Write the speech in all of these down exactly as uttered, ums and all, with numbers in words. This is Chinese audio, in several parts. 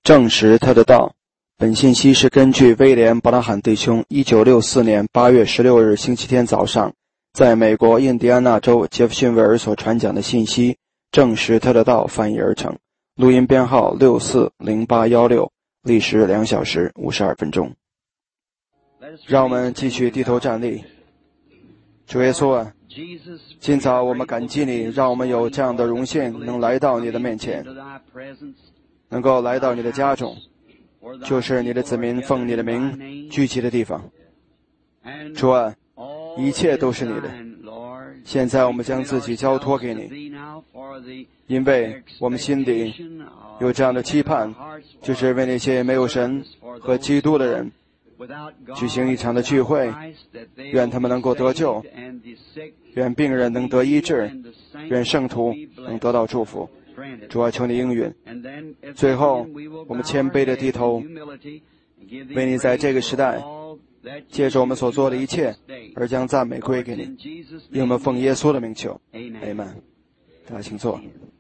证实他的道。本信息是根据威廉·伯拉罕弟兄一九六四年八月十六日星期天早上在美国印第安纳州杰弗逊维尔所传讲的信息，证实他的道翻译而成。录音编号六四零八一六，历时两小时五十二分钟。让我们继续低头站立。主耶稣啊，今早我们感激你，让我们有这样的荣幸能来到你的面前，能够来到你的家中，就是你的子民奉你的名聚集的地方。主啊，一切都是你的，现在我们将自己交托给你，因为我们心里有这样的期盼，就是为那些没有神和基督的人举行一场的聚会，愿他们能够得救，愿病人能得医治，愿圣徒能得到祝福。主啊，求你应允。最后我们谦卑的低头，为你在这个时代借着我们所做的一切而将赞美归给你，因我们奉耶稣的名求，阿们。大家请坐。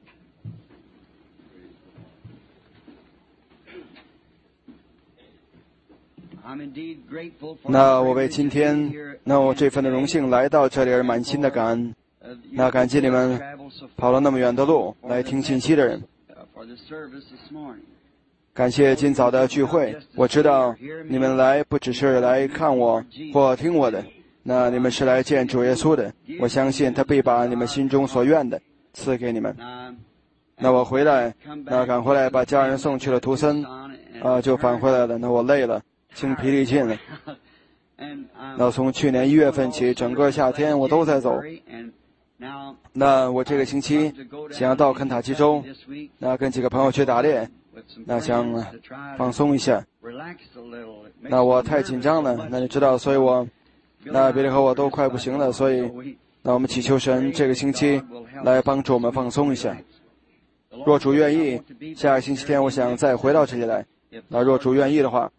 那我为今天那我这份的荣幸来到这里而满心的感恩。那感激你们跑了那么远的路来听信息的人，感谢今早的聚会。我知道你们来不只是来看我或听我的，那你们是来见主耶稣的。我相信他必把你们心中所愿的赐给你们。那我回来，那赶回来把家人送去了图森，啊，就返回来了。那我累了，精疲力尽了。那从去年一月份起，整个夏天我都在走。那我这个星期想要到肯塔基州，那跟几个朋友去打猎，那想放松一下。那我太紧张了，那你知道，所以我那比利和我都快不行了，所以那我们祈求神这个星期来帮助我们放松一下。若主愿意，下个星期天我想再回到这里来。那若主愿意的话，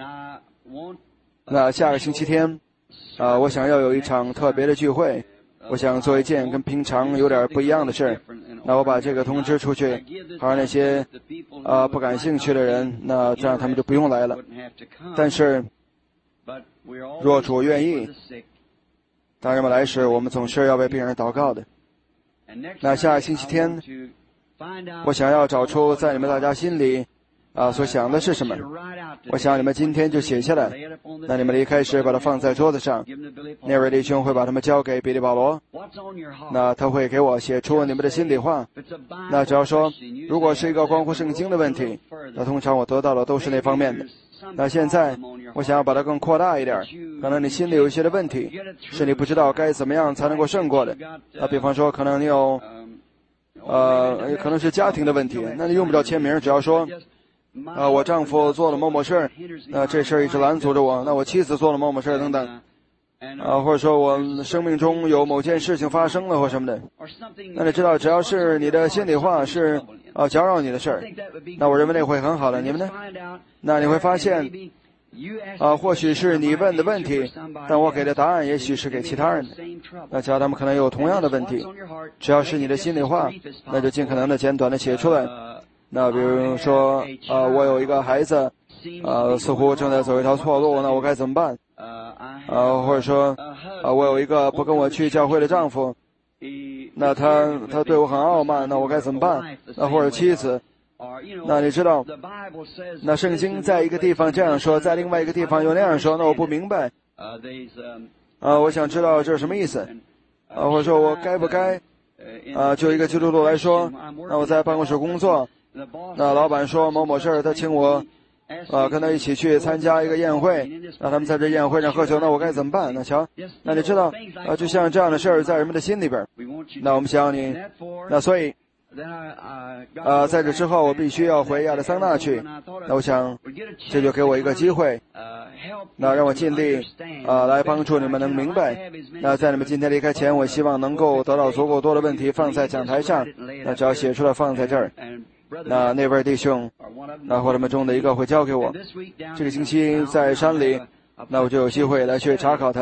那下个星期天啊、呃，我想要有一场特别的聚会。我想做一件跟平常有点不一样的事儿，那我把这个通知出去，好让那些啊、呃、不感兴趣的人，那这样他们就不用来了。但是若主愿意，当人们来时，我们总是要为病人祷告的。那下个星期天，我想要找出在你们大家心里啊所想的是什么，我想你们今天就写下来。那你们离开时把它放在桌子上，那位弟兄会把它们交给比利保罗，那他会给我写出你们的心里话。那只要说如果是一个关乎圣经的问题，那通常我得到的都是那方面的。那现在我想要把它更扩大一点，可能你心里有一些的问题是你不知道该怎么样才能够胜过的。那比方说可能你有呃可能是家庭的问题，那你用不着签名，只要说啊，我丈夫做了某某事儿，那这事儿一直拦阻着我。那我妻子做了某某事儿等等，啊，或者说我生命中有某件事情发生了或什么的。那你知道，只要是你的心里话是啊搅扰你的事儿，那我认为那会很好的。你们呢？那你会发现，啊，或许是你问的问题，但我给的答案也许是给其他人的。那假如他们可能有同样的问题，只要是你的心里话，那就尽可能的简短的写出来。那比如说，呃，我有一个孩子，呃，似乎正在走一条错路，那我该怎么办？呃，或者说，呃，我有一个不跟我去教会的丈夫，那他他对我很傲慢，那我该怎么办？那或者妻子，那你知道，那圣经在一个地方这样说，在另外一个地方又那样说，那我不明白。啊，我想知道这是什么意思？啊，或者说我该不该？啊，就一个基督徒来说，那我在办公室工作。那老板说某某事儿，他请我，呃，跟他一起去参加一个宴会。那他们在这宴会上喝酒，那我该怎么办？那瞧，那你知道，啊，就像这样的事儿在人们的心里边。那我们想你，那所以，呃，在这之后我必须要回亚利桑那去。那我想，这就给我一个机会，那让我尽力，啊、呃，来帮助你们能明白。那在你们今天离开前，我希望能够得到足够多的问题放在讲台上。那只要写出来放在这儿。那那位弟兄，那或者们中的一个会交给我。这个星期在山里，那我就有机会来去查考它。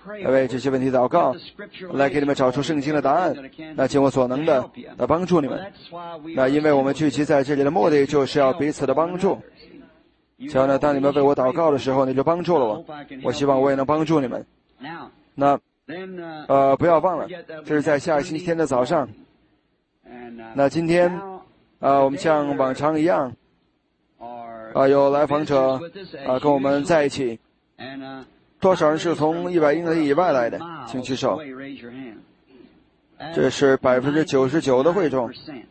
来为这些问题祷告，来给你们找出圣经的答案，那尽我所能的来帮助你们。那因为我们聚集在这里的目的就是要彼此的帮助。只要呢，当你们为我祷告的时候，你就帮助了我。我希望我也能帮助你们。那呃，不要忘了，这是在下个星期天的早上。那今天呃，我们像往常一样，啊，有来访者啊跟我们在一起。多少人是从一百英里以外来的？请举手。这是百分之九十九的会众。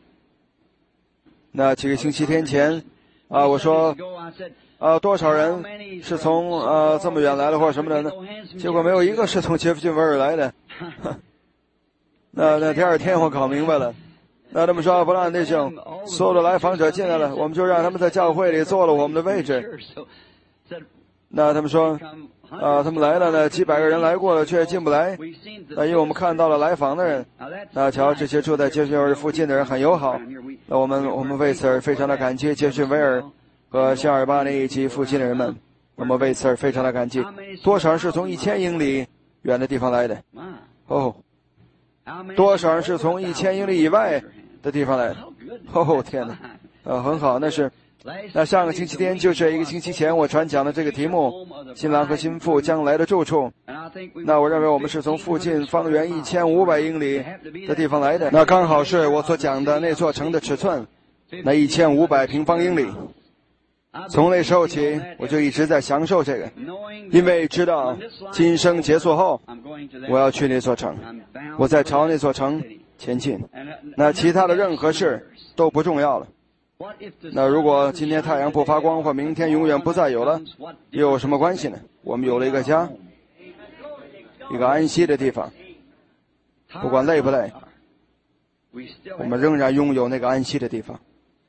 那几个星期天前，啊，我说，啊，多少人是从呃这么远来的或者什么的呢？结果没有一个是从杰弗逊维尔来的。那那第二天我搞明白了。那他们说不让弟兄所有的来访者进来了，我们就让他们在教会里坐了我们的位置。那他们说，啊，他们来了呢，几百个人来过了，却进不来。那因为我们看到了来访的人，那瞧这些住在杰弗逊维尔附近的人很友好。那我们我们为此而非常的感激杰弗逊维尔和夏尔巴尼以及附近的人们，我们为此而非常的感激。多少人是从一千英里远的地方来的？哦，多少人是从一千英里以外的地方来的？哦，天哪，呃，很好，那是。那上个星期天就是一个星期前我传讲的这个题目，新郎和新妇将来的住处。那我认为我们是从附近方圆一千五百英里的地方来的，那刚好是我所讲的那座城的尺寸，那一千五百平方英里。从那时候起，我就一直在享受这个，因为知道今生结束后，我要去那座城，我在朝那座城前进。那其他的任何事都不重要了。那如果今天太阳不发光，或明天永远不再有了，又有什么关系呢？我们有了一个家，一个安息的地方，不管累不累，我们仍然拥有那个安息的地方。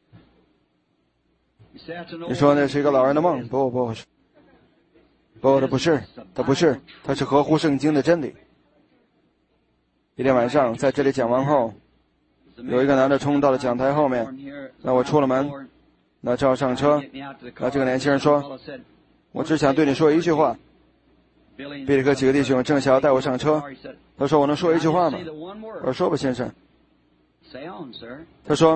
你说那是一个老人的梦？不不不是，不，它不是，它不是，它是合乎圣经的真理。一天晚上在这里讲完后，有一个男的冲到了讲台后面，那我出了门，那正要上车，那这个年轻人说，我只想对你说一句话。比利和几个弟兄正想要带我上车，他说我能说一句话吗？我说说吧，先生。他说，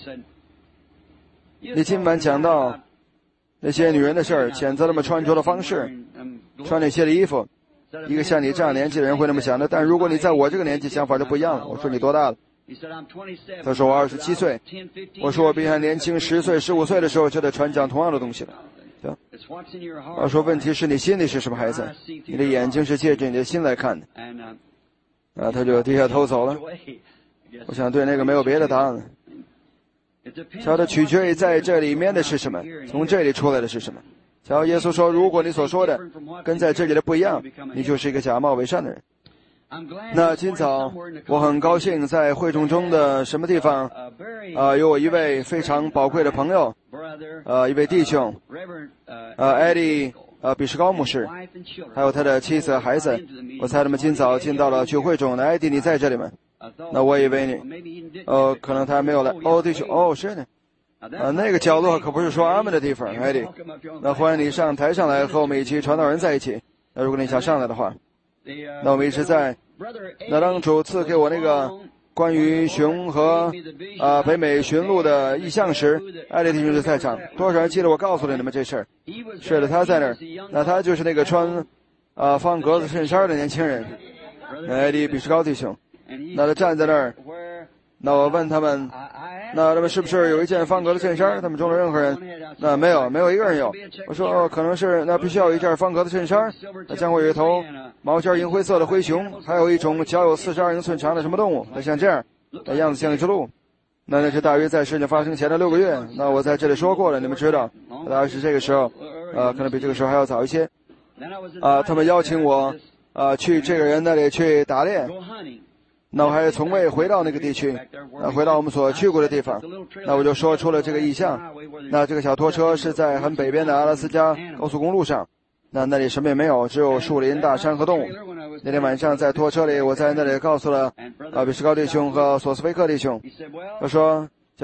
你今晚讲到那些女人的事儿，谴责他们穿着的方式，穿那些的衣服，一个像你这样年纪的人会那么想的，但如果你在我这个年纪，想法就不一样了。我说你多大了？他说我二十七岁。我说我比他年轻十岁、十五岁的时候就在传讲同样的东西了。对，我说问题是你心里是什么孩子？你的眼睛是借着你的心来看的。啊，他就低下头走了。我想对那个没有别的答案了。瞧，它取决于在这里面的是什么，从这里出来的是什么。瞧，耶稣说，如果你所说的跟在这里的不一样，你就是一个假冒伪善的人。那今早我很高兴在会众中的什么地方啊、呃，有我一位非常宝贵的朋友，呃，一位弟兄，呃，艾迪，呃，比什高牧师，还有他的妻子和孩子。我猜他们今早进到了聚会中。那艾迪，你在这里吗？那我以为你，呃，可能他还没有来。哦，弟兄，哦，是呢。呃，那个角落可不是说阿门的地方，艾迪。那欢迎你上台上来和我们一起传道人在一起。那如果你想上来的话，那我们一直在。那当主赐给我那个关于熊和啊、呃、北美驯鹿的意象时，艾迪弟兄就在场。多少人记得我告诉了你们这事儿？是的，他在那儿。那他就是那个穿啊、呃、方格子衬衫的年轻人，艾迪比什高弟兄。那他站在那儿。那我问他们，那他们是不是有一件方格的衬衫？他们中的任何人？那没有，没有一个人有。我说哦，可能是那必须要有一件方格的衬衫，那将会有一头毛尖银灰色的灰熊，还有一种脚有四十二英寸长的什么动物。那像这样，那样子像一只鹿。那那是大约在事情发生前的六个月。那我在这里说过了，你们知道，大概是这个时候，呃，可能比这个时候还要早一些。啊、呃，他们邀请我啊、呃、去这个人那里去打猎。那我还从未回到那个地区，那回到我们所去过的地方，那我就说出了这个意象。那这个小拖车是在很北边的阿拉斯加高速公路上，那那里什么也没有，只有树林、大山和动物。那天晚上在拖车里，我在那里告诉了啊比什高弟兄和索斯菲克弟兄，我说，瞧，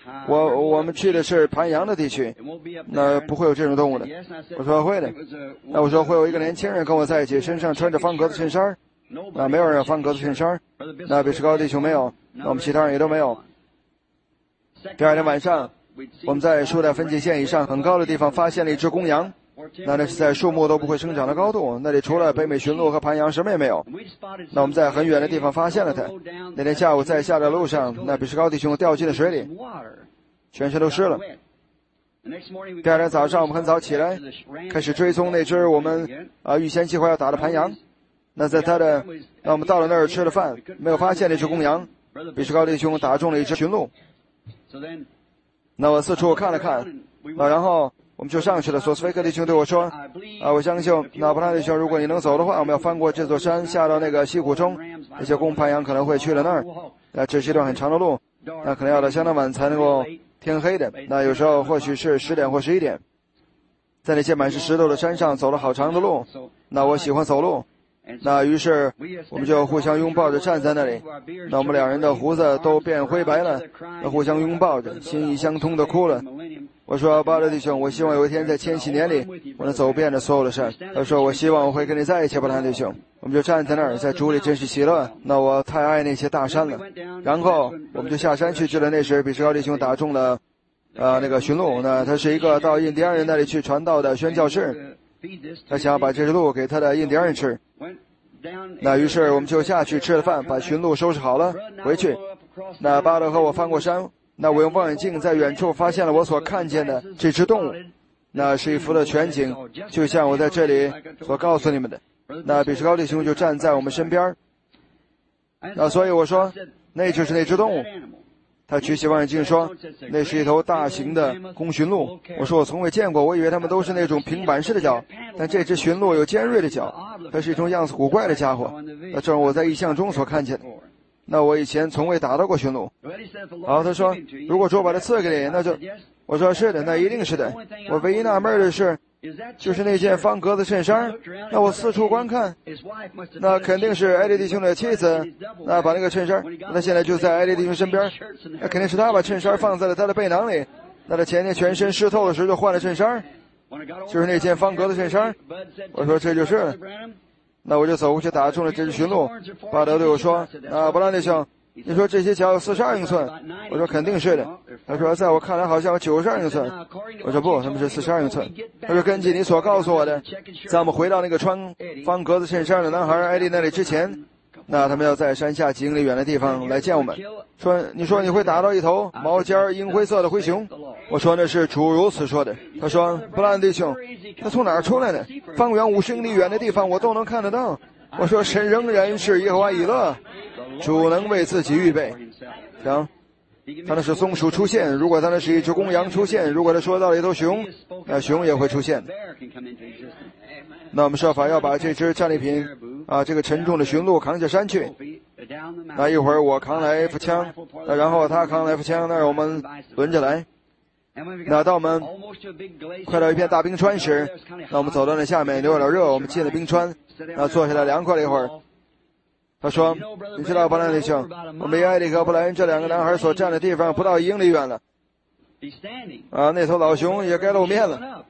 我我们去的是盘阳的地区，那不会有这种动物的。我说会的。那我说会有一个年轻人跟我在一起，身上穿着方格子衬衫，那没有人有方格子衬衫，那比士高弟兄没有，那我们其他人也都没有。第二天晚上，我们在树袋分界线以上很高的地方发现了一只公羊，那那是在树木都不会生长的高度，那里除了北美驯鹿和盘羊什么也没有。那我们在很远的地方发现了它。那天下午在下的路上，那比士高弟兄掉进了水里，全身都湿了。第二天早上我们很早起来，开始追踪那只我们啊、呃、预先计划要打的盘羊。那在他的，那我们到了那儿吃了饭，没有发现那只公羊。比士高弟兄打中了一只驯鹿。那我四处看了看，啊，然后我们就上去了。索斯菲克弟兄对我说：“啊，我相信那布拉弟兄，如果你能走的话，我们要翻过这座山，下到那个溪谷中。那些公盘羊可能会去了那儿。那这是一段很长的路，那可能要到相当晚才能够天黑的。那有时候或许是十点或十一点，在那些满是石头的山上走了好长的路。那我喜欢走路。”那于是我们就互相拥抱着站在那里，那我们两人的胡子都变灰白了，那互相拥抱着，心意相通的哭了。我说巴勒弟兄，我希望有一天在千禧年里我能走遍了所有的事。他说我希望我会跟你在一起，巴勒弟兄。我们就站在那儿，在主里真是喜乐。那我太爱那些大山了。然后我们就下山去，至了那时比士高弟兄打中了呃那个驯鹿，那他是一个到印第安人那里去传道的宣教士，他想要把这只鹿给他的印第安人吃。那于是我们就下去吃了饭，把驯鹿收拾好了回去。那巴勒和我翻过山，那我用望远镜在远处发现了我所看见的这只动物，那是一幅的全景，就像我在这里所告诉你们的。那比士高弟兄就站在我们身边，那所以我说那就是那只动物。他举起望远镜说那是一头大型的公驯鹿。我说我从未见过，我以为它们都是那种平板式的脚，但这只驯鹿有尖锐的脚，它是一种样子古怪的家伙，那正是我在意象中所看见的。那我以前从未打到过驯鹿。好，他说如果主把它赐给你，那就，我说是的，那一定是的。我唯一纳闷的是就是那件方格子衬衫。那我四处观看，那肯定是艾利弟兄的妻子，那把那个衬衫，那现在就在艾利弟兄身边，那肯定是他把衬衫放在了他的背囊里。那他前天全身湿透的时候就换了衬衫，就是那件方格子衬衫。我说这就是了。那我就走过去打中了这只驯鹿。巴德对我说啊，布兰弟兄，你说这些脚有四十二英寸？我说肯定是的。他说在我看来好像有九十二英寸。我说不，他们是四十二英寸。他说根据你所告诉我的，在我们回到那个穿方格子衬衫的男孩艾利那里之前，那他们要在山下几英里远的地方来见我们。说你说你会打到一头毛尖银灰色的灰熊。我说那是主如此说的。他说布兰弟兄，他从哪儿出来的？方圆五十英里远的地方我都能看得到。我说神仍然是耶和华以勒，主能为自己预备。行，他那是松鼠出现，如果他那是一只公羊出现，如果他说到了一头熊，那熊也会出现。那我们设法要把这只战利品啊，这个沉重的驯鹿扛下山去。那一会儿我扛来副枪，那然后他扛来副枪，那我们轮着来。那到我们快到一片大冰川时，那我们走到那下面，有点热，我们进了冰川，那坐下来凉快了一会儿。他说你知道布兰弟兄，我们离艾利和布莱恩这两个男孩所站的地方不到一英里远了啊，那头老熊也该露面了。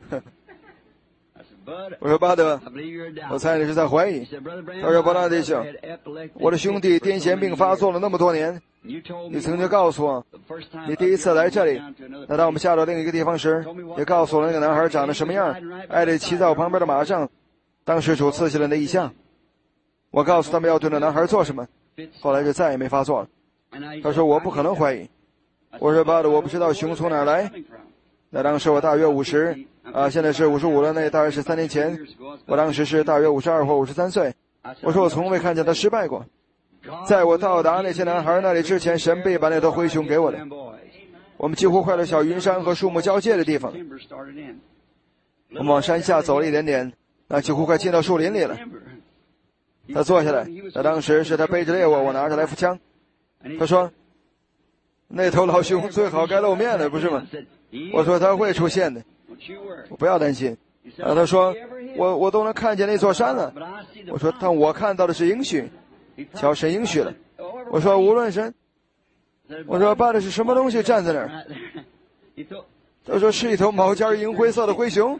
我说巴德，我猜你是在怀疑。他说布兰弟兄，我的兄弟癫痫病发作了那么多年，你曾经告诉我你第一次来这里，那当我们下到另一个地方时也告诉我那个男孩长得什么样，艾利骑在我旁边的马上，当时主赐下了那异象，我告诉他们要对那男孩做什么，后来就再也没发作了。他说我不可能怀疑。我说巴德，我不知道熊从哪儿来。那当时我大约五十啊，现在是五十五了，那大约是三年前，我当时是大约五十二或五十三岁。我说我从未看见他失败过。在我到达那些男孩那里之前，神必把那头灰熊给我的。我们几乎快到小云山和树木交界的地方，我们往山下走了一点点，那几乎快进到树林里了。他坐下来，那当时是他背着猎物，我拿着来福枪。他说那头老熊最好该露面了，不是吗？我说他会出现的，我不要担心。啊，他说我我都能看见那座山了。我说但我看到的是应许，瞧神应许了。我说无论神，我说巴的是什么东西站在那儿？ 他说是一头毛尖银灰色的灰熊，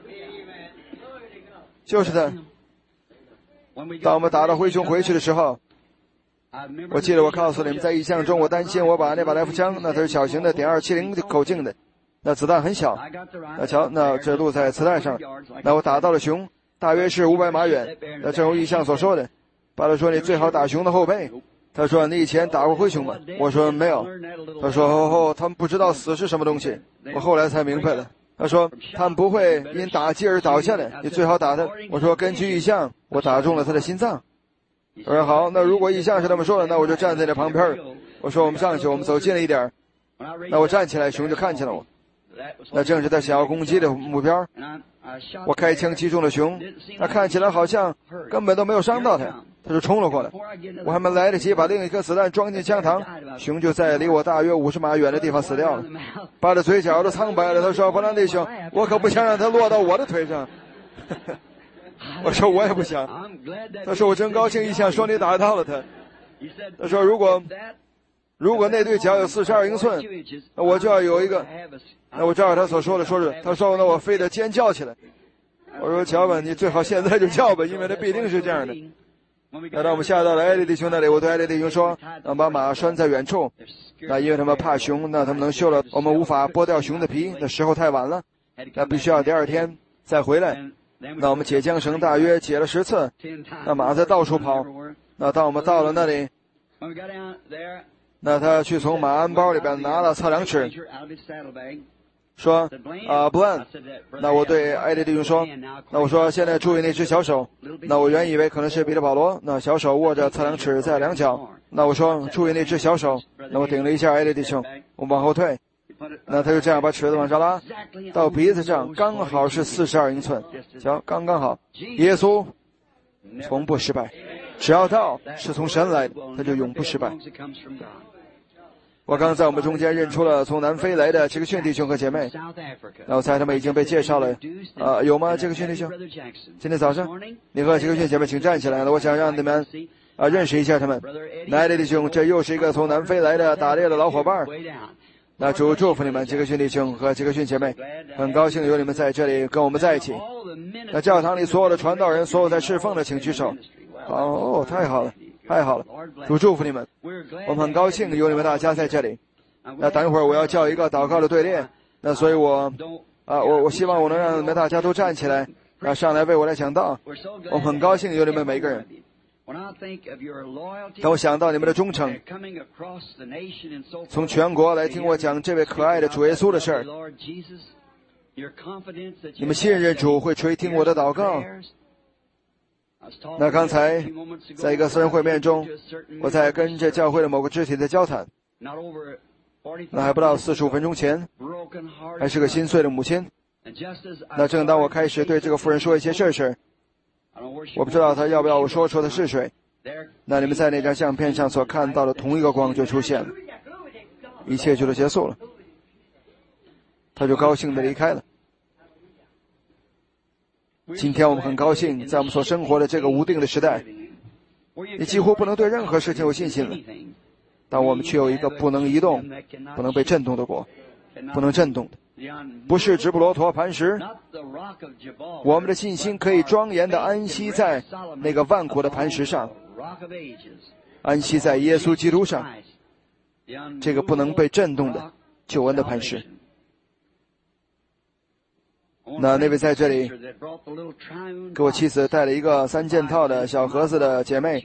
就是他。当我们打到灰熊回去的时候，我记得我告诉你们，在意象中我担心我把那把来福枪，那它是小型的点二七零口径的，那子弹很小，那瞧，那这录在磁带上，那我打到了熊，大约是五百码远，那正如意象所说的。巴勒说你最好打熊的后背。他说你以前打过灰熊吗？我说没有。他说哦哦，他们不知道死是什么东西。我后来才明白了。他说他们不会因打击而倒下来，你最好打他。我说根据意象，我打中了他的心脏。他说好，那如果意象是这么说的，那我就站在这旁边。我说我们上去，我们走近了一点。那我站起来，熊就看见了我。那正是他想要攻击的目标。我开枪击中了熊，那看起来好像根本都没有伤到他，他就冲了过来。我还没来得及把另一颗子弹装进枪膛，熊就在离我大约五十码远的地方死掉了，把他嘴角都苍白了。他说：“伯兰弟兄，我可不想让他落到我的腿上。”我说：“我也不想。”他说：“我真高兴，一想说你打到了他。”他说：“如果如果那对脚有四十二英寸，那我就要有一个。”那我照着他所说的说是，他说那我非得尖叫起来。我说乔本，你最好现在就叫吧，因为他必定是这样的。那当我们下到了艾利弟兄那里，我对艾利弟兄说，让把马拴在远处。那因为他们怕熊，那他们能修了，我们无法剥掉熊的皮，那时候太晚了，那必须要第二天再回来。那我们解缰绳大约解了十次，那马在到处跑。那当我们到了那里，那他去从马鞍包里边拿了测量尺，说啊不按。那我对艾利弟兄说，那我说现在注意那只小手。那我原以为可能是彼得保罗，那小手握着测量尺在量角。那我说注意那只小手。那我顶了一下艾利弟兄，我往后退。那他就这样把尺子往上拉，到鼻子上刚好是四十二英寸，瞧刚刚好。耶稣从不失败，只要道是从神来的，他就永不失败。我刚在我们中间认出了从南非来的杰克逊弟兄和姐妹，那我猜他们已经被介绍了。呃，有吗？杰克逊弟兄？今天早上，你和杰克逊姐妹请站起来了，我想让你们啊、呃、认识一下他们。奈利弟兄，这又是一个从南非来的打猎的老伙伴。那主祝福你们，杰克逊弟兄和杰克逊姐妹，很高兴有你们在这里跟我们在一起。那教堂里所有的传道人，所有在侍奉的，请举手。哦，太好了。太好了，主祝福你们，我们很高兴有你们大家在这里。那等一会儿我要叫一个祷告的队列，那所以我啊，我我希望我能让你们大家都站起来，啊，上来为我来讲道。我们很高兴有你们每个人。当我想到你们的忠诚，从全国来听我讲这位可爱的主耶稣的事儿，你们信任主会垂听我的祷告。那刚才在一个私人会面中，我在跟这教会的某个肢体在交谈，那还不到四十五分钟前，还是个心碎的母亲。那正当我开始对这个妇人说一些事时，我不知道她要不要我说出她是谁。那你们在那张相片上所看到的同一个光就出现了，一切就都结束了。她就高兴地离开了。今天我们很高兴，在我们所生活的这个无定的时代，你几乎不能对任何事情有信心了。但我们却有一个不能移动、不能被震动的国，不能震动的，不是直布罗陀磐石。我们的信心可以庄严地安息在那个万国的磐石上，安息在耶稣基督上，这个不能被震动的救恩的磐石。那那位在这里给我妻子带了一个三件套的小盒子的姐妹，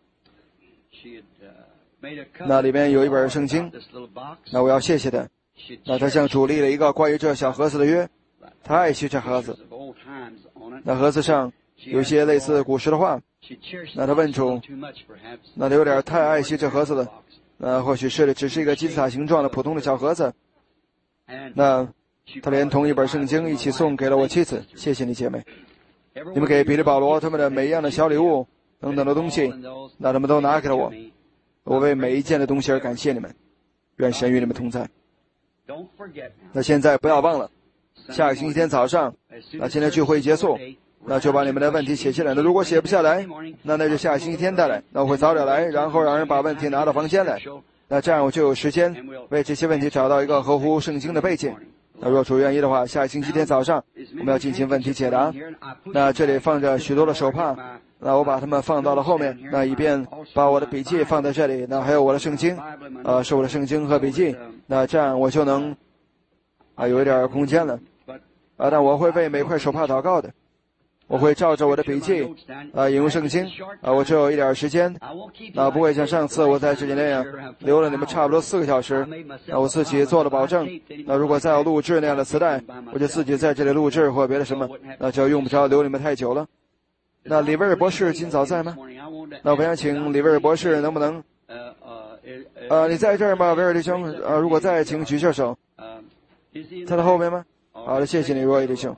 那里面有一本圣经，那我要谢谢她。那她向主立了一个关于这小盒子的约，她爱惜这盒子。那盒子上有一些类似古时的话，那她问主，那她有点太爱惜这盒子了，那或许是只是一个金字塔形状的普通的小盒子。那他连同一本圣经一起送给了我妻子，谢谢你姐妹。你们给彼得保罗他们的每一样的小礼物等等的东西，那他们都拿给了我。我为每一件的东西而感谢你们，愿神与你们同在。那现在不要忘了，下个星期天早上，那今天聚会结束，那就把你们的问题写下来。那如果写不下来，那那就下个星期天再来。那我会早点来，然后让人把问题拿到房间来。那这样我就有时间为这些问题找到一个合乎圣经的背景。 那若主愿意的话，下星期天早上我们要进行问题解答。那这里放着许多的手帕，那我把它们放到了后面，那以便把我的笔记放在这里，那还有我的圣经，呃，是我的圣经和笔记，那这样我就能啊有一点空间了。啊，但我会为每块手帕祷告的。我会照着我的笔记，啊，引用圣经，啊，我只有一点时间，那不会像上次我在这里那样留了你们差不多四个小时，那我自己做了保证，那如果再要录制那样的磁带，我就自己在这里录制或别的什么，那就用不着留你们太久了。那李威尔博士今早在吗？那我想请李威尔博士能不能，呃，你在这儿吗，威尔弟兄？呃，如果在，请举下手。在他后面吗？好的，谢谢你，罗伊弟兄。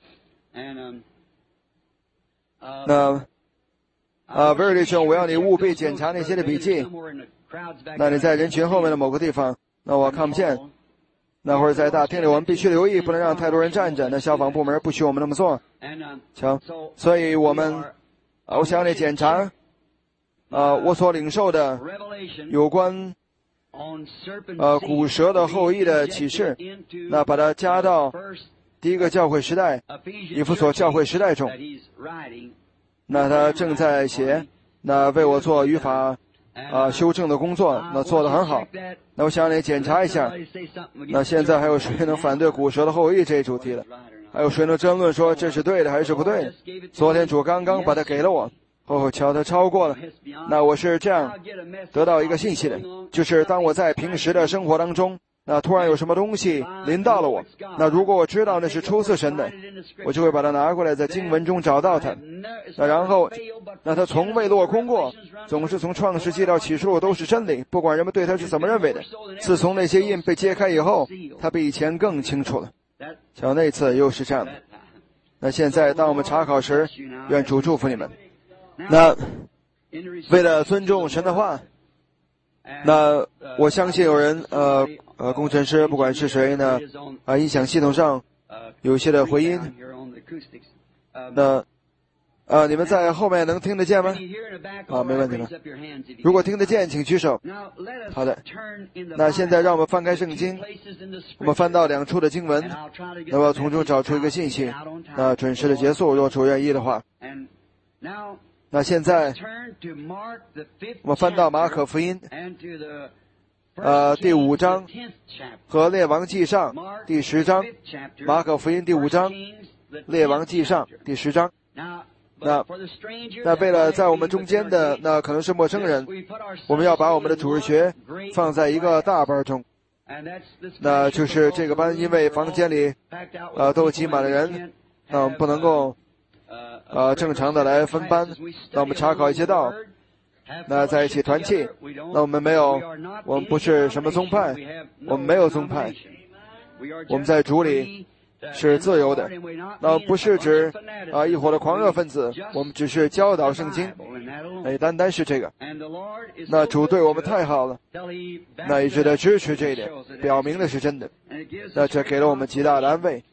那，啊，威尔弟兄，我要你务必检查那些的笔记。那你在人群后面的某个地方，那我看不见。那会儿在大厅里，我们必须留意，不能让太多人站着。那消防部门不许我们那么做。瞧，所以我们，啊，我想你检查，啊，我所领受的有关，呃，古蛇的后裔的启示，那把它加到第一个教会时代，以弗所教会时代中。那他正在写，那为我做语法啊、呃、修正的工作，那做得很好。那我想你检查一下。那现在还有谁能反对古蛇的后裔这一主题的？还有谁能争论说这是对的还是不对的？昨天主刚刚把它给了我，哦，瞧，他超过了。那我是这样得到一个信息的，就是当我在平时的生活当中，那突然有什么东西临到了我，那如果我知道那是出自神的，我就会把它拿过来，在经文中找到它。那然后，那它从未落空过，总是从创世纪到启示录都是真理，不管人们对它是怎么认为的。自从那些印被揭开以后，它比以前更清楚了。瞧，那次又是这样的。那现在当我们查考时，愿主祝福你们。那为了尊重神的话，那我相信有人呃呃工程师不管是谁呢啊音响系统上有一些的回音，那啊你们在后面能听得见吗？啊，没问题了。如果听得见请举手。好的，那现在让我们翻开圣经，我们翻到两处的经文，那么从中找出一个信息，那准时的结束，若主愿意的话。那现在我们翻到马可福音呃第五章和列王记上第十章，马可福音第五章，列王记上第十章。那那为了在我们中间的那可能是陌生人，我们要把我们的主日学放在一个大班中，那就是这个班因为房间里呃都挤满了人，那我们不能够呃，正常的来分班，那我们查考一些道，那在一起团契，那我们没有，我们不是什么宗派，我们没有宗派，我们在主里是自由的，那不是指啊、呃、一伙的狂热分子，我们只是教导圣经，哎，单单是这个。那主对我们太好了，那一直在支持这一点，表明的是真的，那这给了我们极大的安慰。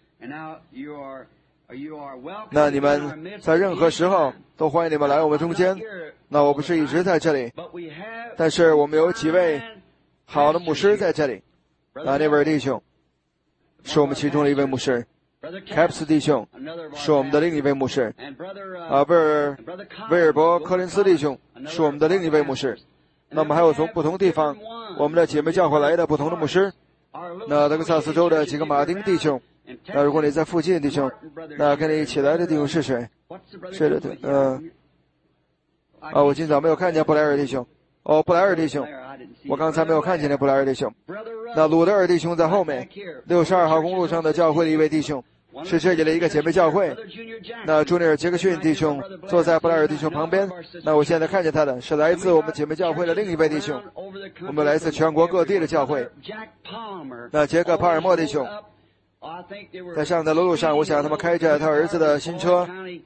那你们在任何时候都欢迎你们来我们中间。那我不是一直在这里，但是我们有几位好的牧师在这里。那那位弟兄是我们其中的一位牧师，凯普斯弟兄是我们的另一位牧师，啊，威尔威尔伯科林斯弟兄是我们的另一位牧师。那么还有从不同地方我们的姐妹教会来的不同的牧师。那德克萨斯州的几个马丁弟兄。那如果你在附近弟兄，那跟你一起来的弟兄是谁？是的，对，呃，啊，我今早没有看见布莱尔弟兄。哦，布莱尔弟兄，我刚才没有看见那布莱尔弟兄。那鲁德尔弟兄在后面，六十二号公路上的教会的一位弟兄，是这里的一个姐妹教会。那朱尼尔·杰克逊弟兄坐在布莱尔弟兄旁边。那我现在看见他的是来自我们姐妹教会的另一位弟兄，我们来自全国各地的教会。那杰克·帕尔默弟兄。在上的路上，我想他们开着他儿子的新车，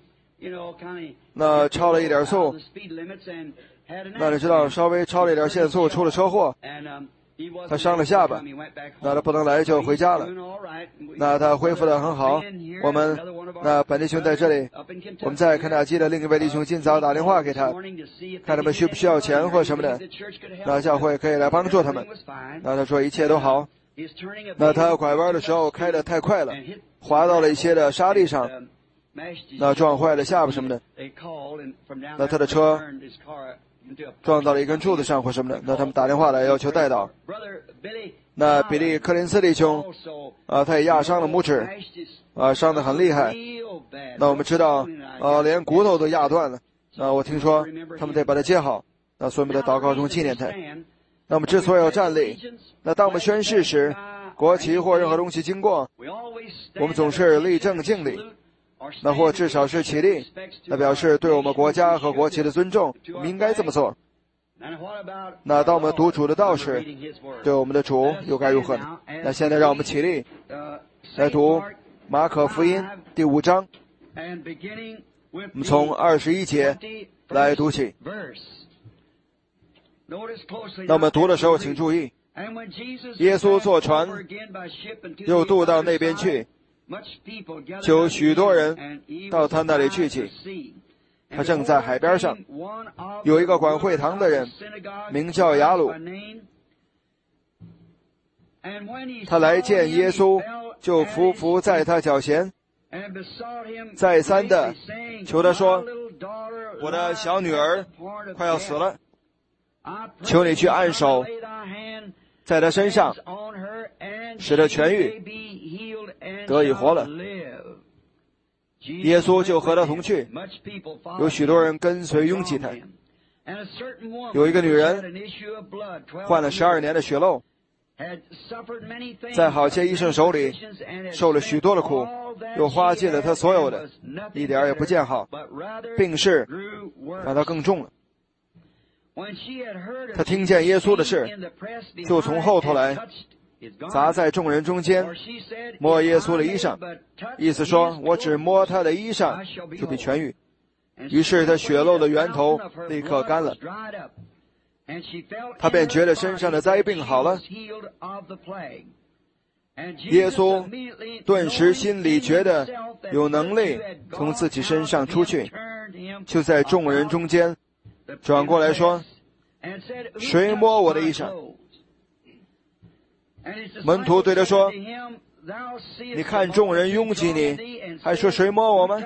那超了一点速，那你知道稍微超了一点限速，出了车祸，他伤了下巴，那他不能来就回家了。那他恢复得很好。我们那本弟兄在这里，我们在肯塔基的另一位弟兄今早打电话给他，看他们需不需要钱或什么的，那教会可以来帮助他们。那他说一切都好。 那他拐弯的时候开得太快了，滑到了一些的沙砾上，那撞坏了下巴什么的。那他的车撞到了一根柱子上或什么的，那他们打电话来要求带到。那比利·柯林斯弟兄啊，他也压伤了拇指啊，伤得很厉害。那我们知道啊，连骨头都压断了。那我听说他们得把它接好，那所以我们在祷告中纪念他。那么之所以要站立，那当我们宣誓时，国旗或任何东西经过，我们总是立正敬礼，那或至少是起立，那表示对我们国家和国旗的尊重，我们应该这么做。那当我们读主的道时，对我们的主又该如何呢？那现在让我们起立来读马可福音第五章，我们从二十一节来读起。那我们读的时候请注意，耶稣坐船又渡到那边去，就有许多人到他那里聚集。他正在海边上，有一个管会堂的人名叫雅鲁，他来见耶稣，就伏伏在他脚前，再三的求他说，我的小女儿快要死了，求你去按手在他身上，使他痊愈，得以活了。耶稣就和他同去，有许多人跟随拥挤他。有一个女人患了十二年的血漏，在好些医生手里受了许多的苦，又花尽了他所有的，一点也不见好，病势反倒更重了。他听见耶稣的事，就从后头来砸在众人中间，摸耶稣的衣裳，意思说我只摸他的衣裳就必痊愈。于是他血漏的源头立刻干了，他便觉得身上的灾病好了。耶稣顿时心里觉得有能力从自己身上出去，就在众人中间转过来说，谁摸我的衣裳？门徒对他说，你看众人拥挤你，还说谁摸我吗？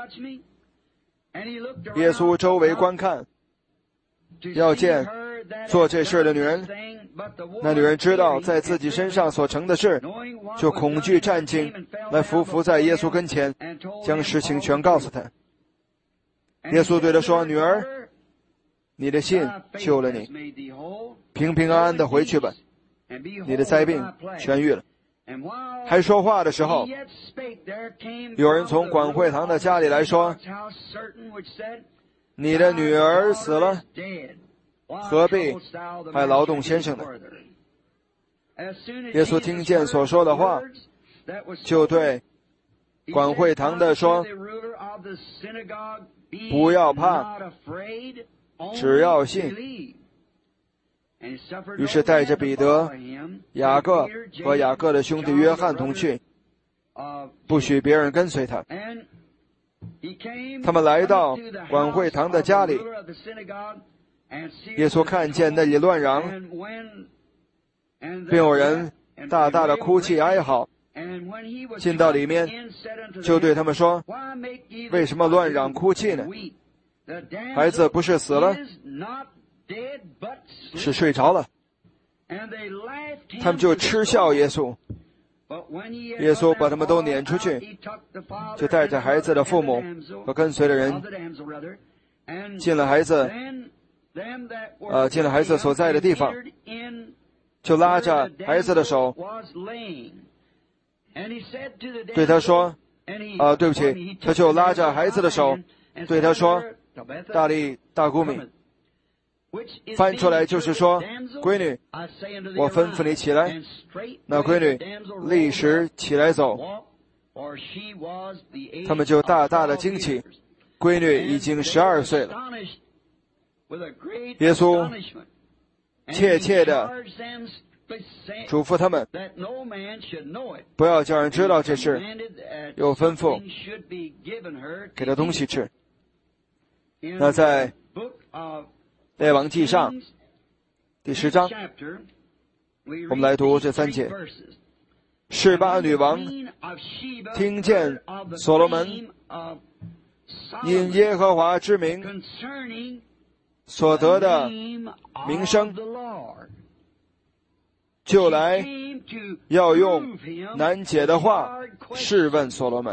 耶稣周围观看，要见做这事的女人。那女人知道在自己身上所成的事，就恐惧战惊，来伏伏在耶稣跟前，将事情全告诉他。耶稣对他说，女儿，你的信救了你，平平安安的回去吧，你的灾病痊愈了。还说话的时候，有人从管会堂的家里来说，你的女儿死了，何必还劳动先生呢？耶稣听见所说的话，就对管会堂的说，不要怕，只要信。于是带着彼得、雅各和雅各的兄弟约翰同去，不许别人跟随他。他们来到管会堂的家里，耶稣看见那里乱嚷，并有人大大的哭泣哀嚎，进到里面，就对他们说，为什么乱嚷哭泣呢？孩子不是死了，是睡着了。他们就嗤笑耶稣。耶稣把他们都撵出去，就带着孩子的父母和跟随的人进了孩子呃，进了孩子所在的地方，就拉着孩子的手，对他说啊、呃，对不起，他就拉着孩子的手对他说，大力大姑米，翻出来就是说，闺女，我吩咐你起来。那闺女立时起来走，他们就大大的惊奇，闺女已经十二岁了。耶稣切切的嘱咐他们，不要叫人知道这事，又吩咐给他东西吃。那在列王纪上第十章，我们来读这三节。 示巴女王听见所罗门因耶和华之名所得的名声，就来要用难解的话试问所罗门。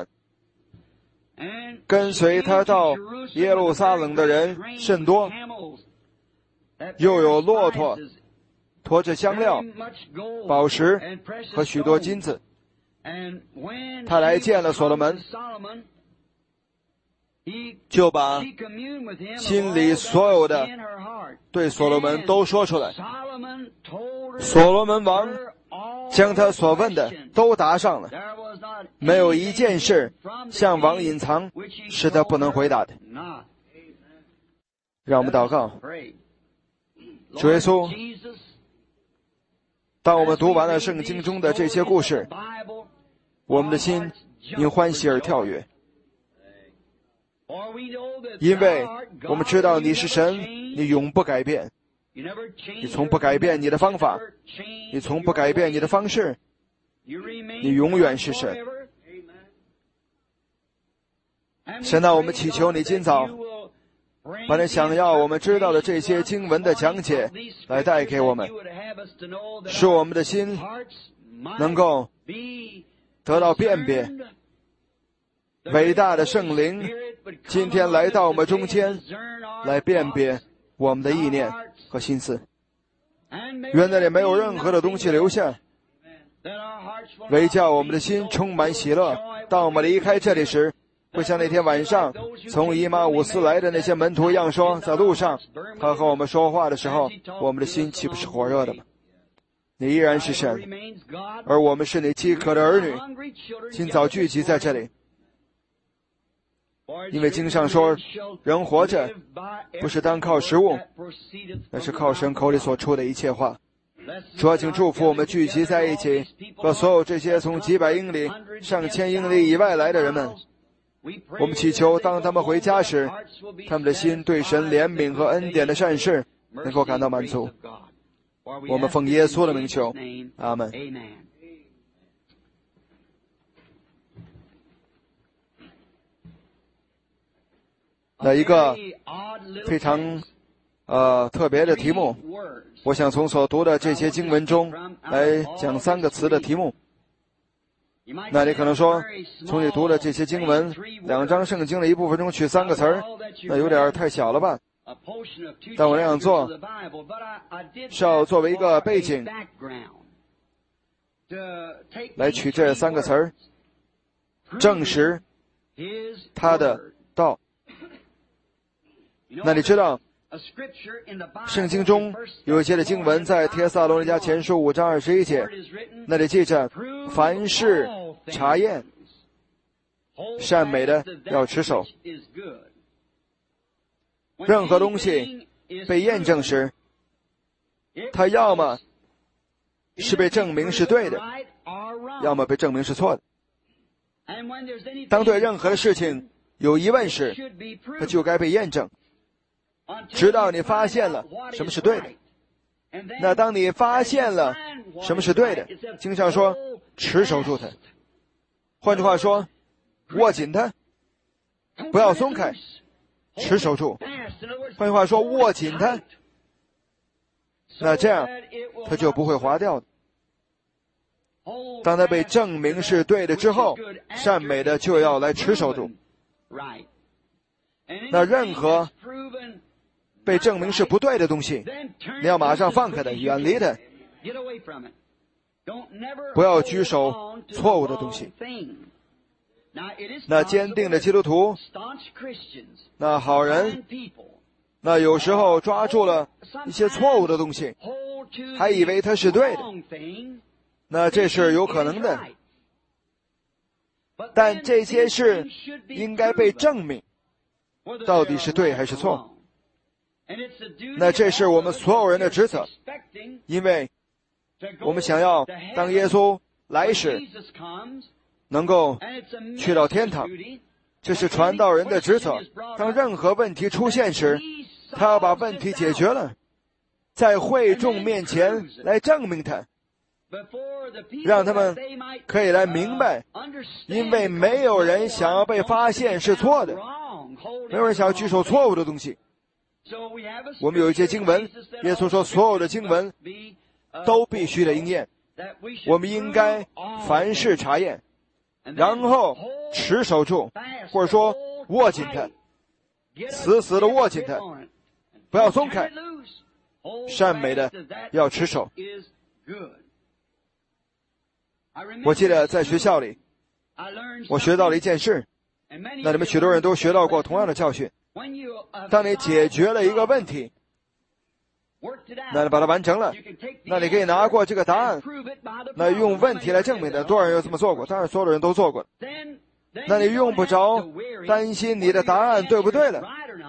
跟随他到耶路撒冷的人甚多，又有骆驼驮着香料、宝石和许多金子。他来见了所罗门，就把心里所有的对所罗门都说出来。所罗门王将他所问的都答上了，没有一件事向王隐藏，是他不能回答的。让我们祷告。主耶稣，当我们读完了圣经中的这些故事，我们的心因欢喜而跳跃，因为我们知道你是神，你永不改变，你从不改变你的方法，你从不改变你的方式，你永远是神。神啊，我们祈求你今早把你想要我们知道的这些经文的讲解来带给我们，使我们的心能够得到辨别。伟大的圣灵今天来到我们中间，来辨别我们的意念和心思，愿那里没有任何的东西留下，唯叫我们的心充满喜乐。当我们离开这里时，会像那天晚上从以马忤斯来的那些门徒一样说，在路上他和我们说话的时候，我们的心岂不是火热的吗？你依然是神，而我们是你饥渴的儿女，今早聚集在这里，因为经上说，人活着不是单靠食物，而是靠神口里所出的一切话。主啊，请祝福我们聚集在一起，和所有这些从几百英里、上千英里以外来的人们。我们祈求当他们回家时，他们的心对神怜悯和恩典的善事能够感到满足。我们奉耶稣的名求，阿们。那一个非常呃特别的题目，我想从所读的这些经文中来讲三个词的题目。那你可能说，从你读的这些经文，两章圣经的一部分中取三个词儿，那有点太小了吧？但我那样做是要作为一个背景来取这三个词儿，证实他的道。那你知道圣经中有一些的经文在帖撒罗尼迦前书五章二十一节，那里记着凡事查验，善美的要持守。任何东西被验证时，它要么是被证明是对的，要么被证明是错的。当对任何的事情有疑问时，它就该被验证，直到你发现了什么是对的。那当你发现了什么是对的，经常说持守住它，换句话说，握紧它，不要松开，持守住。换句话说，握紧它，那这样它就不会滑掉的。当它被证明是对的之后，善美的就要来持守住。那任何被证明是不对的东西，你要马上放开它，远离它，不要居守错误的东西。那坚定的基督徒，那好人，那有时候抓住了一些错误的东西，还以为它是对的，那这是有可能的。但这些事应该被证明到底是对还是错。那这是我们所有人的职责，因为我们想要当耶稣来时能够去到天堂，这是传道人的职责。当任何问题出现时，他要把问题解决了，在会众面前来证明他， 让他们可以来明白，因为没有人想要被发现是错的，没有人想要举手错误的东西。我们有一些经文，耶稣说所有的经文都必须得应验，我们应该凡事查验，然后持守住，或者说握紧它，死死地握紧它，不要松开，善美的要持守。我记得在学校里，我学到了一件事，那你们许多人都学到过同样的教训。当你解决了一个问题，那你把它完成了，那你可以拿过这个答案，那用问题来证明的。多少人有这么做过？当然所有的人都做过。那你用不着担心你的答案对不对了，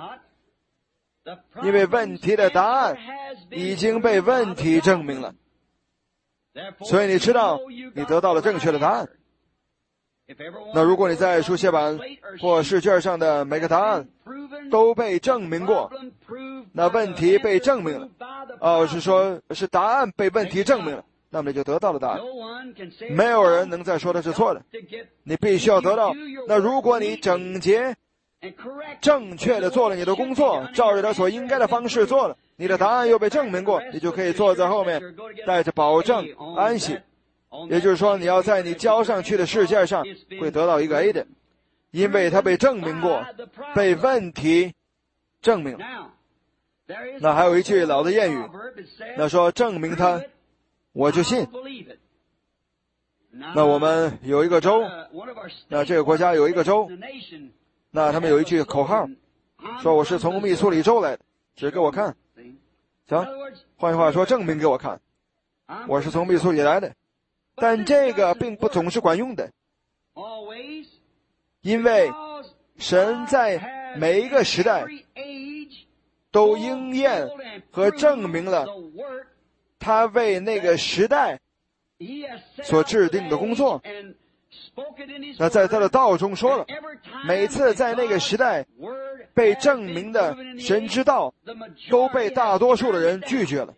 因为问题的答案已经被问题证明了，所以你知道你得到了正确的答案。那如果你在书写板或试卷上的每个答案都被证明过，那问题被证明了，哦，是说是答案被问题证明了，那么你就得到了答案。没有人能再说它是错的，你必须要得到。那如果你整洁正确的做了你的工作，照着他所应该的方式做了，你的答案又被证明过，你就可以坐在后面带着保证安息。也就是说，你要在你交上去的试卷上会得到一个 A 的，因为它被证明过，被问题证明了。那还有一句老的谚语，那说证明它我就信。那我们有一个州，那这个国家有一个州，那他们有一句口号，说我是从密苏里州来的，指给我看。行，换句话说，证明给我看，我是从密苏里来的。但这个并不总是管用的，因为神在每一个时代都应验和证明了他为那个时代所制定的工作。那在他的道中说了，每次在那个时代被证明的神之道都被大多数的人拒绝了，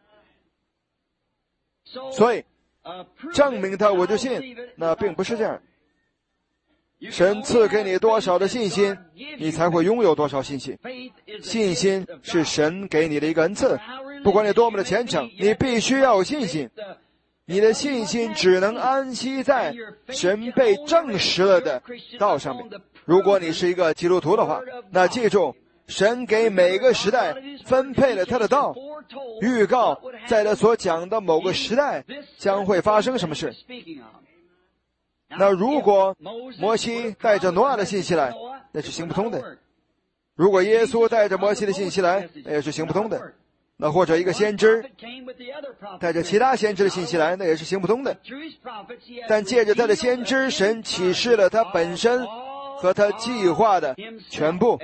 所以证明他我就信，那并不是这样。神赐给你多少的信心，你才会拥有多少信心。信心是神给你的一个恩赐，不管你多么的虔诚，你必须要有信心。你的信心只能安息在神被证实了的道上面。如果你是一个基督徒的话，那记住，神给每个时代分配了他的道，预告在他所讲的某个时代将会发生什么事。那如果摩西带着挪亚的信息来，那是行不通的；如果耶稣带着摩西的信息来，那也是行不通的。那或者一个先知带着其他先知的信息来，那也是行不通的。但借着他的先知，神启示了他本身和他计划的全部。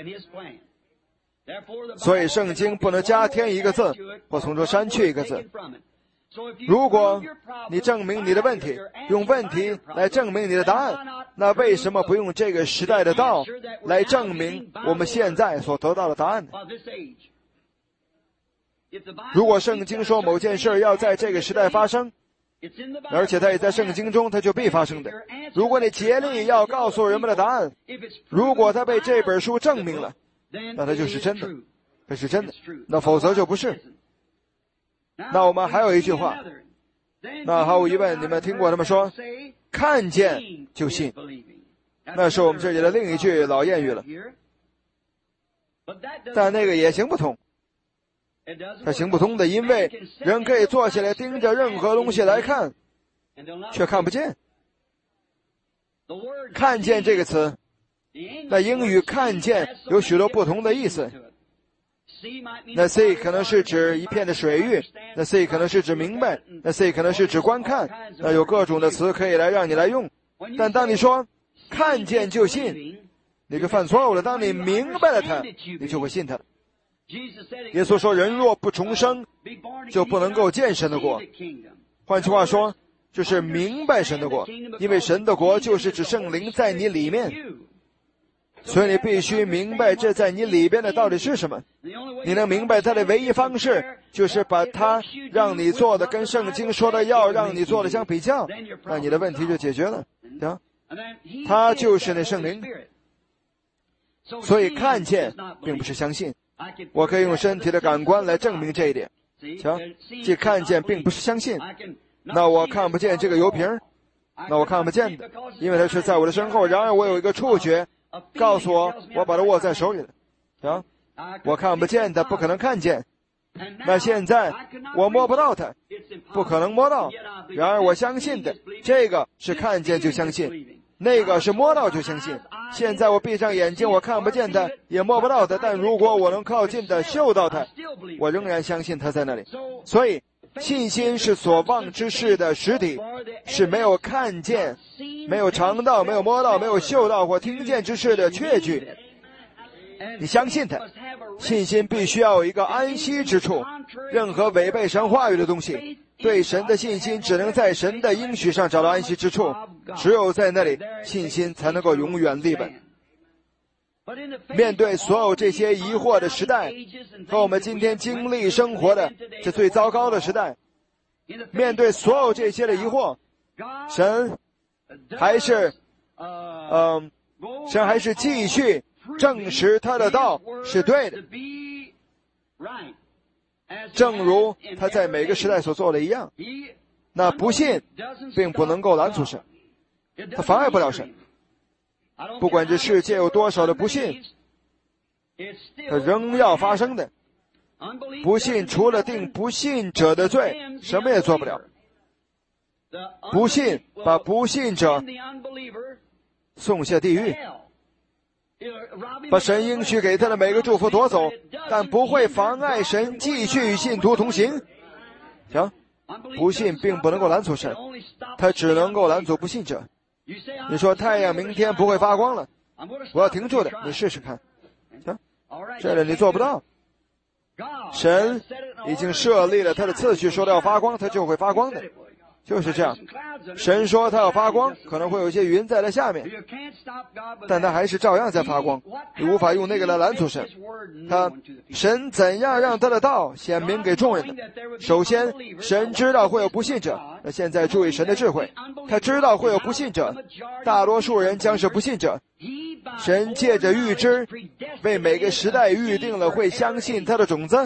所以圣经不能加添一个字，或从中删去一个字。如果你证明你的问题，用问题来证明你的答案，那为什么不用这个时代的道来证明我们现在所得到的答案呢？如果圣经说某件事要在这个时代发生，而且它也在圣经中，它就必发生的。如果你竭力要告诉人们的答案，如果它被这本书证明了，那它就是真的，这是真的，那否则就不是。那我们还有一句话，那毫无疑问你们听过他们说看见就信，那是我们这里的另一句老谚语了。但那个也行不通，它行不通的，因为人可以坐起来盯着任何东西来看，却看不见。看见这个词，那英语看见有许多不同的意思。那 see 可能是指一片的水域，那 see 可能是指明白，那 see 可能是指观看，那有各种的词可以来让你来用。但当你说看见就信，你就犯错误了。当你明白了它，你就会信它。耶稣说，人若不重生，就不能够见神的国。换句话说，就是明白神的国，因为神的国就是指圣灵在你里面，所以你必须明白这在你里边的到底是什么。你能明白它的唯一方式， 就是把他让你做的跟圣经说的要让你做的相比较，那你的问题就解决了，对吧？他就是那圣灵。所以看见并不是相信，我可以用身体的感官来证明这一点。行，即看见并不是相信。那我看不见这个油瓶，那我看不见的，因为它是在我的身后。然而我有一个触觉告诉我，我把它握在手里了。行，我看不见的，不可能看见。那现在我摸不到它，不可能摸到。然而我相信的，这个是看见就相信，那个是摸到就相信。现在我闭上眼睛，我看不见它，也摸不到它，但如果我能靠近的嗅到它，我仍然相信它在那里。所以信心是所望之事的实体，是没有看见、没有尝到、没有摸到、没有嗅到或听见之事的确据。你相信它，信心必须要有一个安息之处。任何违背神话语的东西，对神的信心只能在神的应许上找到安息之处，只有在那里，信心才能够永远立稳。面对所有这些疑惑的时代，和我们今天经历生活的这最糟糕的时代，面对所有这些的疑惑，神还是，嗯、呃，神还是继续证实他的道是对的，正如他在每个时代所做的一样。那不信并不能够拦阻神，他妨碍不了神。不管这世界有多少的不信，它仍要发生的。不信除了定不信者的罪，什么也做不了。不信把不信者送下地狱，把神应许给他的每个祝福夺走，但不会妨碍神继续与信徒同行。行，不信并不能够拦阻神，他只能够拦阻不信者。你说太阳明天不会发光了，我要停住的，你试试看。行，这里你做不到。神已经设立了他的次序，说他要发光，他就会发光的，就是这样。神说他要发光，可能会有一些云在他下面，但他还是照样在发光。你无法用那个来拦阻神。他神怎样让他的道显明给众人的？首先，神知道会有不信者。那现在注意神的智慧，他知道会有不信者，大多数人将是不信者。神借着预知，为每个时代预定了会相信他的种子。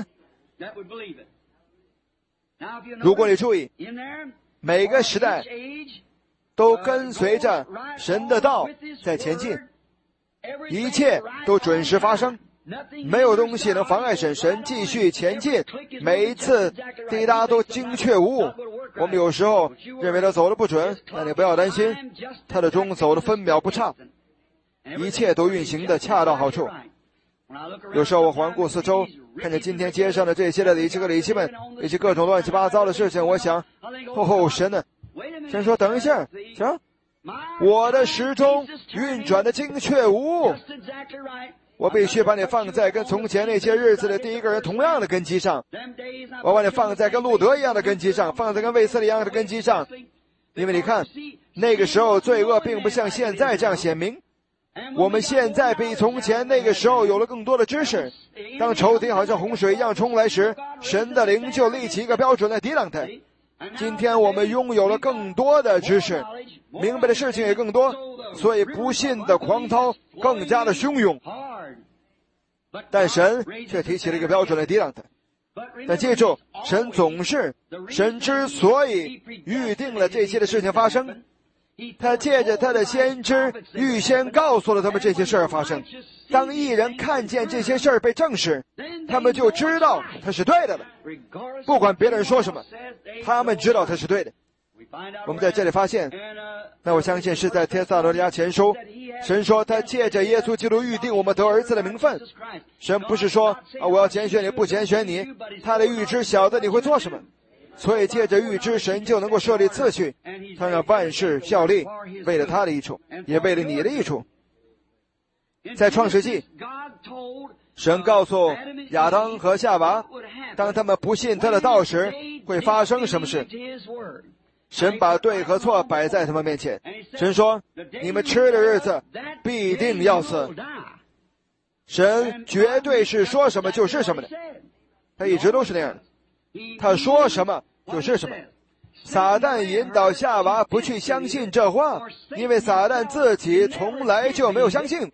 如果你注意，每个时代都跟随着神的道在前进，一切都准时发生，没有东西能妨碍神神继续前进。每一次滴答都精确无误。我们有时候认为他走得不准，那你不要担心，他的钟走得分秒不差，一切都运行的恰到好处。有时候我环顾四周，看见今天街上的这些的里奇和里奇们，以及各种乱七八糟的事情，我想，哦，神呢？神说等一下，行，我的时钟运转的精确无误，我必须把你放在跟从前那些日子的第一个人同样的根基上，我把你放在跟路德一样的根基上，放在跟卫斯理一样的根基上。因为你看，那个时候罪恶并不像现在这样显明，我们现在比从前那个时候有了更多的知识。当仇敌好像洪水一样冲来时，神的灵就立起一个标准来抵挡他。今天我们拥有了更多的知识，明白的事情也更多，所以不信的狂涛更加的汹涌。但神却提起了一个标准来抵挡他。但记住，神总是，神之所以预定了这些的事情发生，他借着他的先知预先告诉了他们这些事儿发生。当义人看见这些事儿被证实，他们就知道他是对的了。不管别人说什么，他们知道他是对的。我们在这里发现，那我相信是在帖撒罗尼迦前书，神说他借着耶稣基督预定我们得儿子的名分。神不是说啊，我要拣选你不拣选你，他的预知晓得你会做什么，所以借着预知，神就能够设立次序，他让万事效力，为了他的益处，也为了你的益处。在创世纪，神告诉亚当和夏娃，当他们不信他的道时，会发生什么事。神把对和错摆在他们面前，神说，你们吃的日子必定要死。神绝对是说什么就是什么的，他一直都是那样的。 他说什么就是什么。撒旦引导夏娃不去相信这话，因为撒旦自己从来就没有相信，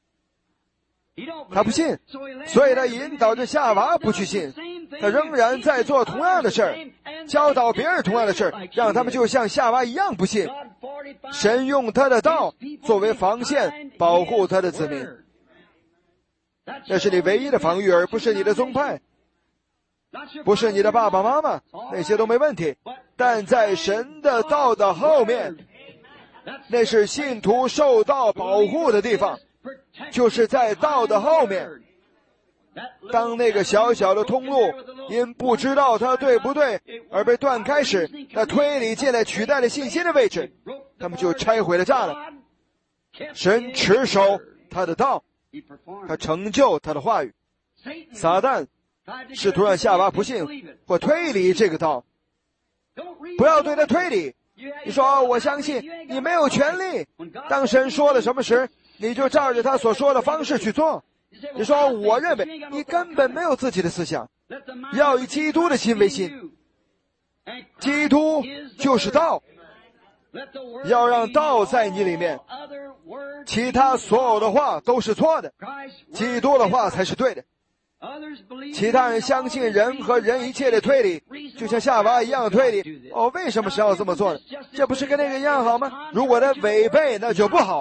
他不信，所以他引导着夏娃不去信。他仍然在做同样的事儿，教导别人同样的事儿，让他们就像夏娃一样不信。神用他的道作为防线，保护他的子民。那是你唯一的防御，而不是你的宗派，不是你的爸爸妈妈，那些都没问题。但在神的道的后面，那是信徒受到保护的地方，就是在道的后面。当那个小小的通路因不知道它对不对而被断开时，那推理进来取代了信心的位置，他们就拆毁了栅栏。神持守他的道，他成就他的话语。撒旦试图让夏娃不信或推理这个道，不要对他推理。你说、哦、我相信，你没有权利。当神说了什么时，你就照着他所说的方式去做。你说我认为你根本没有自己的思想，要以基督的心为心，基督就是道，要让道在你里面，其他所有的话都是错的，基督的话才是对的。其他人相信人和人一切的推理，就像夏娃一样的推理。哦，为什么神要这么做呢？这不是跟那个一样好吗？如果他违背，那就不好。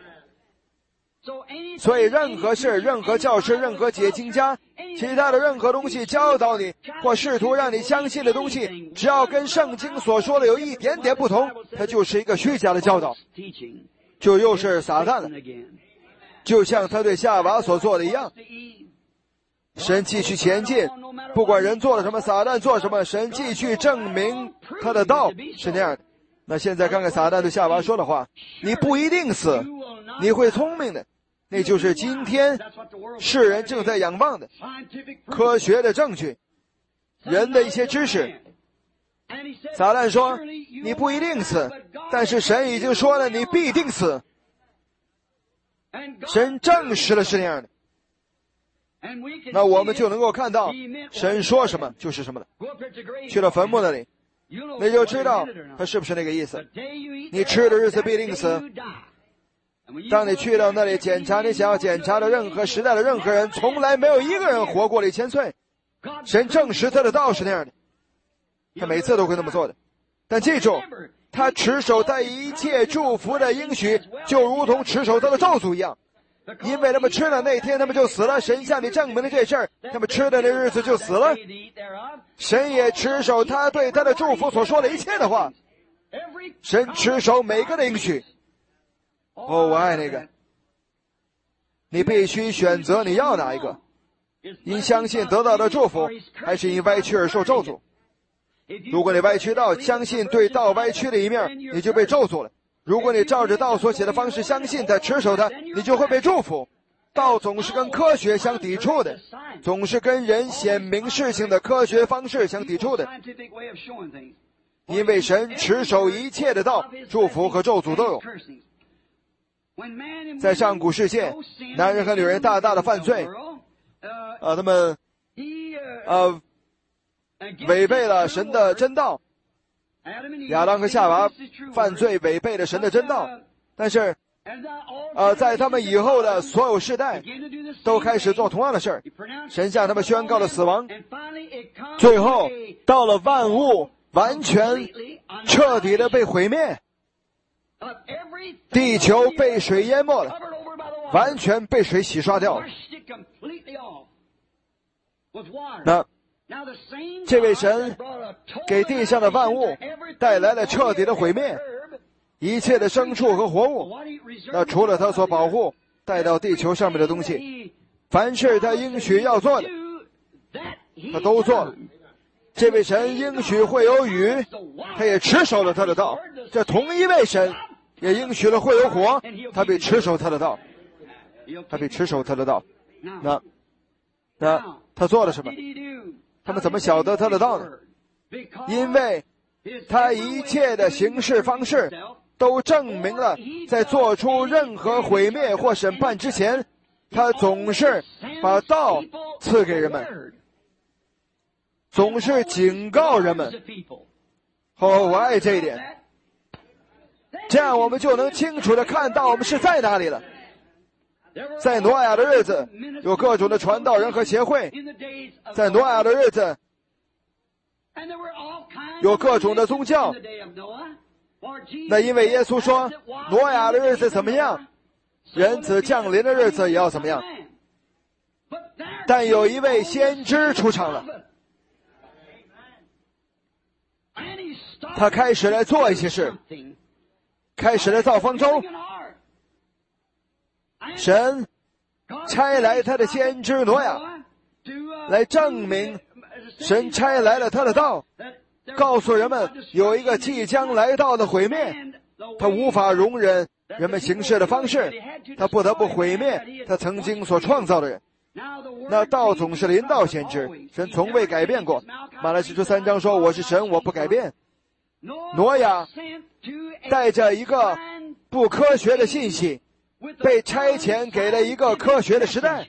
所以任何事、任何教师、任何解经家，其他的任何东西教导你或试图让你相信的东西，只要跟圣经所说的有一点点不同，它就是一个虚假的教导，就又是撒旦了。就像他对夏娃所做的一样，神继续前进，不管人做了什么，撒旦做什么，神继续证明他的道是那样的。那现在看看撒旦对夏娃说的话，你不一定死，你会聪明的。那就是今天世人正在仰望的科学的证据，人的一些知识。撒旦说你不一定死，但是神已经说了你必定死，神证实了是那样的。那我们就能够看到神说什么就是什么了。去了坟墓那里，你就知道他是不是那个意思。你吃的日子必定死。当你去到那里检查你想要检查的任何时代的任何人，从来没有一个人活过了一千岁。神证实他的道是那样的，他每次都会那么做的。但记住，他持守他一切祝福的应许，就如同持守他的咒诅一样。因为他们吃的那天他们就死了，神向你证明了这事儿，他们吃的那日子就死了。神也持守他对他的祝福所说的一切的话，神持守每个的应许。哦，我爱那个。你必须选择你要哪一个，因相信得到的祝福，还是因歪曲而受咒诅。如果你歪曲道，相信对道歪曲的一面，你就被咒诅了。如果你照着道所写的方式相信它，持守它，你就会被祝福。道总是跟科学相抵触的，总是跟人显明事情的科学方式相抵触的。因为神持守一切的道，祝福和咒诅都有。在上古世界，男人和女人大大的犯罪，啊，他们呃违背了神的真道。亚当和夏娃犯罪违背了神的真道，但是呃在他们以后的所有世代都开始做同样的事儿。神向他们宣告了死亡，最后到了万物完全彻底的被毁灭，地球被水淹没了，完全被水洗刷掉了。那这位神给地上的万物带来了彻底的毁灭，一切的牲畜和活物，那除了他所保护带到地球上面的东西，凡是他应许要做的，他都做了。这位神应许会有雨，他也持守了他的道。这同一位神也应许了会有火，他必持守他的道，他必持守他的道。那那他做了什么？他们怎么晓得他的道呢？因为他一切的行事方式都证明了，在做出任何毁灭或审判之前，他总是把道赐给人们。 总是警告人们。哦，我爱这一点。这样我们就能清楚地看到我们是在哪里了。在挪亚的日子，有各种的传道人和协会；在挪亚的日子，有各种的宗教。那因为耶稣说，挪亚的日子怎么样，人子降临的日子也要怎么样。但有一位先知出场了，他开始来做一些事，开始来造方舟。神差来他的先知挪亚，来证明神差来了他的道，告诉人们有一个即将来到的毁灭，他无法容忍人们行事的方式，他不得不毁灭他曾经所创造的人。那道总是临到先知，神从未改变过。马拉基书三章说，我是神，我不改变。挪亚带着一个不科学的信息，被差遣给了一个科学的时代。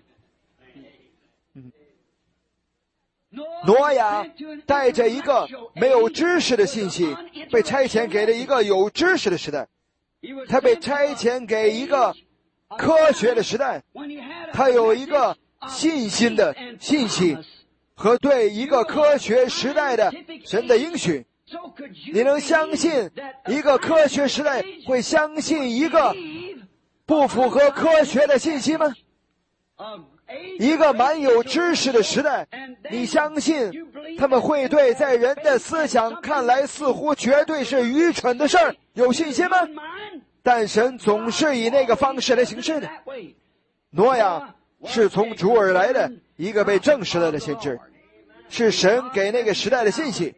挪亚带着一个没有知识的信息，被差遣给了一个有知识的时代。他被差遣给一个科学的时代，他有一个信心的信息和对一个科学时代的神的应许。你能相信一个科学时代会相信一个不符合科学的信息吗？一个蛮有知识的时代，你相信他们会对在人的思想看来似乎绝对是愚蠢的事儿有信心吗？但神总是以那个方式来行事的。挪亚是从主而来的一个被证实了的先知，是神给那个时代的信息。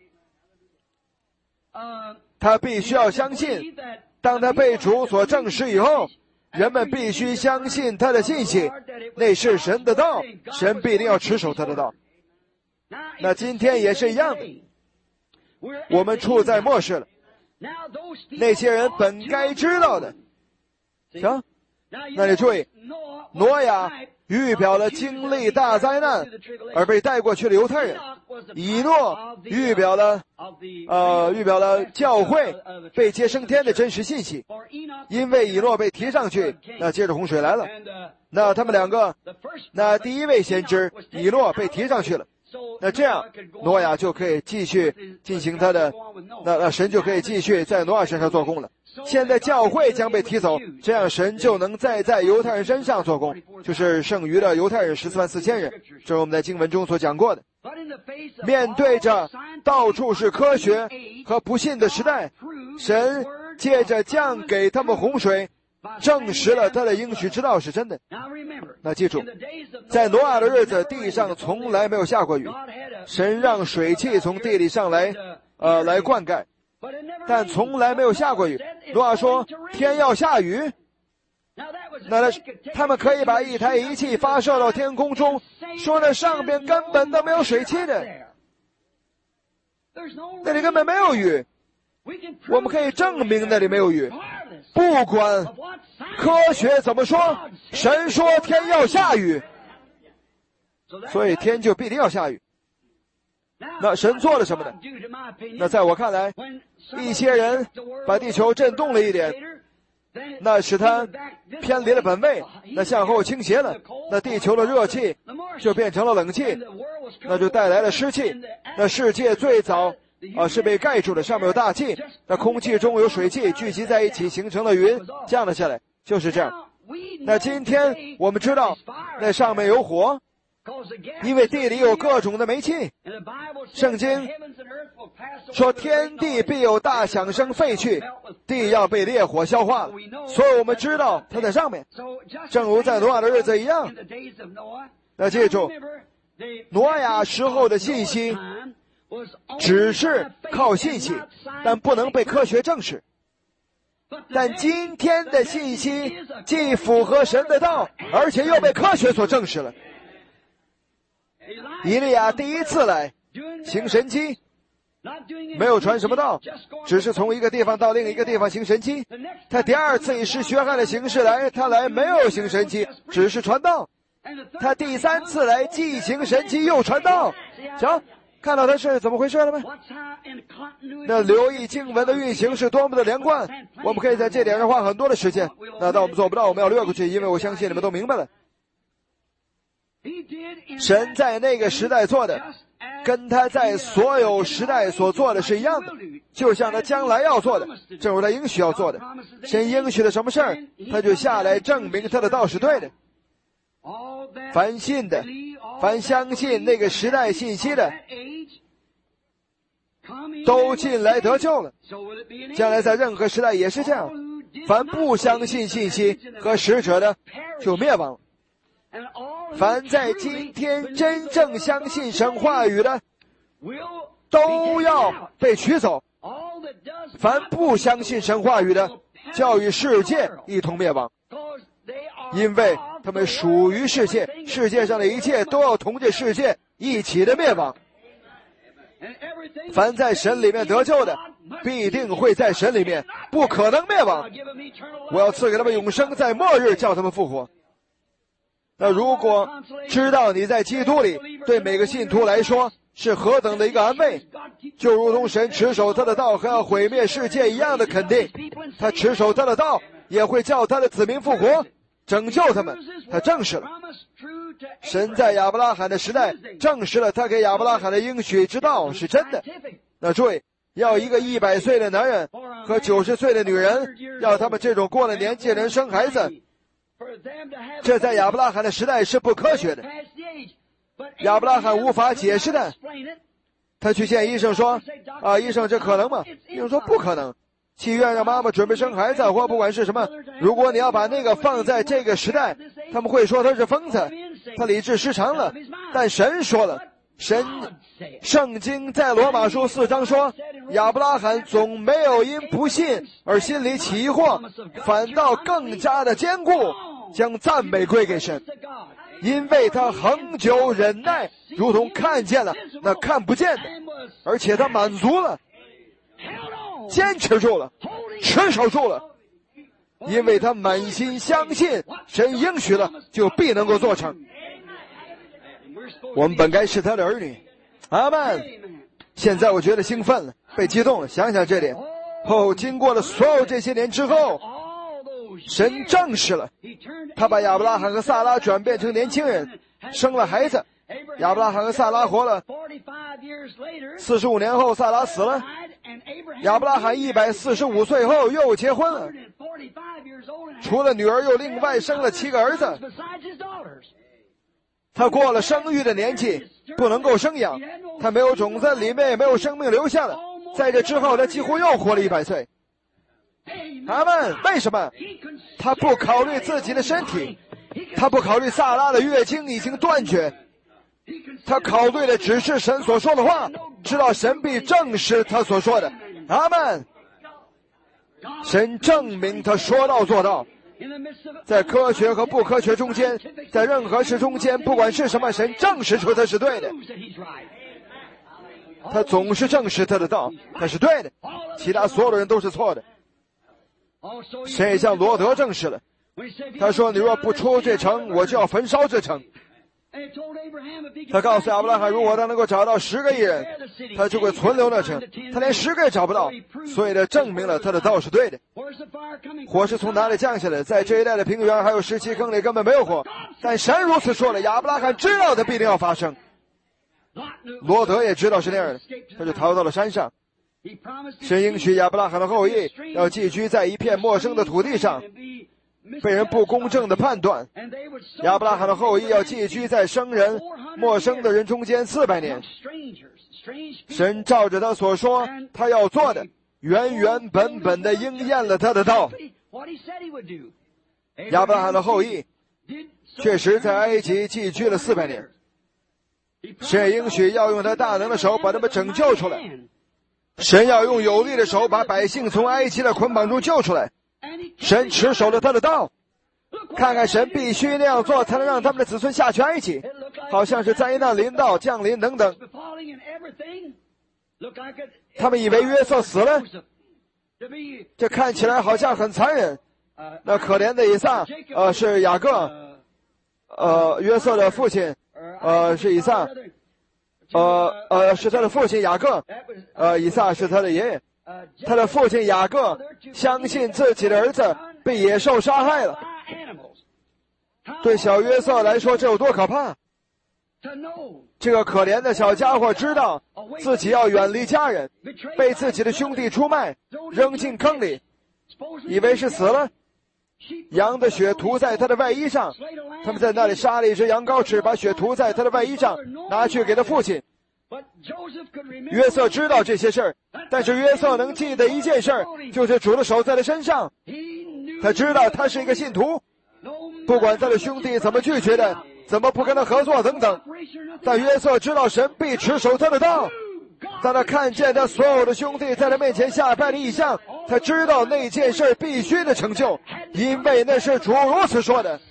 他必须要相信，当他被主所证实以后，人们必须相信他的信息，那是神的道，神必定要持守他的道。那今天也是一样的，我们处在末世了。那些人本该知道的，行，那你注意，挪亚预表了经历大灾难而被带过去的犹太人，以诺预表了呃预表了教会被接升天的真实信息。因为以诺被提上去，那接着洪水来了，那他们两个，那第一位先知以诺被提上去了，那这样挪亚就可以继续进行他的，那那神就可以继续在挪亚身上做工了。现在教会将被提走，这样神就能再在犹太人身上做工，就是剩余的犹太人十四万四千人，这是我们在经文中所讲过的。面对着到处是科学和不信的时代，神借着降给他们洪水，证实了他的应许之道是真的。那记住，在挪亚的日子，地上从来没有下过雨，神让水汽从地里上来，呃，来灌溉，但从来没有下过雨。挪亚说天要下雨，那他们可以把一台仪器发射到天空中，说那上边根本都没有水汽的，那里根本没有雨。我们可以证明那里没有雨，不管科学怎么说，神说天要下雨，所以天就必定要下雨。那神做了什么呢？那在我看来，一些人把地球震动了一点，那使它偏离了本位，那向后倾斜了，那地球的热气就变成了冷气，那就带来了湿气。那世界最早啊，是被盖住的，上面有大气，那空气中有水汽聚集在一起，形成了云，降了下来，就是这样。那今天我们知道，那上面有火，因为地里有各种的煤气。圣经说天地必有大响声废去，地要被烈火消化了，所以我们知道它在上面，正如在挪亚的日子一样。那记住，挪亚时候的信息只是靠信息，但不能被科学证实。但今天的信息既符合神的道，而且又被科学所证实了。以利亚第一次来行神迹，没有传什么道，只是从一个地方到另一个地方行神迹。他第二次以使血汗的形式来，他来没有行神迹，只是传道。他第三次来既行神迹又传道。瞧， 看到它是怎么回事了吗？那留意经文的运行是多么的连贯，我们可以在这点上花很多的时间。那当我们做不到，我们要略过去，因为我相信你们都明白了。神在那个时代做的，跟他在所有时代所做的是一样的，就像他将来要做的，正如他应许要做的。神应许的什么事儿，他就下来证明他的道是对的。凡信的，凡相信那个时代信息的，都进来得救了。将来在任何时代也是这样，凡不相信信息和使者的，就灭亡了。凡在今天真正相信神话语的，都要被取走。凡不相信神话语的，就与世界一同灭亡，因为他们属于世界，世界上的一切都要同这世界一起的灭亡。凡在神里面得救的，必定会在神里面，不可能灭亡。我要赐给他们永生，在末日叫他们复活。那如果知道你在基督里，对每个信徒来说是何等的一个安慰，就如同神持守他的道和要毁灭世界一样的肯定，他持守他的道也会叫他的子民复活，拯救他们。他证实了，神在亚伯拉罕的时代证实了他给亚伯拉罕的应许之道是真的。那注意，要一个一百岁的男人和九十岁的女人，要他们这种过了年纪的人生孩子，这在亚伯拉罕的时代是不科学的，亚伯拉罕无法解释的。他去见医生说，啊，医生，这可能吗？医生说不可能。去医院让妈妈准备生孩子或不管是什么，如果你要把那个放在这个时代，他们会说他是疯子，他理智失常了。但神说了，神圣经在罗马书四章说，亚伯拉罕总没有因不信而心里起疑惑，反倒更加的坚固，将赞美归给神，因为他恒久忍耐，如同看见了那看不见的，而且他满足了，坚持住了，持守住了，因为他满心相信神应许了就必能够做成。我们本该是他的儿女，阿们。现在我觉得兴奋了，被激动了，想想这点后，经过了所有这些年之后，神证实了，他把亚伯拉罕和撒拉转变成年轻人，生了孩子。亚伯拉罕和撒拉活了四十五年后，撒拉死了。亚伯拉罕一百四十五岁后又结婚了，除了女儿又另外生了七个儿子。他过了生育的年纪，不能够生养，他没有种子，里面也没有生命留下了。在这之后，他几乎又活了一百岁。阿们。为什么？他不考虑自己的身体，他不考虑撒拉的月经已经断绝，他考虑的只是神所说的话，知道神必证实他所说的。阿们。神证明他说到做到。在科学和不科学中间，在任何事中间，不管是什么，神证实出他是对的。他总是证实他的道，他是对的，其他所有的人都是错的。神也向罗德证实了，他说，你若不出这城，我就要焚烧这城。他告诉亚伯拉罕，如果他能够找到十个艺人，他就会存留那城。他连十个也找不到，所以他证明了他的道是对的。火是从哪里降下来？在这一带的平原还有石器坑里根本没有火，但神如此说了，亚伯拉罕知道的必定要发生。罗德也知道是那样的，他就逃到了山上。神应许亚伯拉罕的后裔要寄居在一片陌生的土地上，被人不公正的判断。亚伯拉罕的后裔要寄居在生人、陌生的人中间四百年。神照着他所说他要做的，原原本本的应验了他的道。亚伯拉罕的后裔确实在埃及寄居了四百年。神也应许要用他大能的手把他们拯救出来。神要用有力的手把百姓从埃及的捆绑中救出来。神持守了他的道，看看神必须那样做才能让他们的子孙下去埃及，好像是灾难临到降临等等。他们以为约瑟死了，这看起来好像很残忍。那可怜的以撒，呃，是雅各，呃，约瑟的父亲，呃，是以撒。 呃呃，是他的父亲雅各，呃，以撒是他的爷爷。他的父亲雅各相信自己的儿子被野兽杀害了。对小约瑟来说，这有多可怕！这个可怜的小家伙知道自己要远离家人，被自己的兄弟出卖，扔进坑里，以为是死了。羊的血涂在他的外衣上，他们在那里杀了一只羊羔吃，把血涂在他的外衣上，拿去给他父亲。约瑟知道这些事儿，但是约瑟能记得一件事儿，就是主的手在他身上。他知道他是一个信徒，不管他的兄弟怎么拒绝的，怎么不跟他合作等等，但约瑟知道神必持守他的道。当他看见他所有的兄弟在他面前下拜的异象，他知道那件事必须的成就，因为那是主如此说的。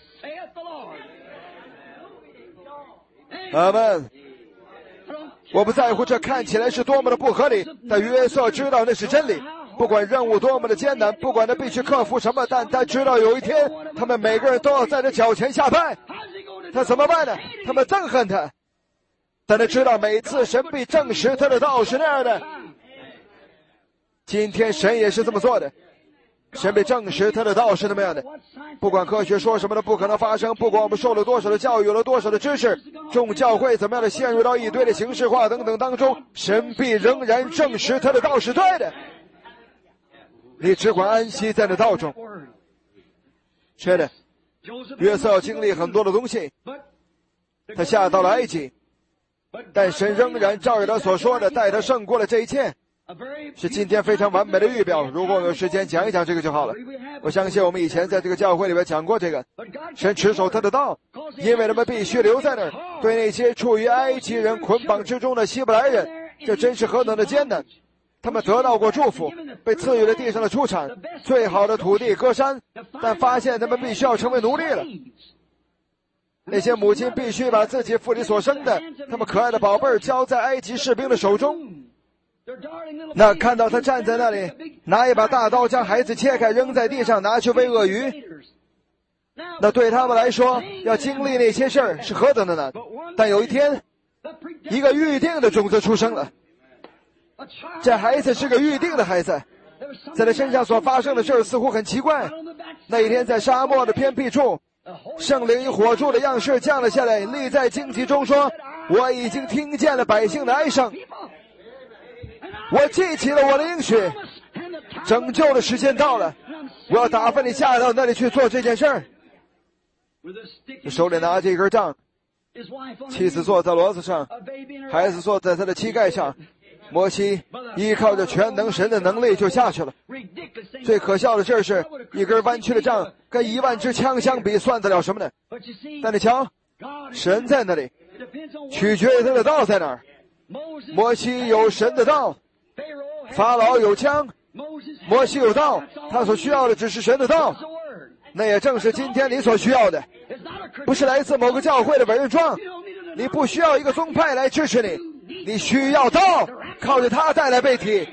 阿们。我不在乎这看起来是多么的不合理，但约瑟知道那是真理。不管任务多么的艰难，不管他必须克服什么，但他知道有一天他们每个人都要在他脚前下拜。他怎么办呢？他们憎恨他，但他知道每次神必证实他的道是那样的。今天神也是这么做的，神被证实他的道是那么样的。不管科学说什么的不可能发生，不管我们受了多少的教育，有了多少的知识，众教会怎么样的陷入到一堆的形式化等等当中，神必仍然证实他的道是对的。你只管安息在那道中。是的，约瑟要经历很多的东西，他下到了埃及，但神仍然照着他所说的带他胜过了这一切，是今天非常完美的预表。如果我有时间讲一讲这个就好了。我相信我们以前在这个教会里面讲过这个。神持守他的道，因为他们必须留在那儿。对那些处于埃及人捆绑之中的希伯来人，这真是何等的艰难。他们得到过祝福，被赐予了地上的出产，最好的土地歌山，但发现他们必须要成为奴隶了。那些母亲必须把自己腹里所生的他们可爱的宝贝儿交在埃及士兵的手中。那看到他站在那里，拿一把大刀将孩子切开，扔在地上，拿去喂鳄鱼，那对他们来说要经历那些事儿是何等的难。但有一天，一个预定的种子出生了，这孩子是个预定的孩子，在他身上所发生的事儿似乎很奇怪。那一天在沙漠的偏僻处，圣灵以火柱的样式降了下来，立在荆棘中说，我已经听见了百姓的哀声，我记起了我的应许，拯救的时间到了，我要打发你下到那里去做这件事儿。手里拿着一根杖，妻子坐在骡子上，孩子坐在他的膝盖上，摩西依靠着全能神的能力就下去了。最可笑的事是，一根弯曲的杖跟一万支枪相比，算得了什么呢？但你瞧，神在那里，取决于他的道在哪儿。摩西有神的道，法老有枪，摩西有道，他所需要的只是神的道。那也正是今天你所需要的，不是来自某个教会的伟人状，你不需要一个宗派来支持你，你需要道，靠着他带来被提。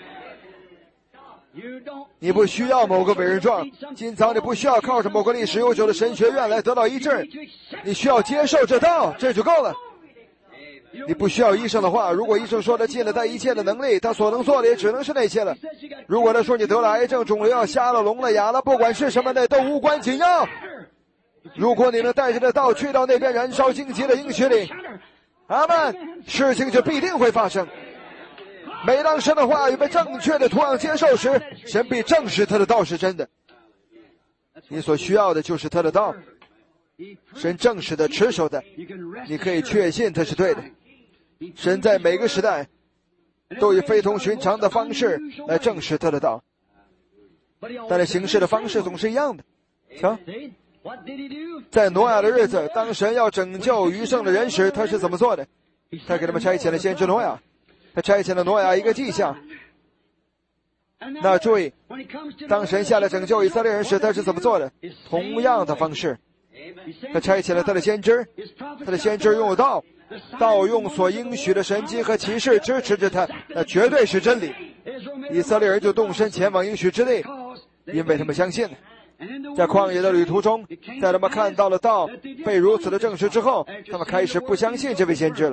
你不需要某个伟人状，今早你不需要靠着某个历史悠久的神学院来得到医治，你需要接受这道，这就够了。你不需要医生的话，如果医生说他尽了他一切的能力，他所能做的也只能是那些了。如果他说你得了癌症、肿瘤、瞎了、聋了、哑了，不管是什么的都无关紧要。如果你能带着这道去到那边燃烧荆棘的营区里，阿们，事情就必定会发生。每当神的话语被正确的图样接受时，神必证实他的道是真的。你所需要的就是他的道，神证实的、持守的，你可以确信他是对的。神在每个时代都以非同寻常的方式来证实他的道，但是行事的方式总是一样的。瞧，在挪亚的日子，当神要拯救余剩的人时，他是怎么做的？他给他们差遣了先知挪亚，他差遣了挪亚一个迹象。那注意，当神下来拯救以色列人时，他是怎么做的？同样的方式，他差遣了他的先知，他的先知用道，道用所应许的神迹和奇事支持着他，那绝对是真理。以色列人就动身前往应许之地，因为他们相信了。在旷野的旅途中，在他们看到了道被如此的证实之后，他们开始不相信这位先知了。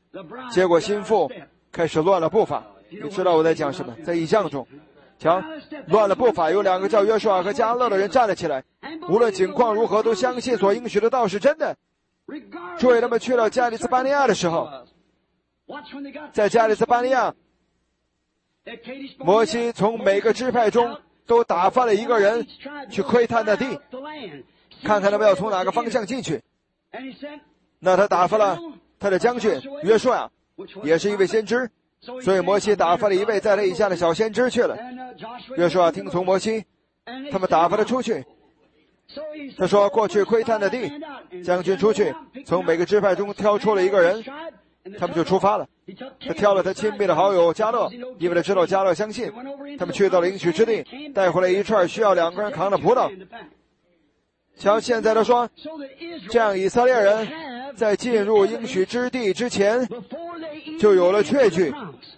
结果心腹开始乱了步伐。你知道我在讲什么？在异象中，瞧，乱了步伐，有两个叫约书亚和迦勒的人站了起来，无论情况如何，都相信所应许的道是真的。注意，他们去到加利斯巴尼亚的时候，在加利斯巴尼亚，摩西从每个支派中都打发了一个人去窥探那地，看看他们要从哪个方向进去。那他打发了他的将军约书亚，也是一位先知，所以摩西打发了一位在他以下的小先知去了。约书亚听从摩西，他们打发他出去。他说过去窥探的地，将军出去，从每个支派中挑出了一个人，他们就出发了。他挑了他亲密的好友迦勒，因为他知道迦勒相信。他们去到了应许之地，带回来一串需要两个人扛的葡萄。瞧，现在他说，这样以色列人在进入应许之地之前就有了确据。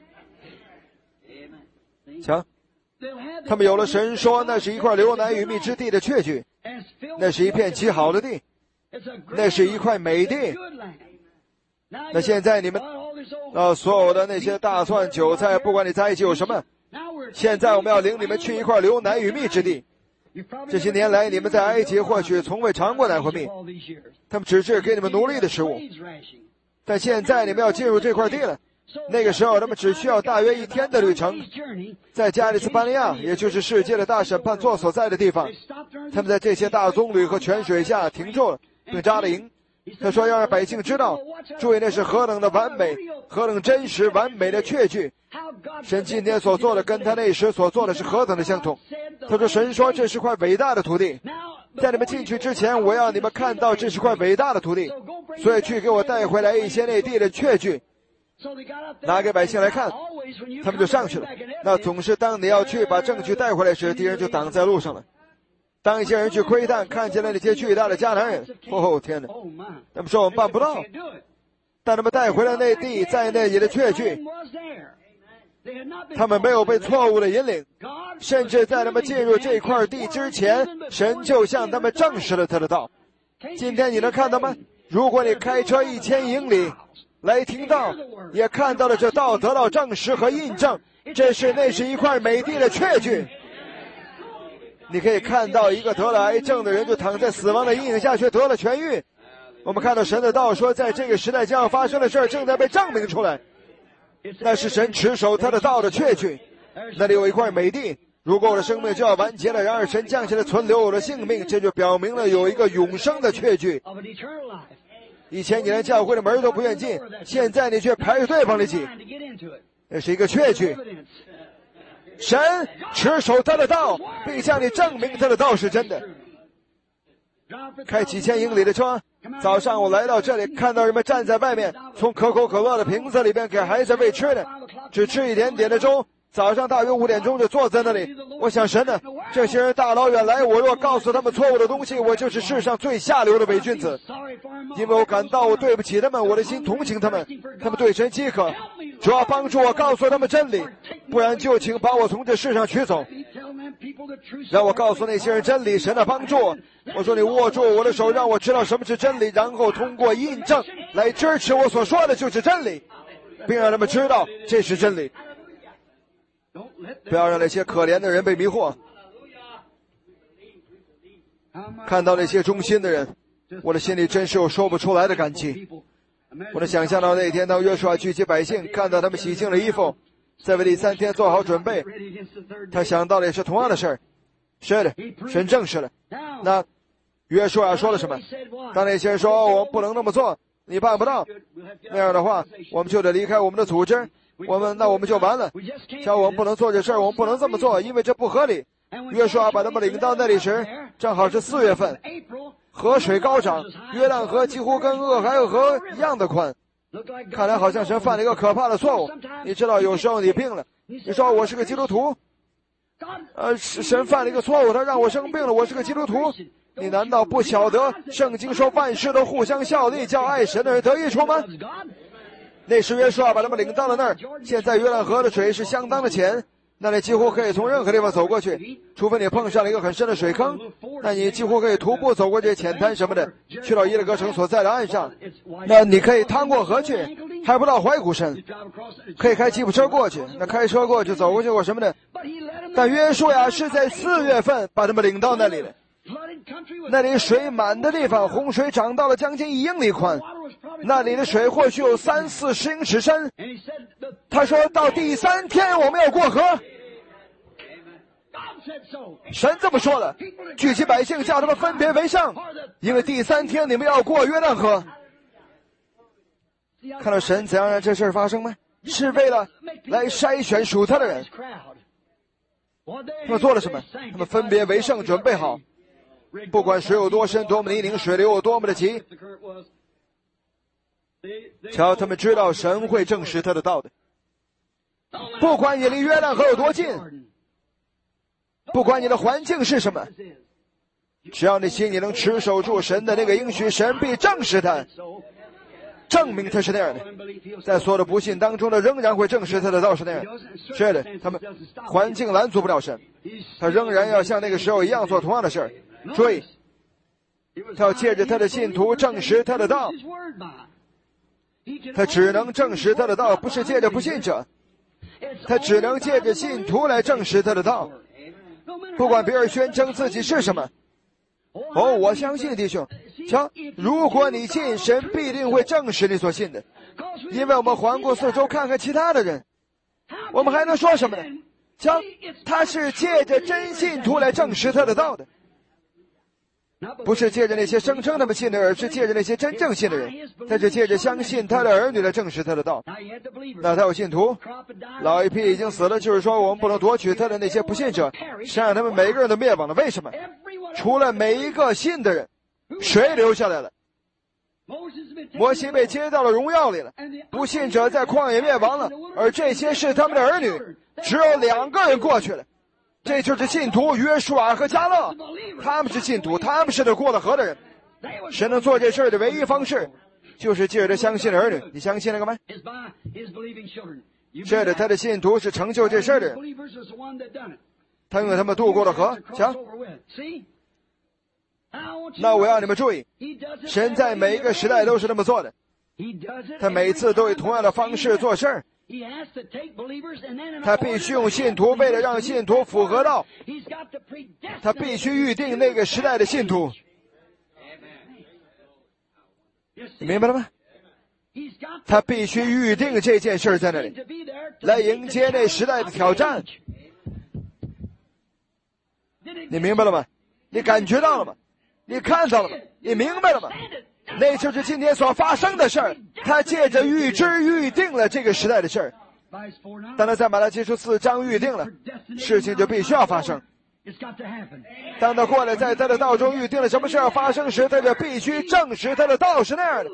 瞧，他们有了神说那是一块流奶与蜜之地的确据，那是一片极好的地，那是一块美地。那现在你们呃，所有的那些大蒜韭菜，不管你在一起有什么，现在我们要领你们去一块流奶与蜜之地。这些年来你们在埃及或许从未尝过奶和蜜，他们只是给你们奴隶的食物，但现在你们要进入这块地了。那个时候他们只需要大约一天的旅程，在加利斯巴尼亚，也就是世界的大审判座所在的地方，他们在这些大棕榈和泉水下停住了，并扎了营。他说要让百姓知道，注意那是何等的完美，何等真实完美的确据。神今天所做的跟他那时所做的是何等的相同。他说神说这是块伟大的土地，在你们进去之前，我要你们看到这是块伟大的土地，所以去给我带回来一些那地的确据，拿给百姓来看。他们就上去了。那总是当你要去把证据带回来时，敌人就挡在路上了。当一些人去窥探，看见了那些巨大的迦南人，哦天哪，他们说我们办不到，但他们带回来那地在那里的确据，他们没有被错误的引领，甚至在他们进入这块地之前，神就向他们证实了他的道。今天你能看到吗？如果你开车一千英里来听道，也看到了这道得到证实和印证，这是那是一块美地的确据。你可以看到一个得了癌症的人就躺在死亡的阴影下却得了痊愈。我们看到神的道说，在这个时代将要发生的事儿正在被证明出来，那是神持守他的道的确据。那里有一块美地，如果我的生命就要完结了，然而神降下来存留我的性命，这就表明了有一个永生的确据。以前你连教会的门都不愿进，现在你却排着队往里挤，那是一个确据。神持守他的道，并向你证明他的道是真的。开几千英里的车，早上我来到这里，看到人们站在外面，从可口可乐的瓶子里边给孩子喂吃的，只吃一点点的粥。早上大约五点钟就坐在那里，我想神呢，这些人大老远来，我若告诉他们错误的东西，我就是世上最下流的伪君子。因为我感到我对不起他们，我的心同情他们，他们对神饥渴，主要帮助我告诉他们真理，不然就请把我从这世上取走，让我告诉那些人真理。神的帮助我，我说你握住我的手，让我知道什么是真理，然后通过印证来支持我所说的就是真理，并让他们知道这是真理。不要让那些可怜的人被迷惑。看到那些忠心的人，我的心里真是有说不出来的感激。我能想象到那天当约书亚聚集百姓，看到他们洗净了衣服，在为第三天做好准备，他想到的也是同样的事儿。是的，神证实了。那约书亚说了什么？当那些人说我们不能那么做，你办不到，那样的话我们就得离开我们的组织，我们那我们就完了。像我们不能做这事儿，我们不能这么做，因为这不合理。约书亚把他们领到那里时，正好是四月份，河水高涨，约旦河几乎跟俄亥俄河一样的宽。看来好像神犯了一个可怕的错误。你知道，有时候你病了，你说我是个基督徒，呃，神犯了一个错误，他让我生病了，我是个基督徒。你难道不晓得圣经说万事都互相效力，叫爱神的人得益处吗？那时约书亚把他们领到了那儿，现在约旦河的水是相当的浅，那里几乎可以从任何地方走过去，除非你碰上了一个很深的水坑，那你几乎可以徒步走过这浅滩什么的，去到伊勒格城所在的岸上，那你可以趟过河去。 还不到怀古山，可以开吉普车过去，那开车过去走过去或什么的。但约书亚是在四月份把他们领到那里的，那里水满的地方，洪水涨到了将近一英里宽，那里的水或许有三四十英尺深。他说到第三天我们要过河，神这么说了，聚集百姓，叫他们分别为圣，因为第三天你们要过约旦河。看到神怎样让这事儿发生吗？是为了来筛选属他的人。他们做了什么？他们分别为圣，准备好，不管水有多深，多么泥泞，水流有多么的急，瞧他们知道神会证实他的道的。不管你离约旦河有多近，不管你的环境是什么，只要你心里能持守住神的那个应许，神必证实他，证明他是那样的。在所有的不信当中呢，仍然会证实他的道是那样。是的，他们环境拦阻不了神，他仍然要像那个时候一样做同样的事儿。注意，他要借着他的信徒证实他的道，他只能证实他的道，不是借着不信者，他只能借着信徒来证实他的道。不管别人宣称自己是什么，哦，我相信弟兄，瞧，如果你信，神必定会证实你所信的。因为我们环顾四周看看其他的人，我们还能说什么呢？瞧，他是借着真信徒来证实他的道的，不是借着那些声称他们信的，而是借着那些真正信的人，他是借着相信他的儿女来证实他的道。那他有信徒，老一批已经死了，就是说我们不能夺取他的那些不信者，是让他们每个人都灭亡了。为什么？除了每一个信的人，谁留下来了？摩西被接到了荣耀里了，不信者在旷野灭亡了，而这些是他们的儿女，只有两个人过去了，这就是信徒约书亚和迦勒，他们是信徒，他们是那过了河的人。神能做这事的唯一方式，就是借着相信的儿女。你相信那个吗？是的，他的信徒是成就这事的人，他用他们渡过了河。瞧，那我要你们注意，神在每一个时代都是这么做的，他每次都以同样的方式做事儿。他必须用信徒，为了让信徒符合道，他必须预定那个时代的信徒。你明白了吗？他必须预定这件事在那里，来迎接那时代的挑战。你明白了吗？你感觉到了吗？你看到了吗？你明白了吗？那就是今天所发生的事儿，他借着预知预定了这个时代的事儿。当他在马拉基书四章预定了，事情就必须要发生。当他过来在他的道中预定了什么事要发生时，他就必须证实他的道是那样的。